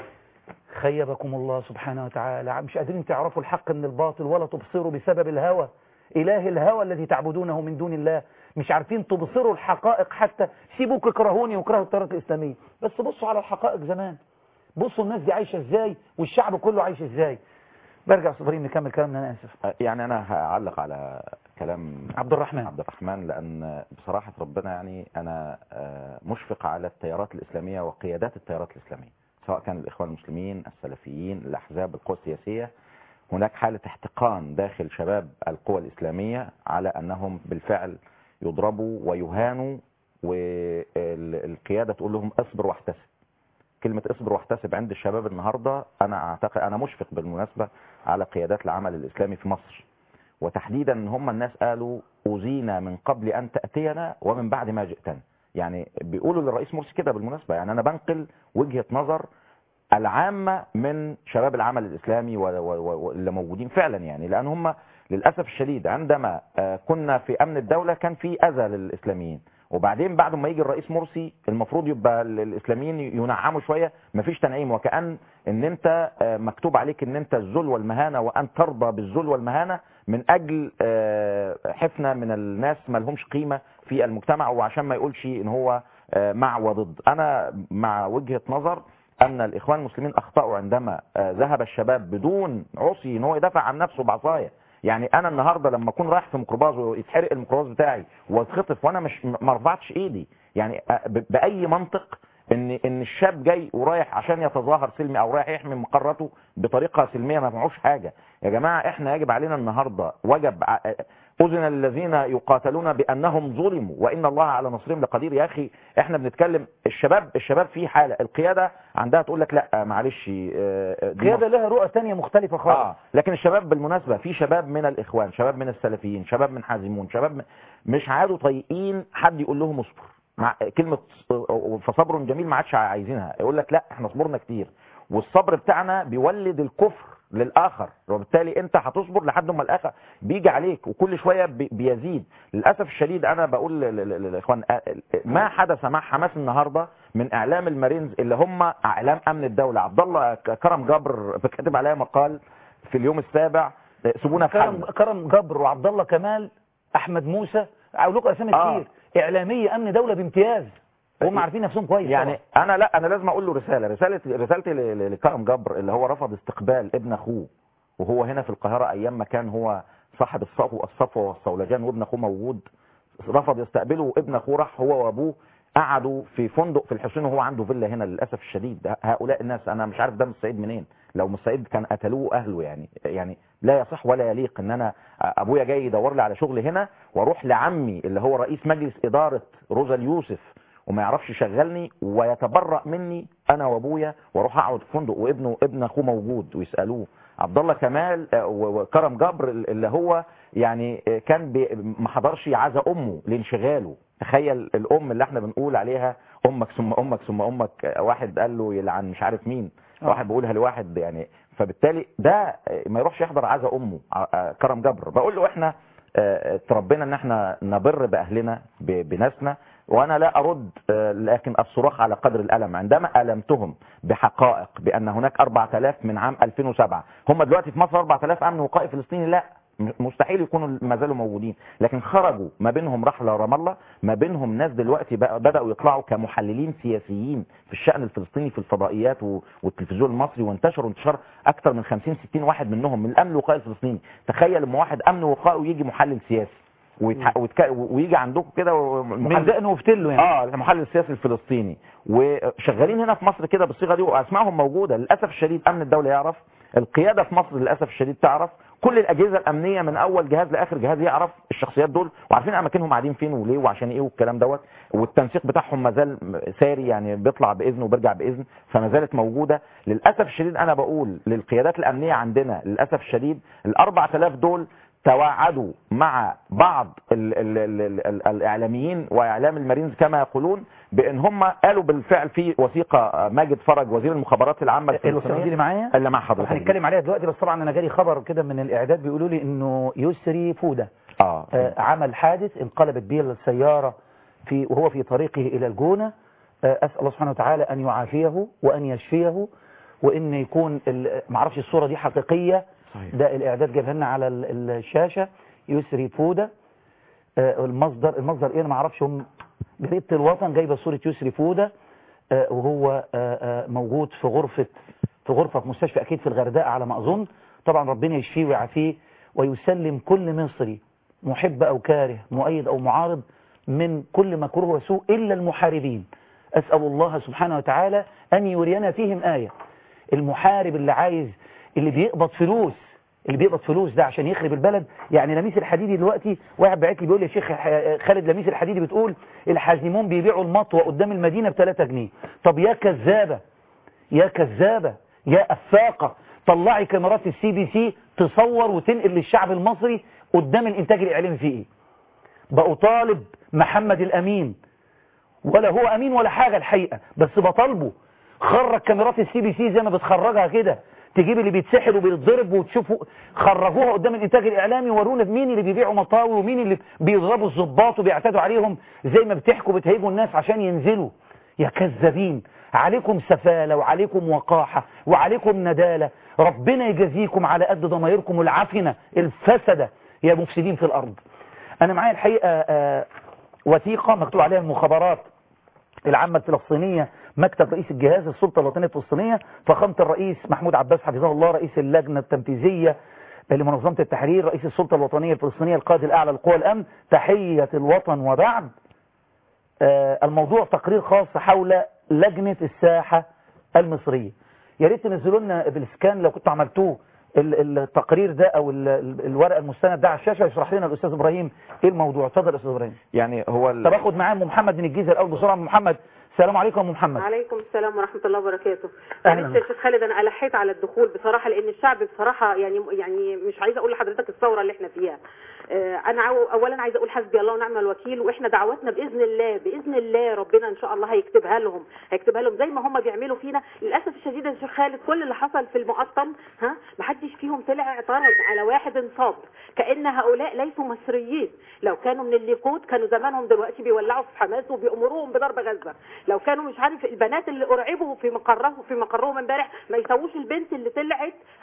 Speaker 1: خيبكم الله سبحانه وتعالى، مش قادرين تعرفوا الحق من الباطل ولا تبصروا بسبب الهوى، إله الهوى الذي تعبدونه من دون الله، مش عارفين تبصروا الحقائق. حتى سيبوك اكرهوني واكرهوا التيارات الإسلامية، بس بصوا على الحقائق زمان، بصوا الناس دي عايشة ازاي والشعب كله عايش ازاي. برجع صبرين نكمل كلامنا. أنا آسف.
Speaker 9: يعني أنا هعلق على كلام
Speaker 1: عبد الرحمن
Speaker 9: عبد الرحمن لأن بصراحة ربنا يعني أنا مشفق على التيارات الإسلامية وقيادات التيارات الإسلامية، سواء كان الإخوان المسلمين السلفيين الأحزاب القوى السياسية. هناك حالة احتقان داخل شباب القوى الإسلامية على أنهم بالفعل يضربوا ويهانوا، والقيادة تقول لهم اصبر واحتسب. كلمة اصبر واحتسب عند الشباب النهاردة أنا أعتقد أنا مشفق بالمناسبة على قيادات العمل الإسلامي في مصر، وتحديدا ان هم الناس قالوا أوذينا من قبل أن تأتينا ومن بعد ما جئتنا. يعني بيقولوا للرئيس مرسي كده بالمناسبة، يعني أنا بنقل وجهة نظر العامة من شباب العمل الإسلامي واللي موجودين فعلا، يعني لأن هم للأسف الشديد عندما كنا في أمن الدولة كان في أذى للإسلاميين، وبعدين بعد ما يجي الرئيس مرسي المفروض يبقى الإسلاميين ينعموا شوية، مفيش تنعيم، وكأن ان انت مكتوب عليك ان انت الذل والمهانة وان ترضى بالذل والمهانة من اجل حفنة من الناس ما لهمش قيمة في المجتمع، وعشان ما يقولش ان هو مع وضد. انا مع وجهة نظر ان الاخوان المسلمين اخطأوا عندما ذهب الشباب بدون عصي ان هو يدافع عن نفسه بعصايه. يعني انا النهارده لما اكون رايح في ميكروباص ويتحرق الميكروباص بتاعي واتخطف وانا مش ما رفعتش ايدي، يعني باي منطق ان ان الشاب جاي ورايح عشان يتظاهر سلمي او رايح يحمي مقرته بطريقه سلميه ما معوش حاجه. يا جماعه احنا يجب علينا النهارده وجب اذن الذين يقاتلون بانهم ظلموا وان الله على نصرهم لقدير. يا اخي احنا بنتكلم الشباب الشباب في حاله القياده عندها تقول لك لا معلش
Speaker 1: القياده لها رؤى ثانيه مختلفه خالص.
Speaker 9: آه. لكن الشباب بالمناسبه في شباب من الاخوان، شباب من السلفيين، شباب من حازمون، شباب مش عادوا طايقين حد يقول لهم اصبر. مع كلمة فصبر جميل ما عادش عايزينها، يقول لك لا احنا صبرنا كتير، والصبر بتاعنا بيولد الكفر للآخر، وبالتالي انت هتصبر لحد ما الآخر بيجي عليك وكل شوية بيزيد. للأسف الشديد انا بقول للإخوان ما حدث مع حماس النهاردة من اعلام المارينز اللي هم اعلام امن الدولة. عبد الله كرم جبر كاتب عليها مقال في اليوم السابع سيبونا في
Speaker 1: كرم, كرم جبر وعبد الله كمال احمد موسى اقول لكم اسامي كتير آه. اعلاميه امن دوله بامتياز هم عارفين نفسهم كويس
Speaker 9: يعني
Speaker 1: طبعا.
Speaker 9: انا لا انا لازم اقول له رساله رساله رسالتي ل- ل- لكرم جبر اللي هو رفض استقبال ابن اخوه وهو هنا في القاهره ايام ما كان هو صاحب الصفو الصفوه والصولجان وابن اخوه موجود، رفض يستقبله وابن اخوه راح هو وابوه قعدوا في فندق في الحسين وهو عنده فيلا هنا. للاسف الشديد هؤلاء الناس انا مش عارف ده مش سعيد منين، لو مش سعيد كان قتلوه اهله. يعني يعني لا يصح ولا يليق ان انا ابويا جاي يدور لي على شغل هنا واروح لعمي اللي هو رئيس مجلس اداره روزا اليوسف وما يعرفش يشغلني ويتبرأ مني انا وابويا واروح اقعد في فندق وابنه ابن اخوه موجود ويسالوه. عبد الله كمال وكرم جبر اللي هو يعني كان ما حضرش عزا امه لانشغاله. تخيل الام اللي احنا بنقول عليها امك ثم امك ثم امك، واحد قال له يلعن مش عارف مين، واحد بيقولها لواحد يعني. فبالتالي ده ما يروحش يحضر عزا امه كرم جبر. بقول له احنا تربينا ان احنا نبر باهلنا بناسنا، وانا لا ارد لكن الصراخ على قدر الالم. عندما المتهم بحقائق بان هناك أربعة آلاف من عام ألفين وسبعة، هم دلوقتي في مصر أربعة آلاف امن وقائي فلسطيني، لا مستحيل يكونوا ما زالوا موجودين، لكن خرجوا ما بينهم رحله رام الله، ما بينهم ناس دلوقتي بداوا يطلعوا كمحللين سياسيين في الشأن الفلسطيني في الفضائيات والتلفزيون المصري، وانتشروا انتشار اكثر من خمسين ستين واحد منهم من الامن الوقائي الفلسطيني. تخيل لما واحد امن وقائي ويجي محلل سياسي ويتح... ويتك... ويجي عندكم كده
Speaker 1: من دقنه وفتله يعني
Speaker 9: اه المحلل السياسي الفلسطيني، وشغالين هنا في مصر كده بالصيغه دي واسمائهم موجوده. للاسف الشديد امن الدوله يعرف، القياده في مصر للاسف الشديد تعرف، كل الاجهزه الامنيه من اول جهاز لاخر جهاز يعرف الشخصيات دول وعارفين اماكنهم قاعدين فين وليه وعشان ايه والكلام دوت، والتنسيق بتاعهم ما زال ساري يعني بيطلع باذن وبيرجع باذن، فما زالت موجوده. للاسف الشديد انا بقول للقيادات الامنيه عندنا للاسف الشديد ال أربعة آلاف دول توعدوا مع بعض ال ال ال ال ال الاعلاميين واعلام المارينز كما يقولون بان هم قالوا بالفعل في وثيقه ماجد فرج وزير المخابرات العامه
Speaker 1: الوثيقه دي اللي معايا
Speaker 9: اللي مع حضرتك
Speaker 1: هنتكلم عليها دلوقتي، بس طبعا انا جالي خبر كده من الاعداد بيقولوا لي انه يسري فوده
Speaker 9: آه.
Speaker 1: آه عمل حادث انقلبت به السياره في وهو في طريقه الى الجونه. آه اسال الله سبحانه وتعالى ان يعافيه وان يشفيه وان يكون معرفش الصوره دي حقيقيه صحيح. ده الاعداد جابها لنا على الشاشه. يسري فوده آه المصدر المصدر ايه انا ما اعرفش، هم جريده الوطن جايبه صوره يسري فوده آه وهو آه آه موجود في غرفه في غرفه في مستشفى اكيد في الغردقه على ما اظن. طبعا ربنا يشفيه ويعافيه ويسلم كل مصري محب او كاره مؤيد او معارض من كل مكروه وسوء الا المحاربين. اسال الله سبحانه وتعالى ان يرينا فيهم ايه. المحارب اللي عايز اللي بيقبض فلوس اللي بيقبض فلوس ده عشان يخرب البلد. يعني لميس الحديدي دلوقتي واحد بعت لي بيقول لي يا شيخ خالد لميس الحديدي بتقول الحازمون بيبيعوا المطوه قدام المدينه ب ثلاثة جنيه. طب يا كذابه يا كذابه يا افاقه، طلعي كاميرات السي بي سي تصور وتنقل للشعب المصري قدام الانتاج الاعلامي فيه ايه. بقوا طالب محمد الامين ولا هو امين ولا حاجه الحقيقه، بس بطالبه خرج كاميرات السي بي سي زي ما بتخرجها كده، تجيب اللي بيتسحل وبيتضرب وتشوفوا خرجوها قدام الانتاج الاعلامي ورونا مين اللي بيبيعوا مطاوي ومين اللي بيضربوا الضباط وبيعتدوا عليهم زي ما بتحكوا بتهيجوا الناس عشان ينزلوا. يا كذابين، عليكم سفالة وعليكم وقاحة وعليكم ندالة، ربنا يجازيكم على قد ضمائركم العفنة الفسدة يا مفسدين في الأرض. أنا معايا الحقيقة آه وثيقة مكتوب عليها المخابرات العامة الفلسطينية مكتب رئيس الجهاز السلطة الوطنية الفلسطينية فخامة الرئيس محمود عباس حفظه الله رئيس اللجنة التنفيذية لمنظمة التحرير رئيس السلطة الوطنية الفلسطينية القائد الأعلى لقوى الأمن تحية الوطن وبعد. آه الموضوع تقرير خاص حول لجنة الساحة المصرية. يا ريت تنزلوا لنا بالسكان لو كنتوا عملتوه التقرير ده او الورقه المستند ده على الشاشه يشرح لنا الاستاذ ابراهيم ايه الموضوع. اتفضل يا استاذ ابراهيم.
Speaker 9: يعني هو ال...
Speaker 1: طب اخد معاه ام محمد من الجيزه الاول بسرعه. ام محمد السلام عليكم. ام محمد.
Speaker 10: وعليكم السلام ورحمه الله وبركاته. معلش يا شيخ خالد انا الحيت على الدخول بصراحه لان الشعب بصراحه يعني يعني مش عايزه اقول لحضرتك الثوره اللي احنا فيها. انا اولا عايزه اقول حسبي الله ونعم الوكيل، واحنا دعواتنا باذن الله باذن الله ربنا ان شاء الله هيكتبها لهم هيكتبها لهم زي ما هم بيعملوا فينا. للاسف الشديد يا شيخ خالد كل اللي حصل في المقطم ها ما حدش فيهم طلع اعترض على واحد انصاب، كأن هؤلاء ليسوا مصريين. لو كانوا من الليكود كانوا زمانهم دلوقتي بيولعوا في حماس وبيأمروهم بضرب غزه. لو كانوا مش عارف البنات اللي ارعبوا في مقرهم في مقرهم امبارح ما يسووش البنت اللي طلعت ها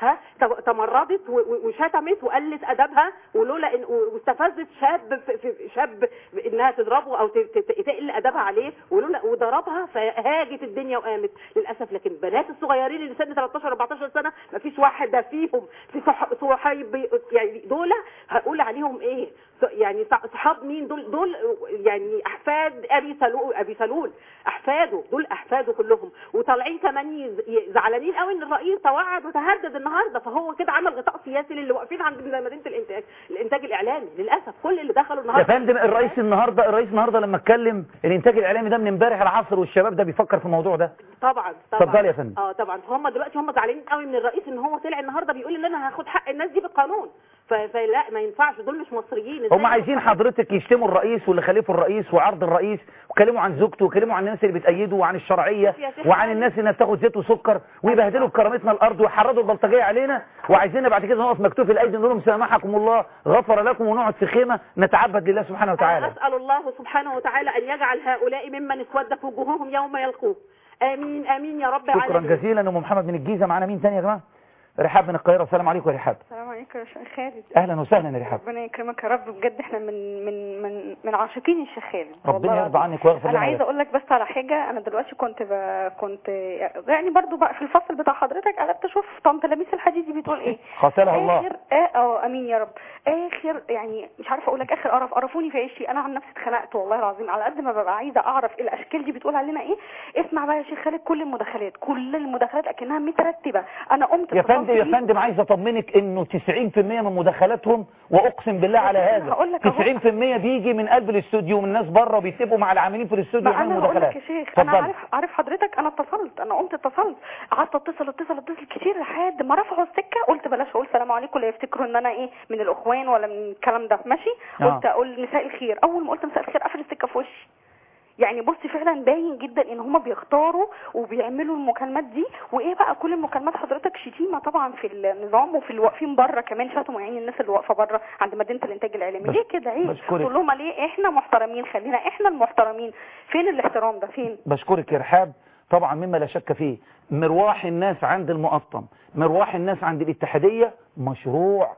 Speaker 10: تمردت وشتمت وقلت ادبها، ولولا ان واستفزت شاب في شاب انها تضربه او تقل ادبها عليه، ولولا وضربها فهاجت الدنيا وقامت للاسف. لكن البنات الصغيرين اللي سن ثلاثة عشر أربعة عشر سنه ما فيش واحده فيهم في صحاب يعني دول هقول عليهم ايه يعني صحاب مين دول؟ دول يعني احفاد ابي سلول ابي سلول احفاده، دول احفاده كلهم، وطالعين كمان زعلانين قوي ان الرئيس توعد وتهدد النهارده. فهو كده عمل غطاء سياسي للي واقفين عند مدينه الانتاج الانتاج الاعلامي. للاسف كل اللي دخلوا النهارده
Speaker 1: يا فندم الرئيس النهارده الرئيس النهارده لما اتكلم الانتاج الاعلامي ده من امبارح العصر والشباب ده بيفكر في الموضوع ده.
Speaker 10: طبعا طبعا
Speaker 1: اتفضل يا فندم.
Speaker 10: اه طبعا هم دلوقتي هم زعلانين قوي من الرئيس ان هو طلع النهارده بيقول ان انا هاخد حق الناس دي بالقانون. فلا ما ينفعش، دول مش مصريين.
Speaker 1: هم عايزين حضرتك يشتموا الرئيس واللي خليفه الرئيس وعرض الرئيس، وكلموا عن زوجته وكلموا عن الناس اللي بتأيده وعن الشرعية وعن الناس اللي بتاخد زيت وسكر ويبهدلوا بكرامتنا الارض ويحرضوا البلطجيه علينا، وعايزيننا بعد كده نقف مكتوف الايدي نقول لهم سامحكم الله غفر لكم ونقعد في خيمه نتعبد لله سبحانه وتعالى.
Speaker 10: أنا اسال الله سبحانه وتعالى ان يجعل هؤلاء ممن اسودت وجوههم يوم يلقوه. امين امين يا رب العالمين.
Speaker 1: شكرا جزيلا. ام محمد من الجيزه. معانا مين ثاني يا جماعه؟ رحاب من القاهره. السلام عليكم يا رحاب.
Speaker 11: السلام عليكم يا شيخ خالد.
Speaker 1: اهلا وسهلا يا رحاب.
Speaker 11: ربنا يكرمك يا رب، بجد احنا من من من من عاشقين الشيخ خالد.
Speaker 1: ربنا يرضى عنك ويغفر لنا.
Speaker 11: انا عايزه اقول لك بس على حاجه. انا دلوقتي كنت ب... كنت يعني برضو بقى في الفصل بتاع حضرتك قلبت اشوف طنط لميس الحديدي بتقول ايه.
Speaker 1: قاتلها الله.
Speaker 11: اخر اه امين يا رب. اخر يعني مش عارفه اقول لك اخر قرف قرفوني في عيشي. انا عن نفسي اتخنقت والله العظيم. على قد ما ببقى عايزه اعرف الاشكال دي بتقول علينا ايه. اسمع بقى يا شيخ خالد، كل المداخلات كل المداخلات اكنها مترتبه. انا قمت
Speaker 1: يا فندم يا فندم عايز اطمنك انه تسعين في المية من مداخلاتهم، واقسم بالله على هذا تسعين في المية بيجي من قلب الاستوديو ومن الناس بره وبيتفقوا مع العاملين في الاستوديو عن المداخلات.
Speaker 11: انا هقول لك يا شيخ، انا عارف عارف حضرتك. انا اتصلت انا قمت اتصلت قعدت اتصل اتصل اتصل كتير لحد ما رفعوا السكه. قلت بلاش اقول سلام عليكم لا يفتكروا ان انا ايه من الاخوان ولا من الكلام ده ماشي.
Speaker 1: آه.
Speaker 11: قلت اقول مساء الخير. اول ما قلت مساء الخير قفل السكه في وشي. يعني بص فعلا باين جدا ان هم بيختاروا وبيعملوا المكالمات دي. وايه بقى كل المكالمات حضرتك شتيمه طبعا في النظام وفي الواقفين بره كمان. شتموا يعني الناس اللي واقفه بره عند مدينه الانتاج الاعلامي. ليه كده؟ عيب تقول لهم ليه؟ احنا محترمين، خلينا احنا المحترمين. فين الاحترام ده؟ فين؟
Speaker 1: بشكرك يا رحاب. طبعا مما لا شك فيه مروح الناس عند المقطم، مروح الناس عند الاتحاديه مشروع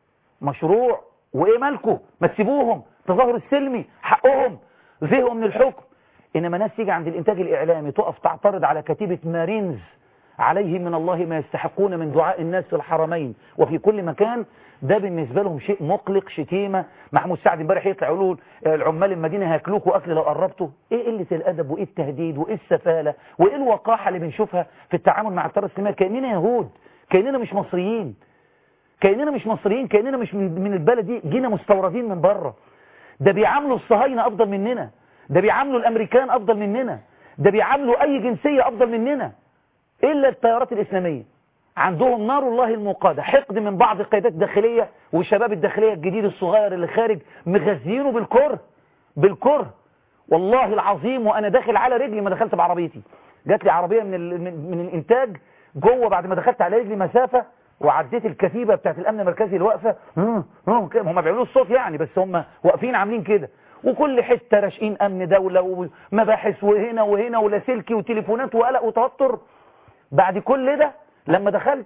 Speaker 1: مشروع. وايه مالكم؟ ما تسيبوهم تظاهروا السلمي حقهم، زهقوا من الحكم. انما ناس تيجي عند الانتاج الاعلامي تقف تعترض على كتيبه مارينز عليهم من الله ما يستحقون من دعاء الناس في الحرمين وفي كل مكان، ده بالنسبه لهم شيء مقلق. شتيمه. محمود سعد امبارح يطلع يقول العمال المدينه هياكلوكوا اكل لو قربتوا. ايه قله الادب وايه التهديد وايه السفاله وايه الوقاحه اللي بنشوفها في التعامل مع التيار السلمي؟ كاننا يهود، كاننا مش مصريين، كاننا مش مصريين كاننا مش من, من البلد دي، جينا مستوردين من بره. ده بيعاملوا الصهاينه افضل مننا، ده بيعاملوا الامريكان افضل مننا، ده بيعاملوا اي جنسيه افضل مننا الا التيارات الاسلاميه. عندهم نار الله الموقده، حقد من بعض القيادات الداخليه وشباب الداخليه الجديد الصغير اللي خارج مغذيينه بالكره بالكره. والله العظيم وانا داخل على رجلي ما دخلت بعربيتي، جات لي عربيه من ال... من, من الانتاج جوه بعد ما دخلت على رجلي مسافه وعديت الكتيبه بتاعت الامن المركزي اللي واقفه. هم بيعملوا الصوت يعني بس هم واقفين عاملين كده، وكل حته راشقين امن دوله ومباحث وهنا وهنا ولاسلكي وتليفونات وقلق وتوتر. بعد كل ده لما دخلت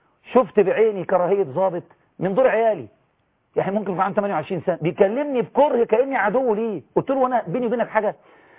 Speaker 1: شفت بعيني كراهيه ضابط من دور عيالي، يعني ممكن يكون عنده ثمانية وعشرين سنه، بيكلمني بكره كاني عدو ليه. قلت له انا بيني وبينك حاجه؟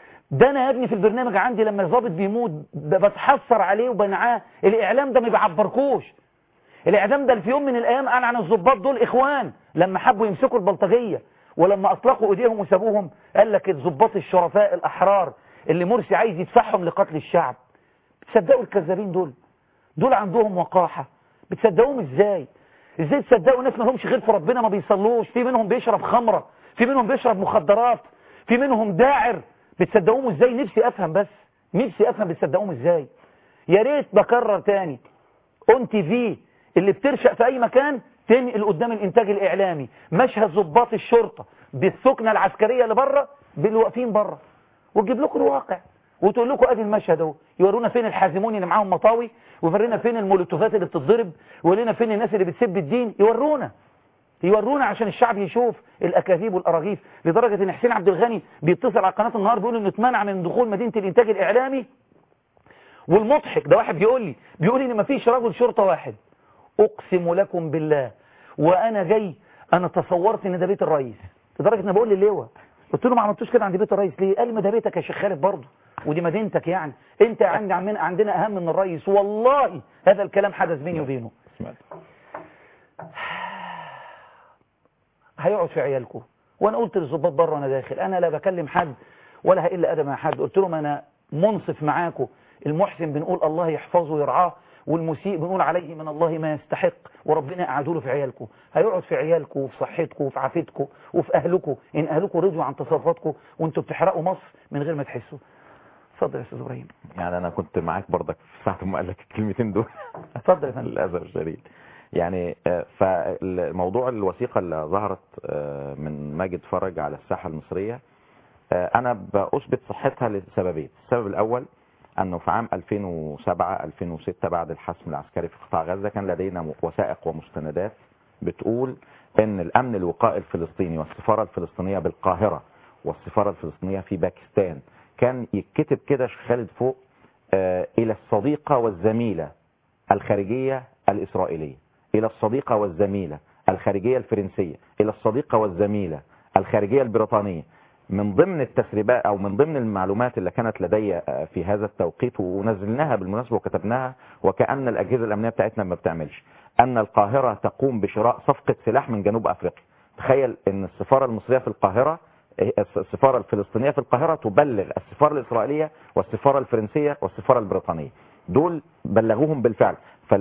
Speaker 1: ده انا يا ابني في البرنامج عندي لما ضابط بيموت بتحسر عليه وبنعاه. الاعلام ده ما بيعبركوش. الاعلام ده في يوم من الايام قال عن الضباط دول اخوان لما حبوا يمسكوا البلطجيه، ولما اطلقوا ايديهم وسابوهم قال لك الضباط الشرفاء الاحرار اللي مرسي عايز يدفعهم لقتل الشعب. بتصدقوا الكذابين دول؟ دول عندهم وقاحه، بتصدقوهم ازاي؟ ازاي تصدقوا ناس ما لهمش غير في ربنا ما بيصلوش؟ في منهم بيشرب خمره، في منهم بيشرب مخدرات، في منهم داعر. بتصدقوهم ازاي؟ نفسي افهم بس نفسي افهم بتصدقوهم ازاي. يا ريت بكرر تاني اون تي في اللي بترشق في اي مكان تنقل قدام الانتاج الاعلامي مشهد ضباط الشرطه بالسكنه العسكريه اللي بره باللي واقفين بره، وتجيب لكم الواقع وتقول لكم ادي المشهد اهو. يورونا فين الحازمون اللي معاهم مطاوي، ويورينا فين المولوتوفات اللي بتتضرب، ويورينا فين الناس اللي بتسب الدين. يورونا يورونا عشان الشعب يشوف الاكاذيب والاراغيف. لدرجه ان حسين عبد الغني بيتصل على قناه النهار بيقول انه اتمنع من دخول مدينه الانتاج الاعلامي. والمضحك ده واحد بيقول لي بيقول لي ان مفيش رجل شرطه واحد اقسم لكم بالله وانا جاي انا تصورت ان ده بيت الرئيس، لدرجه ان بقول للواء قلت له ما عملتوش كده عند بيت الرئيس ليه؟ قال لي ما ده بيتك يا شيخ خالد برضه ودي مدينتك، يعني انت عندي عندنا عندنا اهم من الرئيس. والله هذا الكلام حدث بيني وبينه. هيقعد في عيالكم. وانا قلت للظباط بره وانا داخل انا لا بكلم حد ولا هقل ادب مع حد، قلت لهم انا منصف معاكم، المحسن بنقول الله يحفظه ويرعاه، والمسيء بنقول عليه من الله ما يستحق، وربنا قعدوا له في عيالكم. هيقعد في عيالكم وفي صحتكم وفي عافيتكم وفي اهلكم ان اهلكم رضوا عن تصرفاتكم وانتم بتحرقوا مصر من غير ما تحسوا. اتفضل يا استاذ ابراهيم.
Speaker 9: يعني انا كنت معاك برضك في ساعه ما قال لك الكلمتين دول.
Speaker 1: اتفضل يا فندم.
Speaker 9: للاسف الشديد. يعني فالموضوع الوثيقه اللي ظهرت من ماجد فرج على الساحه المصريه انا باثبت صحتها لسببين. السبب الاول انه في عام ألفين وسبعة ألفين وستة بعد الحسم العسكري في قطاع غزه كان لدينا وثائق ومستندات بتقول ان الامن الوقائي الفلسطيني والسفاره الفلسطينيه بالقاهره والسفاره الفلسطينيه في باكستان كان يتكتب كده خالد فوق آه الى الصديقه والزميله الخارجيه الاسرائيليه، الى الصديقه والزميله الخارجيه الفرنسيه، الى الصديقه والزميله الخارجيه البريطانيه. من ضمن التسريبات او من ضمن المعلومات اللي كانت لدي في هذا التوقيت ونزلناها بالمناسبه وكتبناها وكأن الاجهزه الامنيه بتاعتنا ما بتعملش، ان القاهره تقوم بشراء صفقه سلاح من جنوب افريقيا. تخيل ان السفاره المصريه في القاهره السفاره الفلسطينيه في القاهره تبلغ السفاره الاسرائيليه والسفاره الفرنسيه والسفاره البريطانيه، دول بلغوهم بالفعل.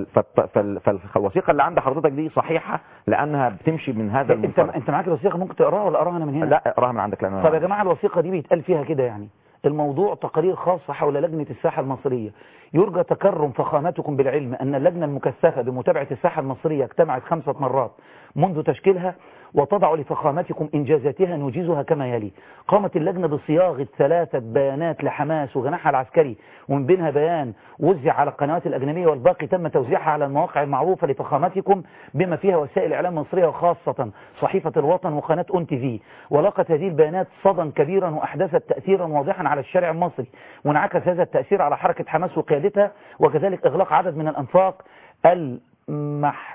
Speaker 9: فالوثيقه اللي عند حضرتك دي صحيحه لانها بتمشي من هذا
Speaker 1: المنطلق. انت انت معاك الوثيقه ممكن تقراها ولا اقراها انا من هنا؟
Speaker 9: لا اقراها من عندك. لان
Speaker 1: طب يا جماعه الوثيقه دي بيتقال فيها كده يعني الموضوع تقارير خاصه حول لجنه الساحه المصريه. يرجى تكرم فخامتكم بالعلم ان اللجنه المكثفه بمتابعه الساحه المصريه اجتمعت خمسه مرات منذ تشكيلها وتضع لفخامتكم انجازاتها نوجزها كما يلي. قامت اللجنه بصياغه ثلاثه بيانات لحماس وجناحها العسكري ومن بينها بيان وزع على القنوات الاجنبيه والباقي تم توزيعها على المواقع المعروفه لفخامتكم بما فيها وسائل اعلام مصريه وخاصه صحيفه الوطن وقناه اون تي في. ولقت هذه البيانات صدى كبيرا واحدثت تاثيرا واضحا على الشارع المصري، وانعكس هذا التاثير على حركه حماس وقيادتها، وكذلك اغلاق عدد من الانفاق المح...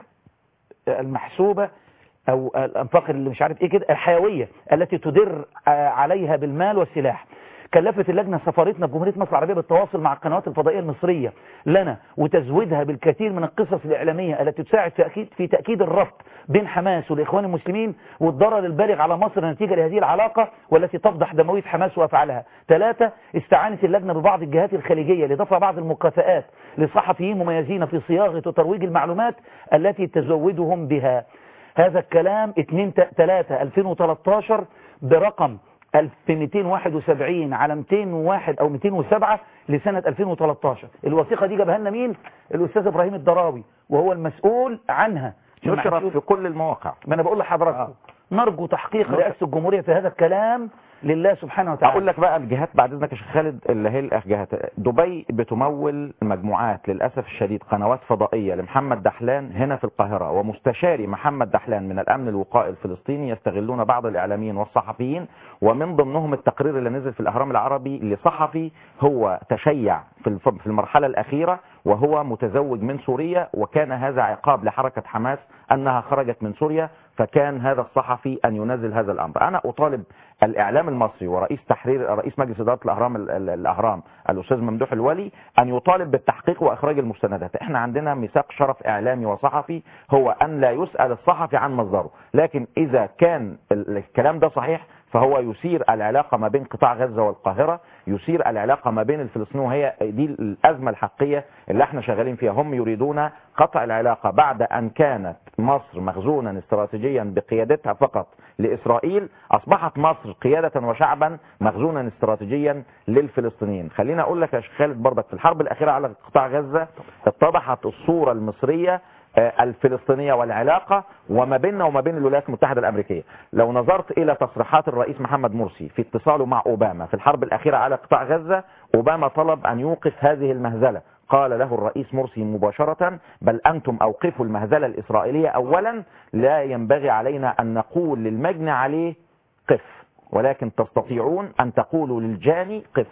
Speaker 1: المحسوبه او الانفاق اللي مش عارف ايه كده الحيويه التي تدر عليها بالمال والسلاح. كلفت اللجنه سفارتنا بجمهوريه مصر العربيه بالتواصل مع القنوات الفضائيه المصريه لنا وتزويدها بالكثير من القصص الاعلاميه التي تساعد في اكيد في تاكيد الربط بين حماس والاخوان المسلمين والضرر البالغ على مصر نتيجه لهذه العلاقه والتي تفضح دمويه حماس وافعالها. ثلاثه استعانت اللجنه ببعض الجهات الخليجيه لدفع بعض المكافآت لصحفيين مميزين في صياغه وترويج المعلومات التي تزودهم بها. هذا الكلام اثنين ثلاثة ألفين وثلاثة عشر برقم ألف ومئتين وواحد وسبعين على مئتين وواحد او مئتين وسبعة لسنة ألفين وثلاثة عشر. الوثيقة دي جابها لنا مين؟ الأستاذ إبراهيم الدراوي وهو المسؤول عنها.
Speaker 9: نشرت في كل المواقع.
Speaker 1: ما أنا بقول لحضراتكم آه. نرجو تحقيق رئاسة الجمهورية في هذا الكلام لله سبحانه وتعالى.
Speaker 9: اقول لك بقى الجهات بعد اذنك يا شيخ خالد اللي هي الجهات. دبي بتمول مجموعات للاسف الشديد قنوات فضائيه لمحمد دحلان هنا في القاهره، ومستشاري محمد دحلان من الامن الوقائي الفلسطيني يستغلون بعض الاعلاميين والصحفيين، ومن ضمنهم التقرير اللي نزل في الاهرام العربي لصحفي هو تشيع في المرحله الاخيره وهو متزوج من سوريا، وكان هذا عقاب لحركه حماس انها خرجت من سوريا، فكان هذا الصحفي ان ينزل هذا الامر. انا اطالب الاعلام المصري ورئيس تحرير رئيس مجلس اداره الاهرام الاهرام الاستاذ ممدوح الولي ان يطالب بالتحقيق واخراج المستندات. احنا عندنا ميثاق شرف اعلامي وصحفي هو ان لا يسال الصحفي عن مصدره، لكن اذا كان الكلام ده صحيح فهو يثير العلاقة ما بين قطاع غزة والقاهرة، يثير العلاقة ما بين الفلسطينيين، وهي دي الأزمة الحقيقية اللي احنا شغالين فيها. هم يريدون قطع العلاقة بعد أن كانت مصر مخزونا استراتيجيا بقيادتها فقط لإسرائيل، أصبحت مصر قيادة وشعبا مخزونا استراتيجيا للفلسطينيين. خلينا أقول لك يا شيخ خالد برضك في الحرب الأخيرة على قطاع غزة اتضحت الصورة المصرية الفلسطينية والعلاقة وما بيننا وما بين الولايات المتحدة الأمريكية. لو نظرت إلى تصريحات الرئيس محمد مرسي في اتصاله مع أوباما في الحرب الأخيرة على قطاع غزة، أوباما طلب أن يوقف هذه المهزلة. قال له الرئيس مرسي مباشرة: بل أنتم أوقفوا المهزلة الإسرائيلية أولا، لا ينبغي علينا أن نقول للمجني عليه قف، ولكن تستطيعون أن تقولوا للجاني قف.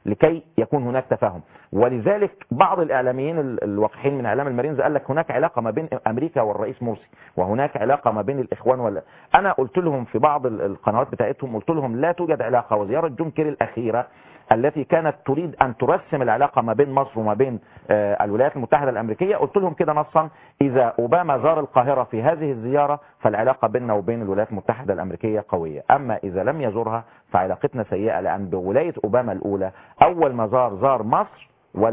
Speaker 9: لكي يكون هناك تفاهم. ولذلك بعض الإعلاميين الواقحين من إعلام المارينز قال لك هناك علاقة ما بين أمريكا والرئيس مرسي، وهناك علاقة ما بين الإخوان ولا. أنا قلت لهم في بعض القنوات بتاعتهم، قلت لهم لا توجد علاقة. وزيارة جون كيري الأخيرة التي كانت تريد أن ترسم العلاقة ما بين مصر وما بين الولايات المتحدة الأمريكية، قلت لهم كده نصا إذا أوباما زار القاهرة في هذه الزيارة فالعلاقة بيننا وبين الولايات المتحدة الأمريكية قوية، أما إذا لم يزورها فعلاقتنا سيئة، لأن بولاية أوباما الأولى أول ما زار زار مصر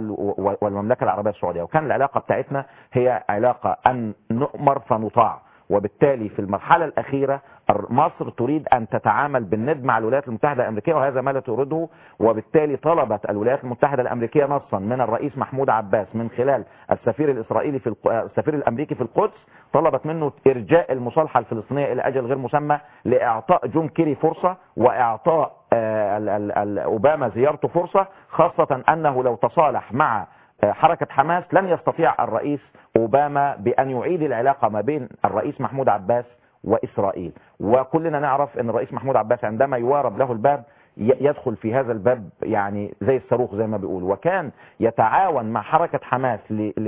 Speaker 9: والمملكة العربية السعودية، وكان العلاقة بتاعتنا هي علاقة أن نؤمر فنطاع. وبالتالي في المرحلة الأخيرة مصر تريد أن تتعامل بالند مع الولايات المتحدة الأمريكية، وهذا ما لا تريده. وبالتالي طلبت الولايات المتحدة الأمريكية نصا من الرئيس محمود عباس من خلال السفير الإسرائيلي في الق... السفير الأمريكي في القدس، طلبت منه إرجاء المصالحة الفلسطينية إلى أجل غير مسمى لإعطاء جون كيري فرصة، وإعطاء آه ال... ال... ال... أوباما زيارته فرصة، خاصة أنه لو تصالح مع حركة حماس لن يستطيع الرئيس أوباما بأن يعيد العلاقة ما بين الرئيس محمود عباس وإسرائيل. وكلنا نعرف أن الرئيس محمود عباس عندما يوارب له الباب يدخل في هذا الباب يعني زي الصاروخ زي ما بيقول، وكان يتعاون مع حركة حماس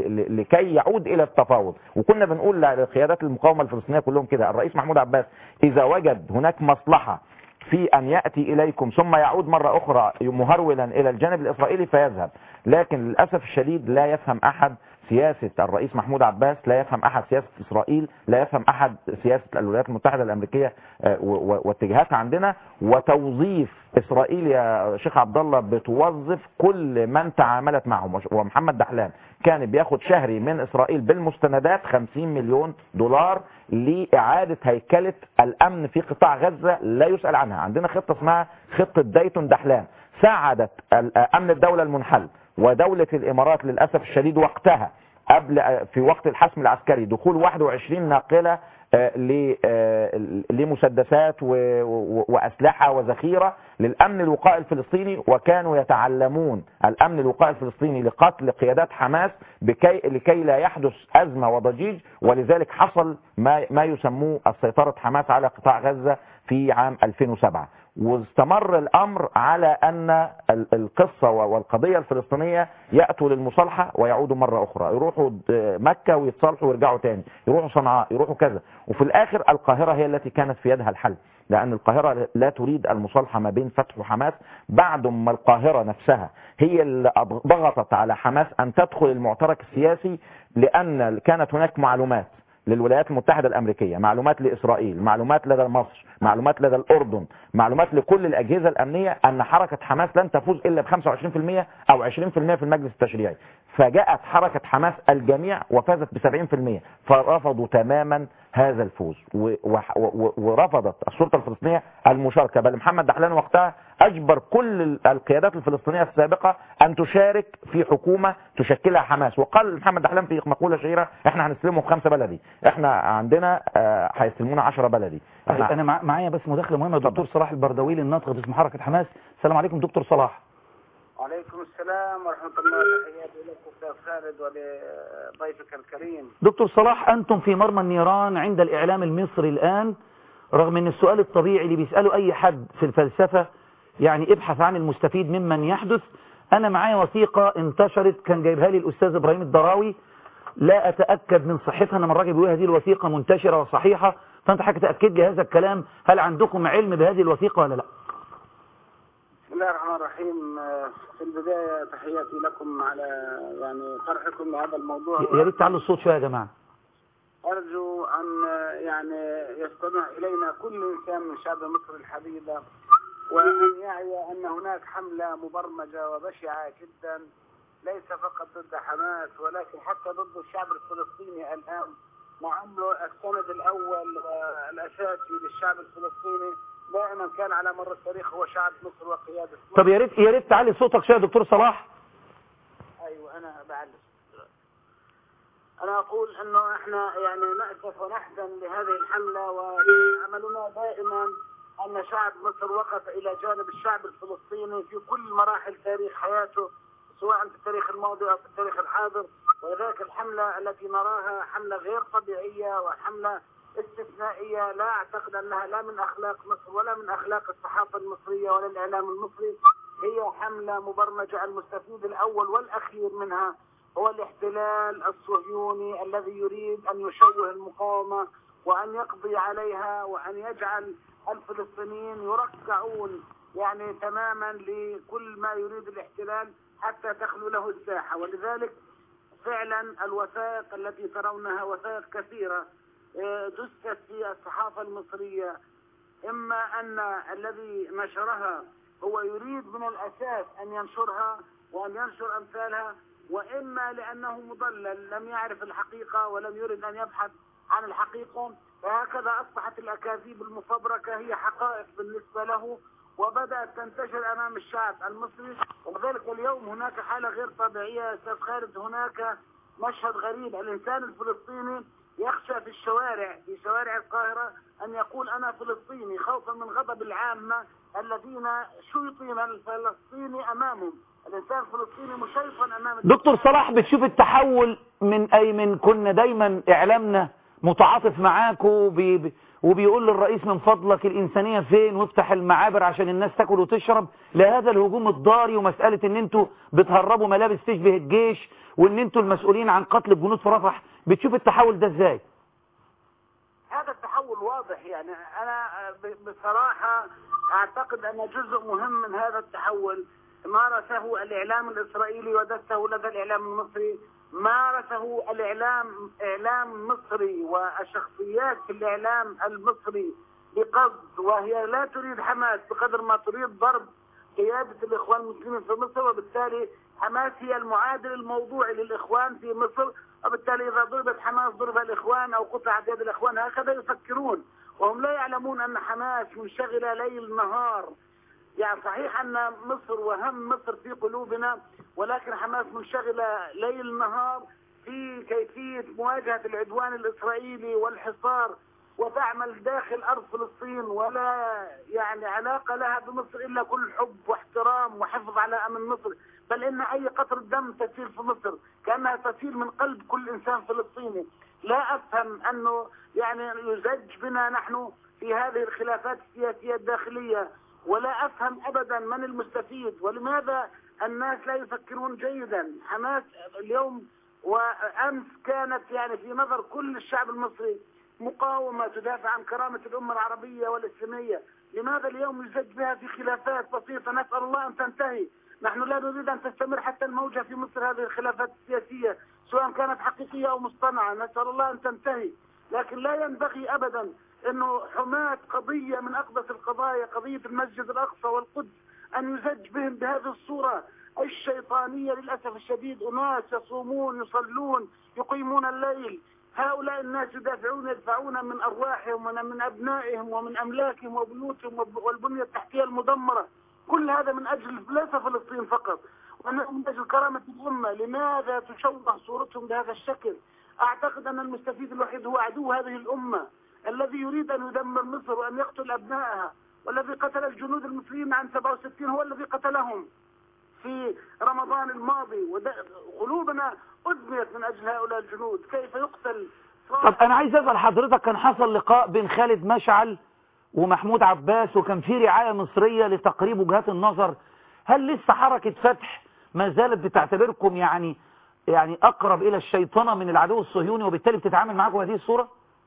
Speaker 9: لكي يعود إلى التفاوض. وكنا بنقول لقيادات المقاومة الفلسطينية كلهم كده، الرئيس محمود عباس إذا وجد هناك مصلحة في أن يأتي إليكم ثم يعود مرة أخرى مهرولا إلى الجانب الإسرائيلي فيذهب. لكن للأسف الشديد لا يفهم أحد سياسة الرئيس محمود عباس، لا يفهم أحد سياسة إسرائيل، لا يفهم أحد سياسة الولايات المتحدة الأمريكية واتجاهاتها عندنا. وتوظيف إسرائيل يا شيخ عبد الله بتوظف كل من تعاملت معهم، ومحمد دحلان كان بياخد شهري من إسرائيل بالمستندات خمسين مليون دولار لإعادة هيكلة الأمن في قطاع غزة لا يسأل عنها. عندنا خطة اسمها خطة دايتون دحلان ساعدت أمن الدولة المنحل ودولة الإمارات للأسف الشديد وقتها قبل في وقت الحسم العسكري دخول واحد وعشرين ناقلة لمسدسات وأسلحة وذخيرة للأمن الوقائي الفلسطيني، وكانوا يتعلمون الأمن الوقائي الفلسطيني لقتل قيادات حماس بكي لكي لا يحدث أزمة وضجيج. ولذلك حصل ما ما يسموه السيطرة حماس على قطاع غزة في عام ألفين وسبعة، واستمر الأمر على أن القصة والقضية الفلسطينية يأتوا للمصالحة ويعودوا مرة أخرى، يروحوا مكة ويتصالحوا ويرجعوا تاني، يروحوا صنعاء، يروحوا كذا. وفي الآخر القاهرة هي التي كانت في يدها الحل، لأن القاهرة لا تريد المصالحة ما بين فتح وحماس، بعد ما القاهرة نفسها هي اللي ضغطت على حماس أن تدخل المعترك السياسي، لأن كانت هناك معلومات للولايات المتحدة الأمريكية، معلومات لإسرائيل، معلومات لدى مصر، معلومات لدى الأردن، معلومات لكل الأجهزة الأمنية أن حركة حماس لن تفوز إلا ب خمسة وعشرين بالمئة أو عشرين بالمئة في المجلس التشريعي. فجاءت حركة حماس الجميع وفازت ب سبعين بالمئة، فرفضوا تماما هذا الفوز ورفضت السلطة الفلسطينية المشاركة. بل محمد دحلان وقتها أجبر كل القيادات الفلسطينية السابقة أن تشارك في حكومة تشكلها حماس، وقال محمد دحلان في مقولة شهيرة احنا هنستلمهم خمسة بلدي، احنا عندنا هيستلمونا عشرة بلدي.
Speaker 1: انا معايا بس مداخلة مهمة، دكتور صلاح البردويلي الناطق باسم حركة حماس. السلام عليكم دكتور صلاح.
Speaker 12: وعليكم السلام ورحمة الله وتحياتي لك أستاذ خالد ولضيفك الكريم.
Speaker 1: دكتور صلاح، أنتم في مرمى النيران عند الإعلام المصري الآن، رغم أن السؤال الطبيعي اللي بيسأله أي حد في الفلسفة يعني ابحث عن المستفيد ممن يحدث. أنا معايا وثيقة انتشرت كان جايبها لي الأستاذ إبراهيم الدراوي، لا أتأكد من صحتها، أنا من راجل بيقول هذه الوثيقة منتشرة وصحيحة، فأنت حضرتك تأكد لي هذا الكلام، هل عندكم علم بهذه الوثيقة ولا لا؟
Speaker 12: بسم الله الرحمن الرحيم. في البداية تحياتي لكم على يعني طرحكم لهذا الموضوع.
Speaker 1: يا ريت تعلوا الصوت شوية يا جماعة.
Speaker 12: أرجو أن يعني يستمع إلينا كل إنسان من شعب مصر الحبيبة، وأن يعي أن هناك حملة مبرمجة وبشعة جدا ليس فقط ضد حماس ولكن حتى ضد الشعب الفلسطيني الآن، مع أنه السند الأول الأساسي للشعب الفلسطيني دائما كان على مر التاريخ هو شعب مصر وقيادة مصر.
Speaker 1: طب يا ريت يا ريت تعلي صوتك شويه يا دكتور صلاح.
Speaker 12: ايوه انا بعلي. انا اقول انه احنا يعني نأسف ونحزن لهذه الحملة، وعملنا دائما ان شعب مصر وقف الى جانب الشعب الفلسطيني في كل مراحل تاريخ حياته، سواء في التاريخ الماضي او في التاريخ الحاضر. ولذلك الحملة التي نراها حملة غير طبيعية وحملة استثنائية، لا أعتقد أنها لا من أخلاق مصر ولا من أخلاق الصحافة المصرية ولا الإعلام المصري. هي حملة مبرمجة. المستفيد الأول والأخير منها هو الاحتلال الصهيوني الذي يريد أن يشوه المقاومة وأن يقضي عليها وأن يجعل الفلسطينيين يركعون يعني تماما لكل ما يريد الاحتلال حتى تخلو له الساحة. ولذلك فعلا الوثائق التي ترونها وثائق كثيرة دست في الصحافة المصرية، إما أن الذي نشرها هو يريد من الأساس أن ينشرها وأن ينشر أمثالها، وإما لأنه مضلل لم يعرف الحقيقة ولم يرد أن يبحث عن الحقيقة. وهكذا أصبحت الأكاذيب المفبركة هي حقائق بالنسبة له، وبدأت تنتشر أمام الشعب المصري. وذلك اليوم هناك حالة غير طبيعية يا أستاذ خالد، هناك مشهد غريب. الإنسان الفلسطيني يخشى في الشوارع في شوارع القاهرة أن يقول أنا فلسطيني، خوفا من غضب العامة الذين شيطين الفلسطيني أمامهم. الإنسان الفلسطيني مشيطا أمام.
Speaker 1: دكتور صلاح، بتشوف التحول من أي من كنا دايما إعلامنا متعاطف معاك وبي وبيقول للرئيس من فضلك الإنسانية فين وافتح المعابر عشان الناس تاكل وتشرب، لهذا الهجوم الضاري ومسألة ان انتوا بتهربوا ملابس تشبه الجيش وان انتوا المسؤولين عن قتل الجنود في رفح. بتشوف التحول ده ازاي؟
Speaker 12: هذا التحول واضح. يعني انا بصراحة اعتقد ان جزء مهم من هذا التحول مارسه الاعلام الاسرائيلي ودسه لدى الاعلام المصري، مارسه الإعلام إعلام مصري والشخصيات في الإعلام المصري بقصد، وهي لا تريد حماس بقدر ما تريد ضرب قيادة الإخوان المسلمين في مصر. وبالتالي حماس هي المعادل الموضوعي للإخوان في مصر، وبالتالي إذا ضربت حماس ضرب الإخوان أو قطعت يد الإخوان. هكذا يفكرون، وهم لا يعلمون أن حماس منشغلة ليل نهار. يعني صحيح أن مصر وهم مصر في قلوبنا، ولكن حماس منشغلة ليل نهار في كيفية مواجهة العدوان الإسرائيلي والحصار، وتعمل داخل أرض فلسطين ولا يعني علاقة لها بمصر إلا كل حب واحترام وحفظ على أمن مصر. بل إن أي قطرة دم تسيل في مصر كأنها تسيل من قلب كل إنسان فلسطيني. لا أفهم أنه يعني يزج بنا نحن في هذه الخلافات السياسية الداخلية، ولا أفهم أبدا من المستفيد ولماذا الناس لا يفكرون جيدا. حماس اليوم وأمس كانت يعني في نظر كل الشعب المصري مقاومة تدافع عن كرامة الأمة العربية والإسلامية. لماذا اليوم يزج بها في خلافات بسيطة؟ نسأل الله أن تنتهي. نحن لا نريد أن تستمر حتى الموجة في مصر هذه الخلافات السياسية سواء كانت حقيقية أو مصطنعة، نسأل الله أن تنتهي. لكن لا ينبغي أبدا أنه حماة قضية من أقدس القضايا، قضية المسجد الأقصى والقدس، أن يزج بهم بهذه الصورة الشيطانية. للأسف الشديد أناس يصومون يصلون يقيمون الليل، هؤلاء الناس يدافعون يدفعون من أرواحهم ومن أبنائهم ومن أملاكهم وبيوتهم والبنية التحتية المدمرة. كل هذا من أجل ليس فلسطين فقط، ومن أجل كرامة الأمة. لماذا تشوه صورتهم بهذا الشكل؟ أعتقد أن المستفيد الوحيد هو عدو هذه الأمة الذي يريد أن يدمر مصر وأن يقتل أبنائها، والذي قتل الجنود المصريين عن سبعة وستين هو الذي قتلهم في رمضان الماضي. وقلوبنا أدميت من أجل هؤلاء الجنود. كيف يقتل؟
Speaker 1: طب أنا عايز أسأل حضرتك، كان حصل لقاء بين خالد مشعل ومحمود عباس وكان في رعاية مصرية لتقريب وجهات النظر. هل لسه حركة فتح ما زالت بتعتبركم يعني يعني أقرب إلى الشيطنة من العدو الصهيوني وبالتالي بتتعامل معكم هذه الصورة؟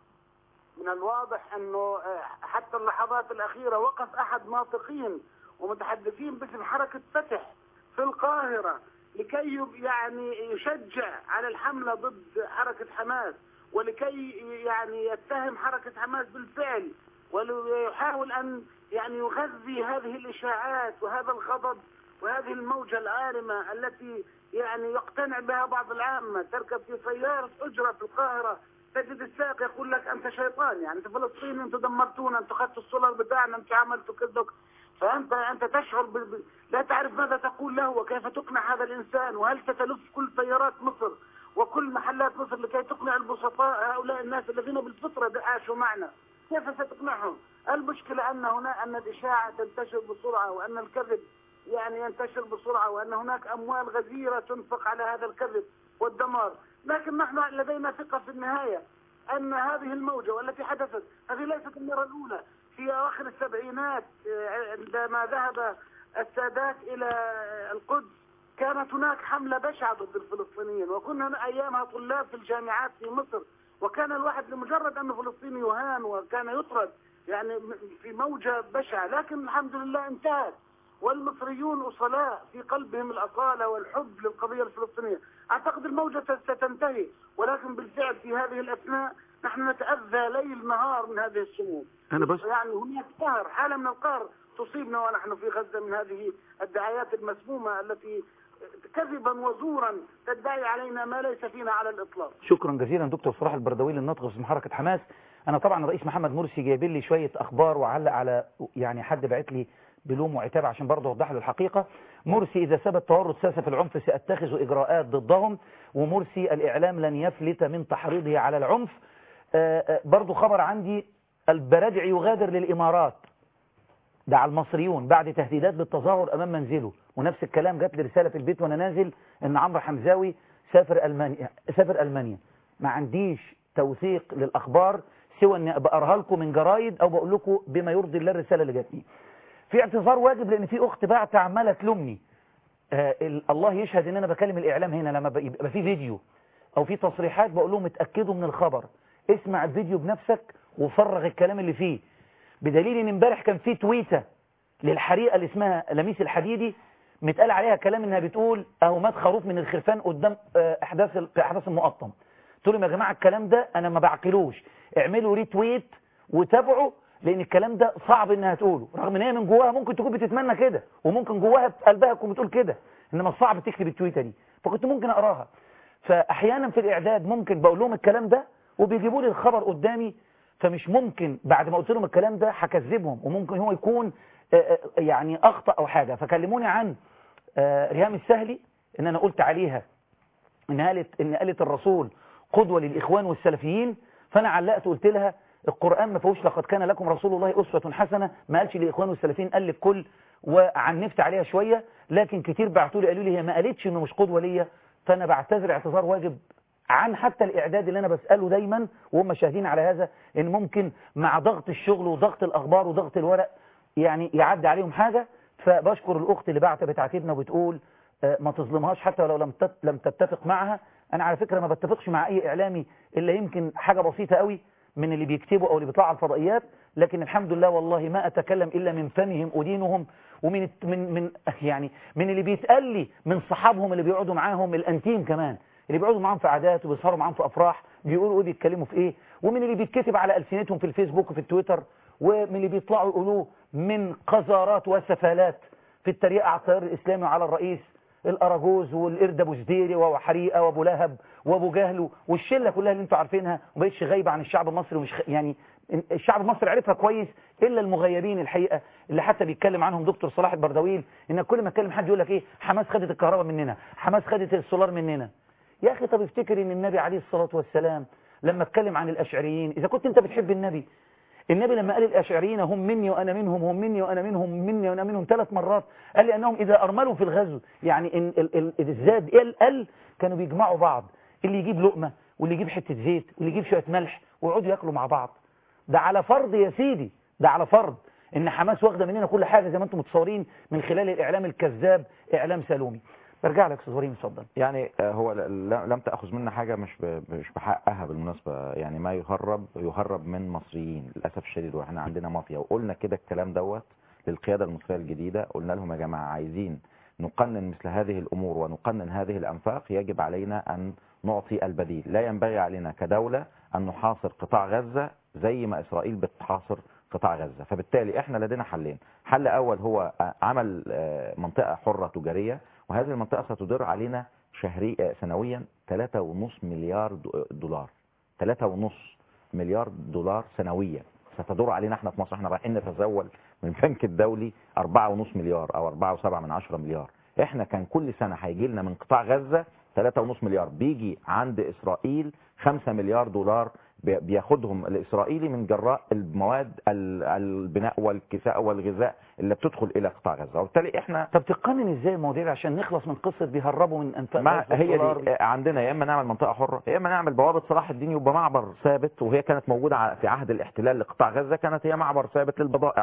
Speaker 12: من الواضح أنه حتى اللحظات الأخيرة وقف أحد ناطقين ومتحدثين باسم حركة فتح في القاهرة لكي يعني يشجع على الحملة ضد حركة حماس، ولكي يعني يتهم حركة حماس بالفعل، ويحاول أن يعني يغذي هذه الإشاعات وهذا الغضب وهذه الموجة العارمة التي يعني يقتنع بها بعض العامة. تركب في سيارة أجرة في القاهرة تجد السائق يقول لك أنت شيطان، يعني أنت فلسطيني، أنت دمرتونا، أنت أخذت السولار بتاعنا، أنت عملتوا كذا. فأنت أنت تشعر ب... ب... لا تعرف ماذا تقول له وكيف تقنع هذا الإنسان، وهل ستلف كل سيارات مصر وكل محلات مصر لكي تقنع البسطاء هؤلاء الناس الذين بالفطرة عاشوا معنا. كيف ستقنعهم؟ المشكلة أن هنا أن الإشاعة تنتشر بسرعة وأن الكذب يعني ينتشر بسرعة وأن هناك أموال غزيرة تنفق على هذا الكذب والدمار. لكن نحن لدينا ثقة في النهاية أن هذه الموجة والتي حدثت هذه ليست المرة الأولى. في أواخر السبعينات عندما ذهب السادات إلى القدس كانت هناك حملة بشعة ضد الفلسطينيين، وكنا أيامها طلاب في الجامعات في مصر، وكان الواحد لمجرد أن فلسطين يهان وكان يطرد يعني في موجة بشعة، لكن الحمد لله انتهت، والمصريون أصلاء في قلبهم الأصالة والحب للقضية الفلسطينية. أعتقد الموجة ستنتهي، ولكن بالفعل في هذه الأثناء نحن نتأذى ليل نهار من هذه السموم.
Speaker 1: أنا بس
Speaker 12: يعني هناك قهر، حالة من القهر تصيبنا ونحن في غزة من هذه الدعايات المسمومة التي كذبا وزورا تدعي علينا ما ليس فينا على الإطلاق.
Speaker 1: شكرا جزيلا دكتور صلاح البردويل الناطق باسم حركة حماس. أنا طبعا الرئيس محمد مرسي جايب لي شوية أخبار وعلق على يعني حد بعت لي بلوم وعتاب عشان برضه أوضح له الحقيقة. مرسي إذا ثبت تورط ساسة في العنف سأتخذ إجراءات ضدهم، ومرسي الإعلام لن يفلت من تحريضه على العنف. برضه خبر عندي، البرادع يغادر للإمارات، ده على المصريون بعد تهديدات بالتظاهر أمام منزله. ونفس الكلام جات لي رسالة في البيت وأنا نازل إن عمرو حمزاوي سافر ألمانيا سافر ألمانيا. ما عنديش توثيق للأخبار سوى إني بقراها لكم من جرايد أو بقول لكم بما يرضي الله الرسالة اللي جاتني. في اعتذار واجب لأن في أخت بعت عمالة تلومني. آه الله يشهد إن أنا بكلم الإعلام هنا لما يبقى في فيديو أو في تصريحات بقول لهم اتأكدوا من الخبر، اسمع الفيديو بنفسك وفرغ الكلام اللي فيه. بدليل ان امبارح كان في تويته للحريقه اللي اسمها لميس الحديدي متقال عليها كلام انها بتقول اهو مات خروف من الخرفان قدام احداث احداث المقطم. قلت لهم يا جماعه الكلام ده انا ما بعقلوش، اعملوا ريتويت وتابعوا، لان الكلام ده صعب انها تقوله، رغم ان هي من جواها ممكن تكون بتتمنى كده وممكن جواها قلبها تكون بتقول كده، انما صعب تكتب التويته دي، فكنت ممكن اقراها. فاحيانا في الاعداد ممكن بقول لهم الكلام ده وبيجيبوا لي الخبر قدامي، فمش ممكن بعد ما قلت لهم الكلام ده هكذبهم، وممكن هو يكون يعني اخطا او حاجه. فكلموني عن ريهام السهلي ان انا قلت عليها ان قالت ان قالت الرسول قدوه للاخوان والسلفيين، فانا علقت قلت لها القران ما فيهوش لقد كان لكم رسول الله اسوه حسنه، ما قالش للاخوان والسلفيين، قال للكل، وعنفت عليها شويه، لكن كتير بعتوا لي قالوا لي هي ما قالتش انه مش قدوه ليا. فانا بعتذر اعتذار واجب عن حتى الإعداد اللي أنا بسأله دايما وهم شاهدين على هذا، إن ممكن مع ضغط الشغل وضغط الأخبار وضغط الورق يعني يعدي عليهم حاجة. فبشكر الأخت اللي بعت بتعاتبنا وبتقول ما تظلمهاش حتى ولو لم لم تتفق معها. أنا على فكرة ما بتفقش مع أي إعلامي إلا يمكن حاجة بسيطة قوي من اللي بيكتبوا أو اللي بيطلعوا على الفضائيات، لكن الحمد لله والله ما أتكلم إلا من فمهم ودينهم ومن من من يعني من اللي بيتقال لي من صحابهم اللي بيقعدوا معاهم الأنتيم كمان، اللي بيقعدوا معاهم في عادات وبيسهروا معاهم في افراح بيقولوا ايه بيتكلموا في ايه، ومن اللي بيتكتب على السنتهم في الفيسبوك وفي التويتر، ومن اللي بيطلعوا يقولوه من قذارات وسفالات في التريقه على التيار الاسلامي وعلى الرئيس، الاراجوز والقرد ابو زديري وحريقه وابو لهب وابو جهل والشله كلها اللي انتوا عارفينها وما بقتش غايبه عن الشعب المصري، ومش يعني الشعب المصري عرفها كويس الا المغيبين الحقيقه اللي حتى بيتكلم عنهم دكتور صلاح البردويل، ان كل ما اتكلم حد يقول لك ايه حماس خدت الكهرباء مننا، حماس خدت السولار مننا. يا أخي طب افتكر ان النبي عليه الصلاة والسلام لما اتكلم عن الأشعريين، إذا كنت أنت بتحب النبي، النبي لما قال الأشعريين هم مني وأنا منهم هم مني وأنا منهم مني وأنا منهم ثلاث مرات، قال لي أنهم إذا أرملوا في الغزو يعني إن الزاد قل كانوا بيجمعوا بعض، اللي يجيب لقمة واللي يجيب حتة زيت واللي يجيب شوية ملح ويقعدوا ياكلوا مع بعض. ده على فرض يا سيدي، ده على فرض إن حماس واخدة مننا كل حاجة زي ما أنتم متصورين من خلال الإعلام الكذاب إعلام سلومي. برجع لك استاذ وريم اتفضل.
Speaker 9: يعني هو لم تأخذ منا حاجة مش مش بحقها بالمناسبة، يعني ما يهرب يهرب من مصريين للأسف الشديد، واحنا عندنا مافيا، وقلنا كده الكلام دوت للقيادة المصرية الجديدة، قلنا لهم يا جماعة عايزين نقنن مثل هذه الأمور ونقنن هذه الأنفاق، يجب علينا أن نعطي البديل، لا ينبغي علينا كدولة أن نحاصر قطاع غزة زي ما إسرائيل بتحاصر قطاع غزة. فبالتالي احنا لدينا حلين، حل أول هو عمل منطقة حرة تجارية، وهذه المنطقة ستدر علينا شهري سنويا ثلاثة ونص مليار دولار، ثلاثة ونص مليار دولار سنويا ستدور علينا احنا في مصر. احنا رايحين نتزول من البنك الدولي أربعة ونص مليار او أربعة وسبعة من عشرة مليار، احنا كان كل سنة هيجي لنا من قطاع غزة ثلاثة ونص مليار، بيجي عند إسرائيل خمسة مليار دولار بياخدهم الإسرائيلي من جراء المواد البناء والكساء والغذاء اللي بتدخل إلى قطاع غزة. وبالتالي احنا
Speaker 1: طب تقنن ازاي المواضيع عشان نخلص من قصة بيهربوا من أنفاق؟
Speaker 9: هي دي عندنا، يا اما نعمل منطقة حرة يا اما نعمل بوابة صلاح الدين يبقى معبر ثابت، وهي كانت موجودة في عهد الاحتلال لقطاع غزة، كانت هي معبر ثابت للبضائع،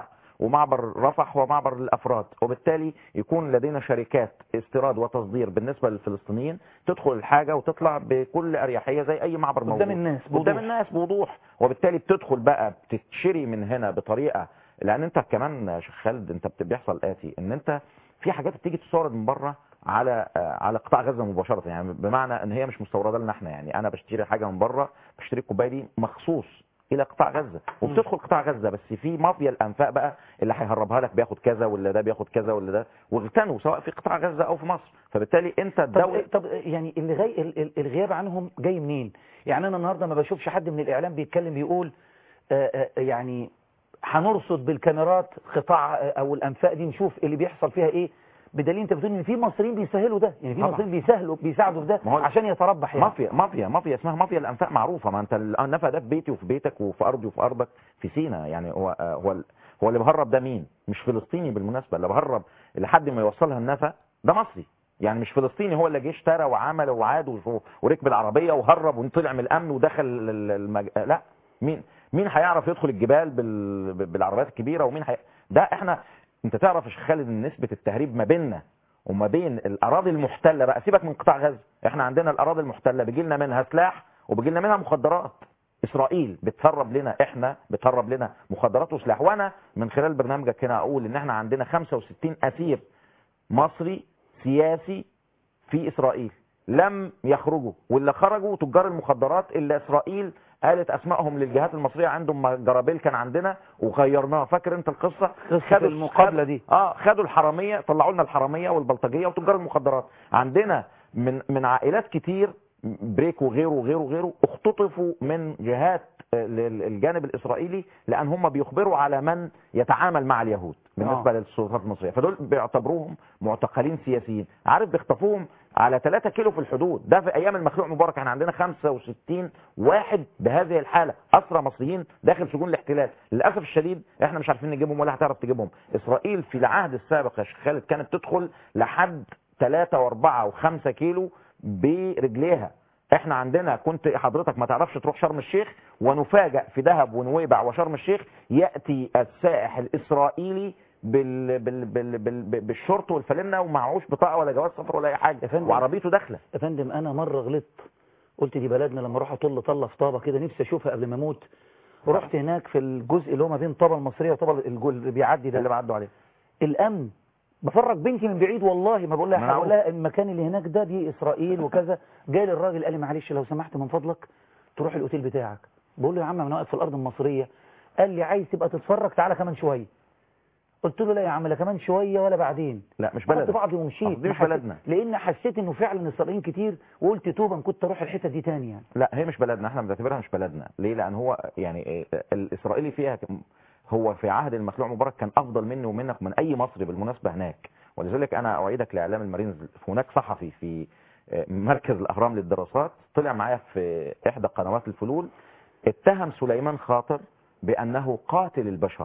Speaker 9: ومعبر رفح ومعبر الافراد، وبالتالي يكون لدينا شركات استيراد وتصدير بالنسبه للفلسطينيين تدخل الحاجه وتطلع بكل اريحيه زي اي معبر موجود
Speaker 1: قدام الناس بوضوح.
Speaker 9: قدام الناس بوضوح، وبالتالي بتدخل بقى بتتشري من هنا بطريقه، لان انت كمان يا شيخ خالد انت بيحصل اتي ان انت في حاجات بتيجي تستورد من بره على على قطاع غزه مباشره، يعني بمعنى ان هي مش مستورده لنا احنا، يعني انا بشتري حاجه من بره، بشتري الكوبايه دي مخصوص الى قطاع غزه وبتدخل قطاع غزه، بس في مافيا الانفاق بقى اللي هيهربها لك بياخد كذا ولا ده بياخد كذا ولا ده، واغتنوا سواء في قطاع غزه او في مصر، فبالتالي انت الدوله.
Speaker 1: طب, طب يعني اللي غي الغياب عنهم جاي منين؟ يعني انا النهارده ما بشوفش حد من الاعلام بيتكلم بيقول آآ آآ يعني هنرصد بالكاميرات قطاع او الانفاق دي نشوف اللي بيحصل فيها ايه، بدليل انت بتقول ان في مصريين بيسهلوا ده، يعني في مصريين بيسهلوا بيساعدوا في ده عشان يتربح يعني.
Speaker 9: مافيا مافيا مافيا اسمها مافيا الانفاق معروفه، ما انت النفق ده في بيتي وفي بيتك وفي ارضي وفي ارضك في سينا، يعني هو هو هو اللي بهرب ده مين؟ مش فلسطيني بالمناسبه، اللي بهرب لحد ما يوصلها النفق ده مصري، يعني مش فلسطيني هو اللي جه اشترى وعمل وعاد وركب العربيه وهرب وطلع من الامن ودخل المج... لا، مين مين هيعرف يدخل الجبال بال... بالعربيات الكبيره، ومين هي... ده احنا انت تعرف يا شيخ خالد ان نسبه التهريب ما بيننا وما بين الاراضي المحتله، بقى سيبك من قطاع غزه، احنا عندنا الاراضي المحتله بيجي لنا منها سلاح وبيجي لنا منها مخدرات، اسرائيل بتهرب لنا، احنا بتهرب لنا مخدرات وسلاح، وانا من خلال برنامجك هنا اقول ان احنا عندنا خمسة وستين اسير مصري سياسي في اسرائيل لم يخرجوا، واللي خرجوا تجار المخدرات اللي اسرائيل قالت اسمائهم للجهات المصريه، عندهم جرابيل كان عندنا وغيرناها، فاكر انت القصه؟
Speaker 1: خدوا المقابله دي
Speaker 9: اه خدوا الحراميه، طلعوا لنا الحراميه والبلطجيه وتجار المخدرات، عندنا من من عائلات كتير بريك وغيره وغيره وغيره اختطفوا من جهات الجانب الاسرائيلي، لان هم بيخبروا على من يتعامل مع اليهود بالنسبه آه. للسلطات المصريه، فدول بيعتبروهم معتقلين سياسيين، عارف بيخطفوهم على ثلاثة كيلو في الحدود، ده في ايام المخلوع مبارك احنا عندنا خمسة وستين واحد بهذه الحاله اسرى مصريين داخل سجون الاحتلال، للاسف الشديد احنا مش عارفين نجيبهم ولا هتعرف تجيبهم، اسرائيل في العهد السابق يا شيخ خالد كانت تدخل لحد ثلاثة وأربعة وخمسة كيلو برجليها، احنا عندنا كنت حضرتك ما تعرفش تروح شرم الشيخ ونفاجأ في دهب ونويبع وشرم الشيخ يأتي السائح الإسرائيلي بال بال بال بال بالشورت والفانلة ومعهوش بطاقة ولا جواز سفر ولا أي حاجة وعربيته داخلة.
Speaker 1: يا فندم أنا مرة غلطت قلت دي بلدنا لما أروح أطل طلة في طابة كده نفسي أشوفها قبل ما أموت، ورحت هناك في الجزء اللي هو ما بين طابة المصرية وطابة اللي بيعدي ده
Speaker 9: اللي بعدوا عليه
Speaker 1: الأمن، بفرج بنتي من بعيد والله ما بقول لها حاجه، بقول لها المكان اللي هناك ده دي اسرائيل وكذا، جاي لي الراجل قال لي معلش لو سمحت من فضلك تروح الاوتيل بتاعك، بقول له يا عم انا واقف في الارض المصريه، قال لي عايز تبقى تتفرج تعالى كمان شويه، قلت له لا يا عم لا كمان شويه ولا بعدين،
Speaker 9: لا مش بلدنا،
Speaker 1: خدت بعضي ومشيت
Speaker 9: مش بلدنا،
Speaker 1: لان حسيت انه فعلا اسرائيليين كتير وقلت توبه كنت اروح الحته دي تاني يعني.
Speaker 9: لا هي مش بلدنا، احنا بنعتبرها مش بلدنا، ليه؟ لان هو يعني الاسرائيلي فيها هو في عهد المخلوع مبارك كان افضل مني ومنك ومن اي مصري بالمناسبه هناك، ولذلك انا اعيدك لاعلام المارينز، هناك صحفي في مركز الاهرام للدراسات طلع معايا في احدى قنوات الفلول اتهم سليمان خاطر بانه قاتل البشر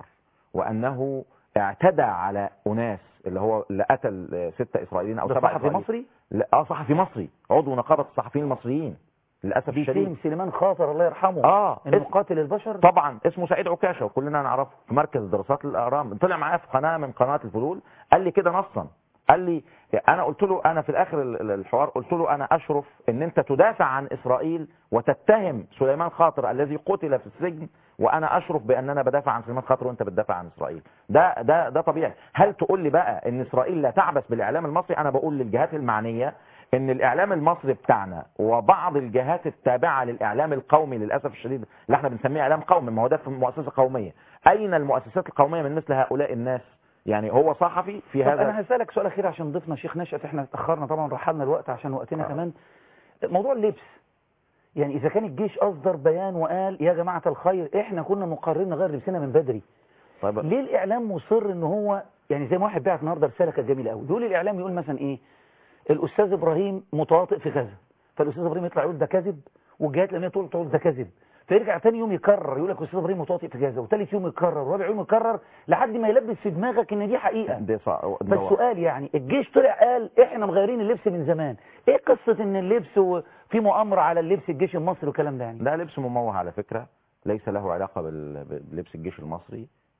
Speaker 9: وانه اعتدى على اناس، اللي هو اللي قتل ستة اسرائيليين او سبعة
Speaker 1: صحفي مصري؟
Speaker 9: لا اه صحفي مصري عضو نقابه الصحفيين المصريين للاسف الشديد.
Speaker 1: سليمان خاطر الله يرحمه
Speaker 9: اه
Speaker 1: انه قاتل البشر
Speaker 9: طبعا، اسمه سعيد عكاشه وكلنا نعرفه في مركز دراسات الاهرام، طلع معايا في قناه من قنوات الفلول قال لي كده نصا، قال لي انا قلت له انا في الاخر الحوار قلت له انا اشرف ان انت تدافع عن اسرائيل وتتهم سليمان خاطر الذي قتل في السجن، وانا اشرف بان انا بدافع عن سليمان خاطر وانت بتدافع عن اسرائيل، ده ده ده طبيعي. هل تقول لي بقى ان اسرائيل لا تعبث بالاعلام المصري؟ انا بقول للجهات المعنيه ان الاعلام المصري بتاعنا وبعض الجهات التابعه للاعلام القومي للاسف الشديد اللي احنا بنسميه اعلام قومي، ما هو ده في مؤسسه قوميه، اين المؤسسات القوميه من مثل هؤلاء الناس؟ يعني هو صحفي في هذا.
Speaker 1: انا هسالك سؤال اخير عشان ضيفنا شيخ نشأت، احنا اتاخرنا طبعا رحلنا الوقت عشان وقتنا آه. كمان. موضوع اللبس، يعني اذا كان الجيش اصدر بيان وقال يا جماعه الخير احنا كنا مقررين نغير لبسنا من بدري، طيب ليه الاعلام مصر ان هو يعني زي ما واحد بعت النهارده رساله كانت جميله قوي، بيقول الاعلام يقول مثلا ايه الاستاذ ابراهيم متواطئ في كذا، فالاستاذ ابراهيم يطلع يقول ده كذب، والجهات الامنيه تقول تقول ده كذب، فيرجع ثاني يوم يكرر يقول لك الاستاذ ابراهيم متواطئ في كذا، وثالث يوم يكرر، ورابع يوم يكرر، لحد ما يلبس في دماغك ان دي حقيقه.
Speaker 9: دي صح.
Speaker 1: فالسؤال يعني الجيش طلع قال احنا مغيرين اللبس من زمان، ايه قصه ان اللبس وفي مؤامره على اللبس الجيش المصري والكلام ده؟ يعني
Speaker 9: ده لبس مموه على فكره، ليس له علاقه بلبس الجيش المصري،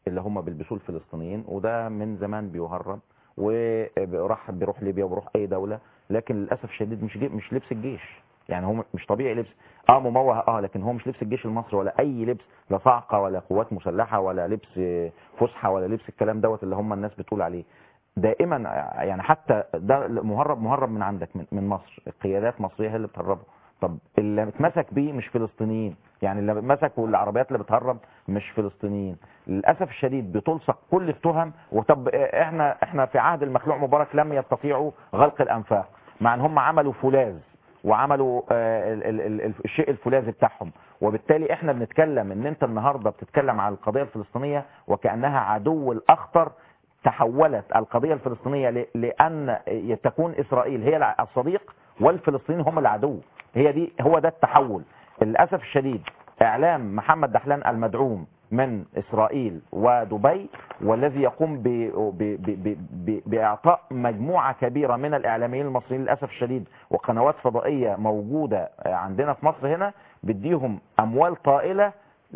Speaker 9: اللي هم بيلبسوه الفلسطينيين، وده من زمان بيهرب وراح بيروح ليبيا وبيروح اي دوله، لكن للاسف الشديد مش مش لبس الجيش. يعني هو مش طبيعي لبس اه مموه اه لكن هو مش لبس الجيش المصري ولا اي لبس، لا صاعقه ولا قوات مسلحه ولا لبس فسحه ولا لبس الكلام دوت اللي هم الناس بتقول عليه. دائما يعني حتى ده مهرب مهرب من عندك من, من مصر، القيادات مصريه هي اللي بتهربه. طب اللي اتمسك بيه مش فلسطينيين، يعني اللي مسكوا العربيات اللي بتهرب مش فلسطينيين. للاسف الشديد بتلصق كل التهم. وطب احنا احنا في عهد المخلوع مبارك لم يستطيعوا غلق الانفاق، مع ان هم عملوا فولاذ وعملوا الشيء الفولاذي بتاعهم. وبالتالي احنا بنتكلم ان انت النهارده بتتكلم على القضيه الفلسطينيه وكانها عدو الاخطر. تحولت القضيه الفلسطينيه لان تكون اسرائيل هي الصديق والفلسطينيين هم العدو. هي دي هو ده التحول. للاسف الشديد اعلام محمد دحلان المدعوم من اسرائيل ودبي، والذي يقوم ب ب ب ب باعطاء مجموعه كبيره من الاعلاميين المصريين للاسف الشديد وقنوات فضائيه موجوده عندنا في مصر هنا، بديهم اموال طائله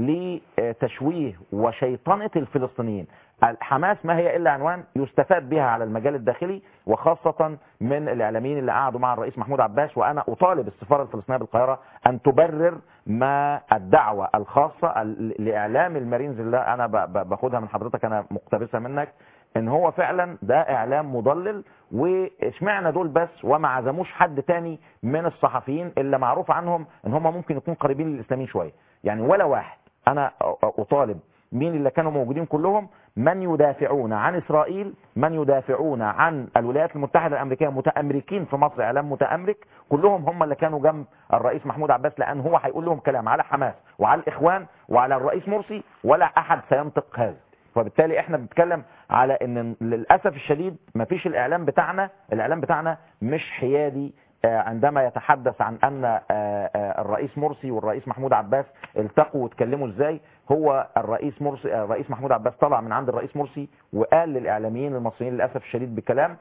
Speaker 9: لتشويه وشيطنه الفلسطينيين. حماس ما هي الا عنوان يستفاد بها على المجال الداخلي، وخاصه من الاعلاميين اللي قعدوا مع الرئيس محمود عباس. وانا اطالب السفاره الفلسطينيه بالقاهره ان تبرر ما الدعوه الخاصه لاعلام المارينز اللي انا باخدها من حضرتك، انا مقتبسها منك، ان هو فعلا ده اعلام مضلل. واشمعنا دول بس وما عزموش حد تاني من الصحفيين اللي معروف عنهم ان هم ممكن يكونوا قريبين للاسلاميين شويه، يعني ولا واحد. انا اطالب مين اللي كانوا موجودين كلهم، من يدافعون عن إسرائيل، من يدافعون عن الولايات المتحدة الأمريكية، متأمركين في مصر، إعلام متأمرك، كلهم هم اللي كانوا جنب الرئيس محمود عباس، لأن هو هيقول لهم كلام على حماس وعلى الإخوان وعلى الرئيس مرسي ولا أحد سينطق هذا. فبالتالي احنا بنتكلم على ان للأسف الشديد مفيش الإعلام بتاعنا، الإعلام بتاعنا مش حيادي عندما يتحدث عن ان الرئيس مرسي والرئيس محمود عباس التقوا واتكلموا ازاي. هو الرئيس مرسي الرئيس محمود عباس طلع من عند الرئيس مرسي وقال للاعلاميين المصريين للاسف الشديد بكلام،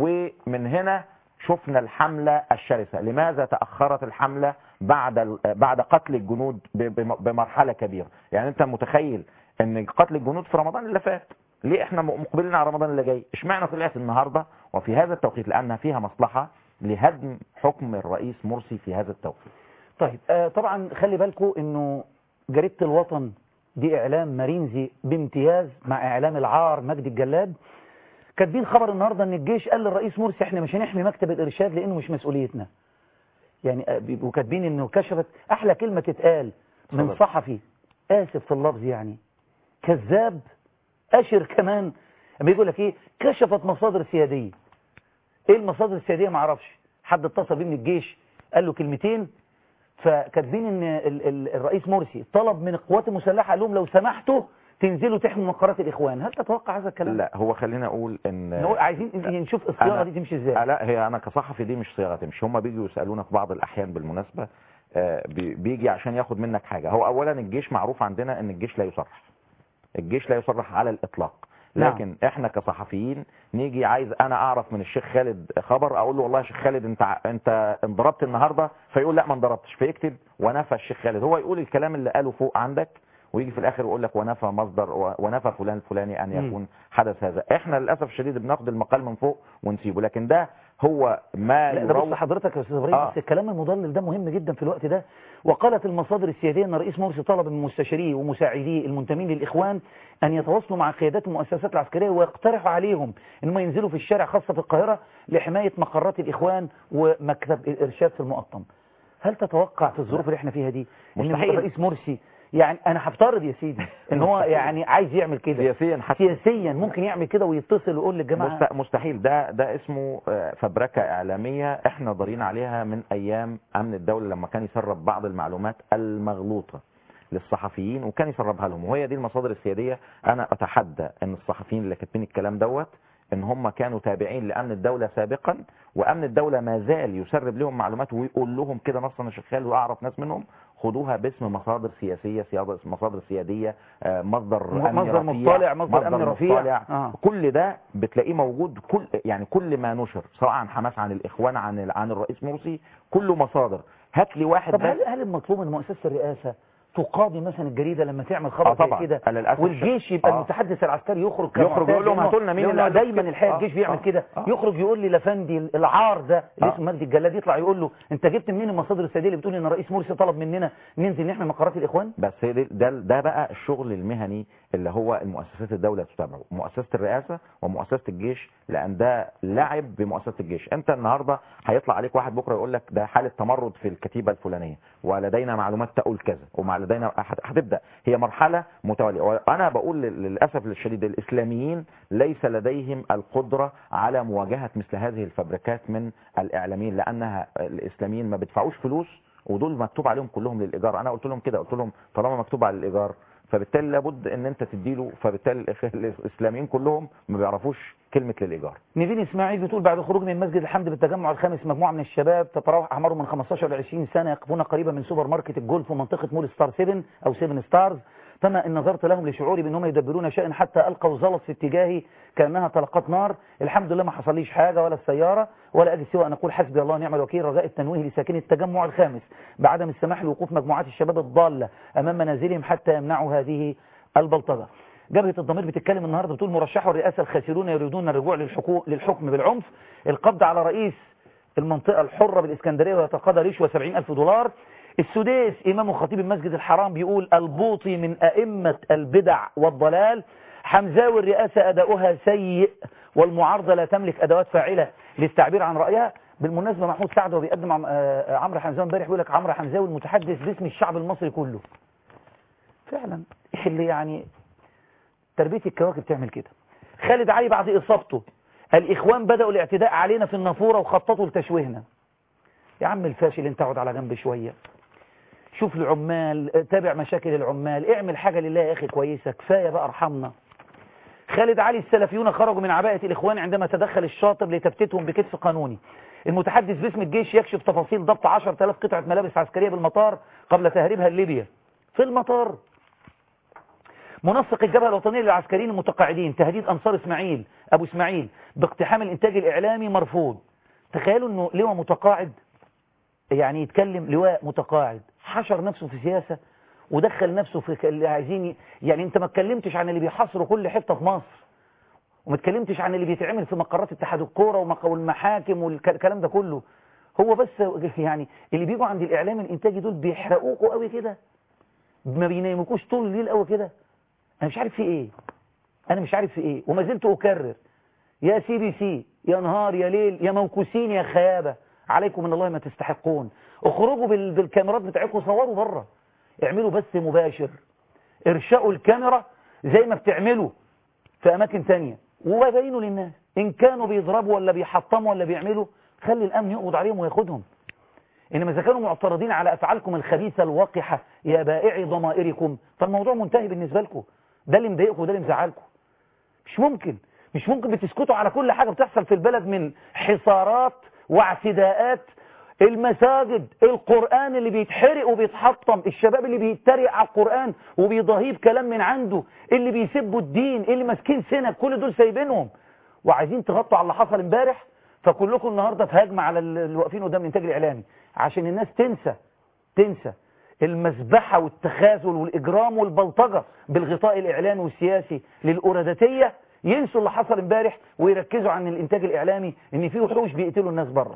Speaker 9: ومن هنا شفنا الحمله الشرسه. لماذا تاخرت الحمله بعد بعد قتل الجنود بمرحله كبيره؟ يعني انت متخيل ان قتل الجنود في رمضان اللي فات، ليه احنا مقبلين على رمضان اللي جاي؟ اشمعنى طلعت النهارده وفي هذا التوقيت؟ لانها فيها مصلحه لهدم حكم الرئيس مرسي في هذا التوقيت.
Speaker 1: طيب آه طبعا خلي بالكم انه جريدة الوطن دي اعلام مارينزي بامتياز مع اعلام العار مجدي الجلاد، كاتبين خبر النهارده ان الجيش قال للرئيس مرسي احنا مش هنحمي مكتب الارشاد لانه مش مسؤوليتنا. يعني وكاتبين انه كشفت احلى كلمه تتقال من صحفي، اسف في اللفظ يعني كذاب اشر كمان، اما يقول لك ايه كشفت مصادر سياديه. ايه المصادر السياديه؟ ما اعرفش، حد اتصل بيه من الجيش قال له كلمتين، فكاتبين ان ال ال الرئيس مرسي طلب من القوات المسلحه قال لهم لو سمحتوا تنزلوا تحموا مقرات الاخوان. هل تتوقع هذا الكلام؟
Speaker 9: لا، هو خلينا اقول ان
Speaker 1: نقول عايزين نشوف الصياغه دي تمشي ازاي.
Speaker 9: لا هي انا كصحفي دي مش صياغه تمشي. هم بيجوا يسالونا في بعض الاحيان بالمناسبه، بيجي عشان ياخد منك حاجه. هو اولا الجيش معروف عندنا ان الجيش لا يصرح، الجيش لا يصرح على الاطلاق. لكن نعم. احنا كصحفيين نيجي عايز انا اعرف من الشيخ خالد خبر، اقول له والله يا شيخ خالد انت انت انضربت النهارده، فيقول لا ما انضربتش، فيكتب ونفى الشيخ خالد، هو يقول الكلام اللي قاله فوق عندك، ويجي في الاخر يقول لك ونفى مصدر ونفى فلان الفلاني ان يكون حدث هذا. احنا للاسف الشديد بناخد المقال من فوق ونسيبه، لكن ده هو ما
Speaker 1: لا ده بص حضرتك يا استاذ ابراهيم آه. بس الكلام المضلل ده مهم جدا في الوقت ده. وقالت المصادر السياديه ان الرئيس مرسي طلب من مستشاريه ومساعديه المنتمين للاخوان ان يتواصلوا مع قيادات المؤسسات العسكريه ويقترحوا عليهم ان هم ينزلوا في الشارع خاصه في القاهره لحمايه مقرات الاخوان ومكتب الارشاد في المقطم. هل تتوقع في الظروف اللي احنا فيها دي ان الرئيس مرسي يعني انا هفترض يا سيدي ان هو يعني عايز يعمل كده
Speaker 9: سياسيا
Speaker 1: سياسيا ممكن يعمل كده ويتصل ويقول للجماعه؟
Speaker 9: مستحيل. ده ده اسمه فبركه اعلاميه احنا ضارين عليها من ايام امن الدوله لما كان يسرب بعض المعلومات المغلوطه للصحفيين وكان يسربها لهم، وهي دي المصادر السياديه. انا اتحدى ان الصحفيين اللي كاتبين الكلام دوت ان هم كانوا تابعين لامن الدوله سابقا، وامن الدوله ما زال يسرب لهم معلومات ويقول لهم كده نصا انا شغال واعرف ناس منهم خدوها باسم مصادر سياسيه، مصادر سياديه، مصدر
Speaker 1: مصدر مطلع، مصدر امن رفيع.
Speaker 9: آه. كل ده بتلاقيه موجود، كل يعني كل ما نشر سواء عن حماس عن الاخوان عن عن الرئيس مرسي كله مصادر. هات لي واحد
Speaker 1: طب هل هل المطلوب من مؤسسه الرئاسه تقاضي مثلا الجريده لما تعمل خبر
Speaker 9: آه
Speaker 1: زي كده،
Speaker 9: للأسف
Speaker 1: والجيش يبقى
Speaker 9: آه.
Speaker 1: المتحدث العسكري يخرج
Speaker 9: يخرج يقول لهم هاتوا لنا مين اللي
Speaker 1: دايما الحقيقه الجيش بيعمل
Speaker 9: آه.
Speaker 1: كده،
Speaker 9: آه.
Speaker 1: يخرج يقول لي لفندي العار ده اللي
Speaker 9: آه.
Speaker 1: اسمه مجدي الجلاد يطلع يقول له انت جبت منين المصادر السياديه اللي بتقول ان الرئيس مرسي طلب مننا ننزل نحمي مقرات الاخوان؟
Speaker 9: بس ده ده, ده بقى الشغل المهني اللي هو المؤسسات الدوله تتابعه، مؤسسه الرئاسه ومؤسسه الجيش، لان ده لعب بمؤسسه الجيش. انت النهارده هيطلع عليك واحد بكره يقول لك ده حاله تمرد في الكتيبه الفلانيه ولدينا معلومات تقول كذا ومع لدينا هتبدا هي مرحله متواليه. وانا بقول للاسف الشديد الاسلاميين ليس لديهم القدره على مواجهه مثل هذه الفبركات من الاعلاميين، لانها الاسلاميين ما بيدفعوش فلوس ودول مكتوب عليهم كلهم للايجار. انا قلت لهم كده، قلت لهم طالما مكتوب على الايجار فبالتالي لابد ان انت تديله، فبالتالي الاسلاميين كلهم ما بيعرفوش كلمه للايجار.
Speaker 1: نيفين اسماعيل بتقول بعد خروج من مسجد الحمد بالتجمع الخامس مجموعه من الشباب تتراوح اعمارهم من خمستاشر ل عشرين سنه يقفون قريبا من سوبر ماركت الجولف ومنطقه مول ستار سبعة او سبعة ستارز، فما ان نظرت لهم لشعوري بانهم يدبرون شيئا حتى القوا زلط في اتجاهي كانها طلقات نار. الحمد لله ما حصليش حاجه ولا السياره ولا اجي سوى ان اقول حسبي الله ونعم الوكيل. رجاء التنويه لساكني التجمع الخامس بعدم السماح لوقوف مجموعات الشباب الضاله امام منازلهم حتى يمنعوا هذه البلطجه. جبهة الضمير بتتكلم النهارده بتقول مرشحو الرئاسة الخاسرون يريدون الرجوع للحكم بالعنف، القبض على رئيس المنطقة الحرة بالإسكندرية ويتقاضى رشوة سبعين ألف دولار. السديس إمام خطيب المسجد الحرام بيقول البوطي من أئمة البدع والضلال. حمزاوي الرئاسة أداؤها سيء والمعارضة لا تملك أدوات فاعلة للتعبير عن رأيها. بالمناسبة محمود سعد وبيقدم عمرو حمزاوي امبارح بيقول لك عمرو حمزاوي المتحدث باسم الشعب المصري كله. فعلا اللي يعني تربية الكواكب تعمل كده. خالد علي بعد إصابته الإخوان بدأوا الاعتداء علينا في النافورة وخططوا لتشويهنا. يا عم الفاشل انت اقعد على جنب شوية، شوف العمال، تابع مشاكل العمال، اعمل حاجة لله يا أخي كويسة، كفاية بقى ارحمنا. خالد علي السلفيون خرجوا من عباءة الإخوان عندما تدخل الشاطر لتفتيتهم بكتف قانوني. المتحدث باسم الجيش يكشف تفاصيل ضبط عشرة آلاف قطعة ملابس عسكرية بالمطار قبل تهريبها لليبيا. في المطار. منسق الجبهة الوطنية للعسكريين المتقاعدين تهديد أنصار إسماعيل أبو إسماعيل باقتحام الإنتاج الإعلامي مرفوض. تخيلوا أنه لواء متقاعد يعني يتكلم لواء متقاعد حشر نفسه في سياسة ودخل نفسه في اللي عايزين. يعني أنت ما اتكلمتش عن اللي بيحصروا كل حتة في مصر وما اتكلمتش عن اللي بيتعمل في مقرات اتحاد الكورة والمحاكم والكلام ده كله. هو بس يعني اللي بيجوا عند الإعلام الإنتاجي دول بيحرقوكوا قوي كده، ما بينامكوش طول الليل قوي كده. أنا مش عارف في إيه، أنا مش عارف في إيه، وما زلت أكرر يا سي بي سي يا نهار يا ليل يا موكوسين يا خيابة، عليكم من الله ما تستحقون. اخرجوا بالكاميرات بتاعتكم صوروا بره، اعملوا بث مباشر، ارشقوا الكاميرا زي ما بتعملوا في أماكن تانية وبينوا للناس إن كانوا بيضربوا ولا بيحطموا ولا بيعملوا، خلي الأمن يقبض عليهم وياخدهم. إنما إذا كانوا معترضين على أفعالكم الخبيثة الوقحة يا بائعي ضمائركم فالموضوع منتهي بالنسبة لكم. ده اللي مضايقكم وده اللي مزعلكم. مش ممكن مش ممكن بتسكتوا على كل حاجة بتحصل في البلد من حصارات واعتداءات، المساجد، القرآن اللي بيتحرق وبيتحطم، الشباب اللي بيتريق على القرآن وبيضاهيه بكلام من عنده، اللي بيسبوا الدين، اللي ماسكين سنة، كل دول سايبينهم وعايزين تغطوا على اللي حصل امبارح. فكلكم النهارده في هجمة على اللي واقفين قدام الانتاج الاعلامي عشان الناس تنسى تنسى المذبحة والتخاذل والإجرام والبلطجة بالغطاء الإعلامي والسياسي للأورادتية، ينسوا اللي حصل امبارح ويركزوا عن الإنتاج الإعلامي إن فيه وحوش بيقتلوا الناس بره.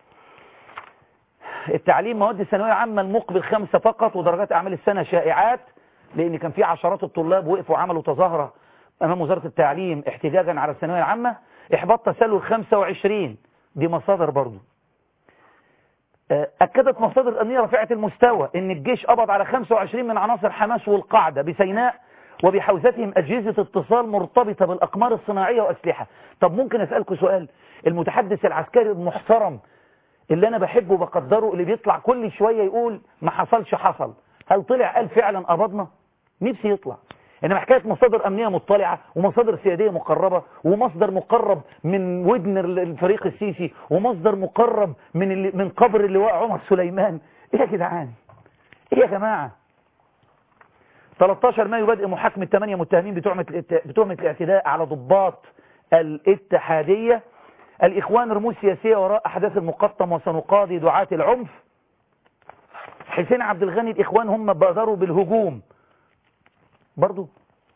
Speaker 1: التعليم مواد الثانوية عامة المقبل خمسة فقط ودرجات أعمال السنة شائعات، لأن كان في عشرات الطلاب وقفوا عملوا تظاهرة أمام وزارة التعليم احتجاجا على الثانوية العامة. إحباط تسلل خمسة وعشرين، دي مصادر برضو. أكدت مصادر الأمنية رفيعة المستوى إن الجيش قبض على خمسة وعشرين من عناصر حماس والقاعدة بسيناء وبحوزتهم أجهزة اتصال مرتبطة بالأقمار الصناعية وأسلحة. طب ممكن أسألكم سؤال؟ المتحدث العسكري المحترم اللي أنا بحبه وبقدره اللي بيطلع كل شوية يقول ما حصلش حصل، هل طلع قال فعلا قبضنا؟ نفسي يطلع. إنما حكاية مصادر أمنية مطلعة ومصادر سيادية مقربة ومصدر مقرب من ودن الفريق السيسي ومصدر مقرب من اللي من قبر اللواء عمر سليمان، إيه يا جدعان؟ إيه يا جماعة؟ ثلاثة عشر مايو بدء محاكمة ثمانية متهمين بتهمة بتهمة الاعتداء على ضباط الاتحادية. الإخوان رموز سياسية وراء أحداث المقطم وسنقاضي دعاة العنف. حسين عبد الغني الإخوان هم بادروا بالهجوم برضو.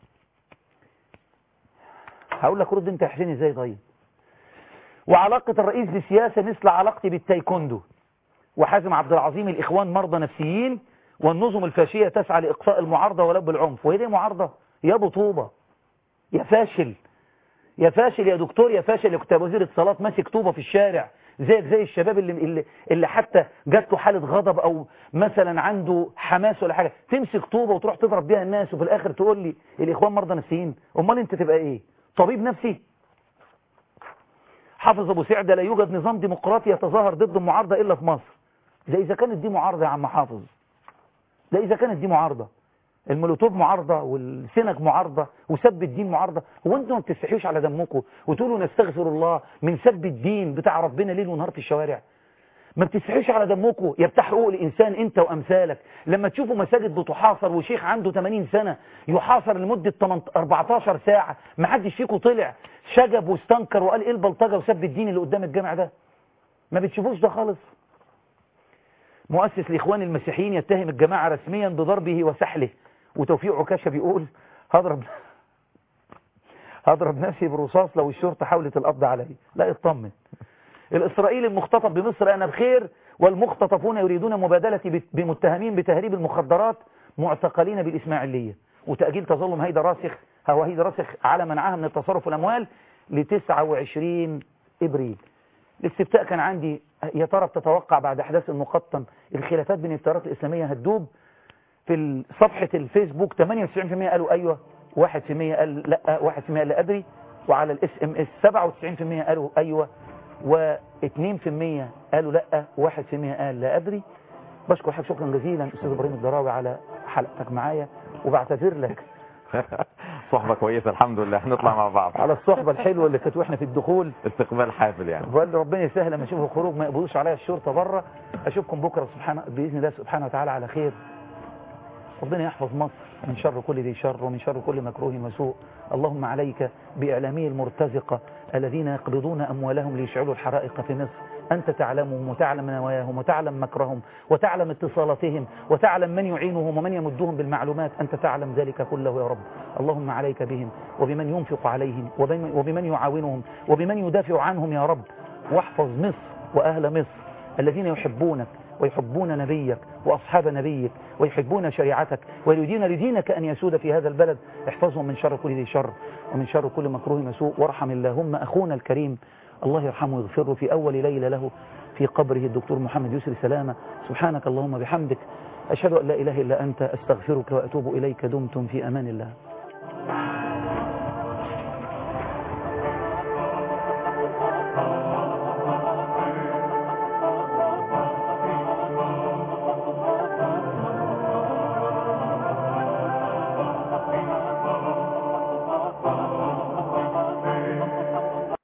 Speaker 1: هقول لك رد انت يا حسين ازاي طيب. وعلاقة الرئيس بالسياسة مثل علاقتي بالتايكوندو. وحازم عبد العظيم الإخوان مرضى نفسيين والنظم الفاشية تسعى لإقصاء المعارضة ولو بالعنف. وهي دي معارضة يا بطوبة يا فاشل يا فاشل يا دكتور يا فاشل يا كنت وزير اتصالات ماسك طوبة في الشارع زيك زي الشباب اللي, اللي, اللي حتى جات له حالة غضب أو مثلا عنده حماس ولا حاجة تمسك طوبة وتروح تضرب بيها الناس وفي الآخر تقول لي الإخوان مرضى نفسيين. أمال أنت تبقى إيه؟ طبيب نفسي؟ حافظ أبو سعدة لا يوجد نظام ديمقراطي يتظاهر ضد المعارضة إلا في مصر. ده إذا كانت دي معارضة يا عم حافظ، ده إذا كانت دي معارضة. المولوتوف معارضة والسنج معارضة وسب الدين معارضة. هو أنتم ما بتستحيوش على دمكم وتقولوا نستغفر الله من سب الدين بتاع ربنا ليل ونهار في الشوارع؟ ما بتستحيوش على دمكم يا بتاع حقوق الإنسان أنت وأمثالك لما تشوفوا مساجد بتحاصر وشيخ عنده ثمانين سنة يحاصر لمدة أربعتاشر ساعة ما حدش فيكم طلع شجب واستنكر وقال إيه البلطجة وسب الدين اللي قدام الجامع ده؟ ما بتشوفوش ده خالص. مؤسس الإخوان المسيحيين يتهم الجماعة رسميا بضربه وسحله. وتوفيق عكاشة بيقول هضرب هضرب نفسي بالرصاص لو الشرطة حاولت القبض علي. لا اطمن. الإسرائيلي المختطف بمصر أنا بخير والمختطفون يريدون مبادلة بمتهمين بتهريب المخدرات معتقلين بالإسماعيلية. وتأجيل تظلم هيدا راسخ هو هيدا راسخ على منعها من التصرف الأموال ل تسعة وعشرين إبريل. الاستفتاء كان عندي يا ترى بتتوقع بعد أحداث المقطم الخلافات بين التيارات الإسلامية هتدوب؟ في صفحة الفيسبوك ثمانية وتسعين بالمئة قالوا أيوة، واحد بالمئة قال لا، واحد بالمئة لا أدري. وعلى الاس ام اس سبعة وتسعين بالمئة قالوا أيوة واثنين بالمئة قالوا لا، واحد بالمئة قال لا أدري. بشكر حضرتك شكرا جزيلا أستاذ إبراهيم الدراوي على حلقتك معايا وبعتذر لك
Speaker 9: صحبة كويسة الحمد لله هنطلع مع بعض
Speaker 1: على الصحبة الحلوة اللي كانت واحنا في الدخول
Speaker 9: استقبال حافل يعني.
Speaker 1: وقال ربنا يسهل لما اشوفه خروج ما يقبضوش عليا الشرطة بره. اشوفكم بكرة سبحانه باذن الله سبحانه وتعالى على خير. ربنا يحفظ مصر من شر كل ذي شر ومن شر كل مكروه وسوء. اللهم عليك بإعلامي المرتزقة الذين يقبضون أموالهم ليشعلوا الحرائق في مصر. أنت تعلمهم وتعلم نواياهم وتعلم مكرهم وتعلم اتصالاتهم وتعلم من يعينهم ومن يمدهم بالمعلومات. أنت تعلم ذلك كله يا رب. اللهم عليك بهم وبمن ينفق عليهم وبمن يعاونهم وبمن يدافع عنهم يا رب. واحفظ مصر وأهل مصر الذين يحبونك ويحبون نبيك وأصحاب نبيك ويحبون شريعتك ويريدون لدينك أن يسود في هذا البلد. احفظهم من شر كل ذي شر ومن شر كل مكروه وسوء. وارحم اللهم أخونا الكريم الله يرحمه ويغفره في أول ليلة له في قبره الدكتور محمد يسري سلامة. سبحانك اللهم بحمدك أشهد أن لا إله إلا أنت أستغفرك وأتوب إليك. دمتم في أمان الله.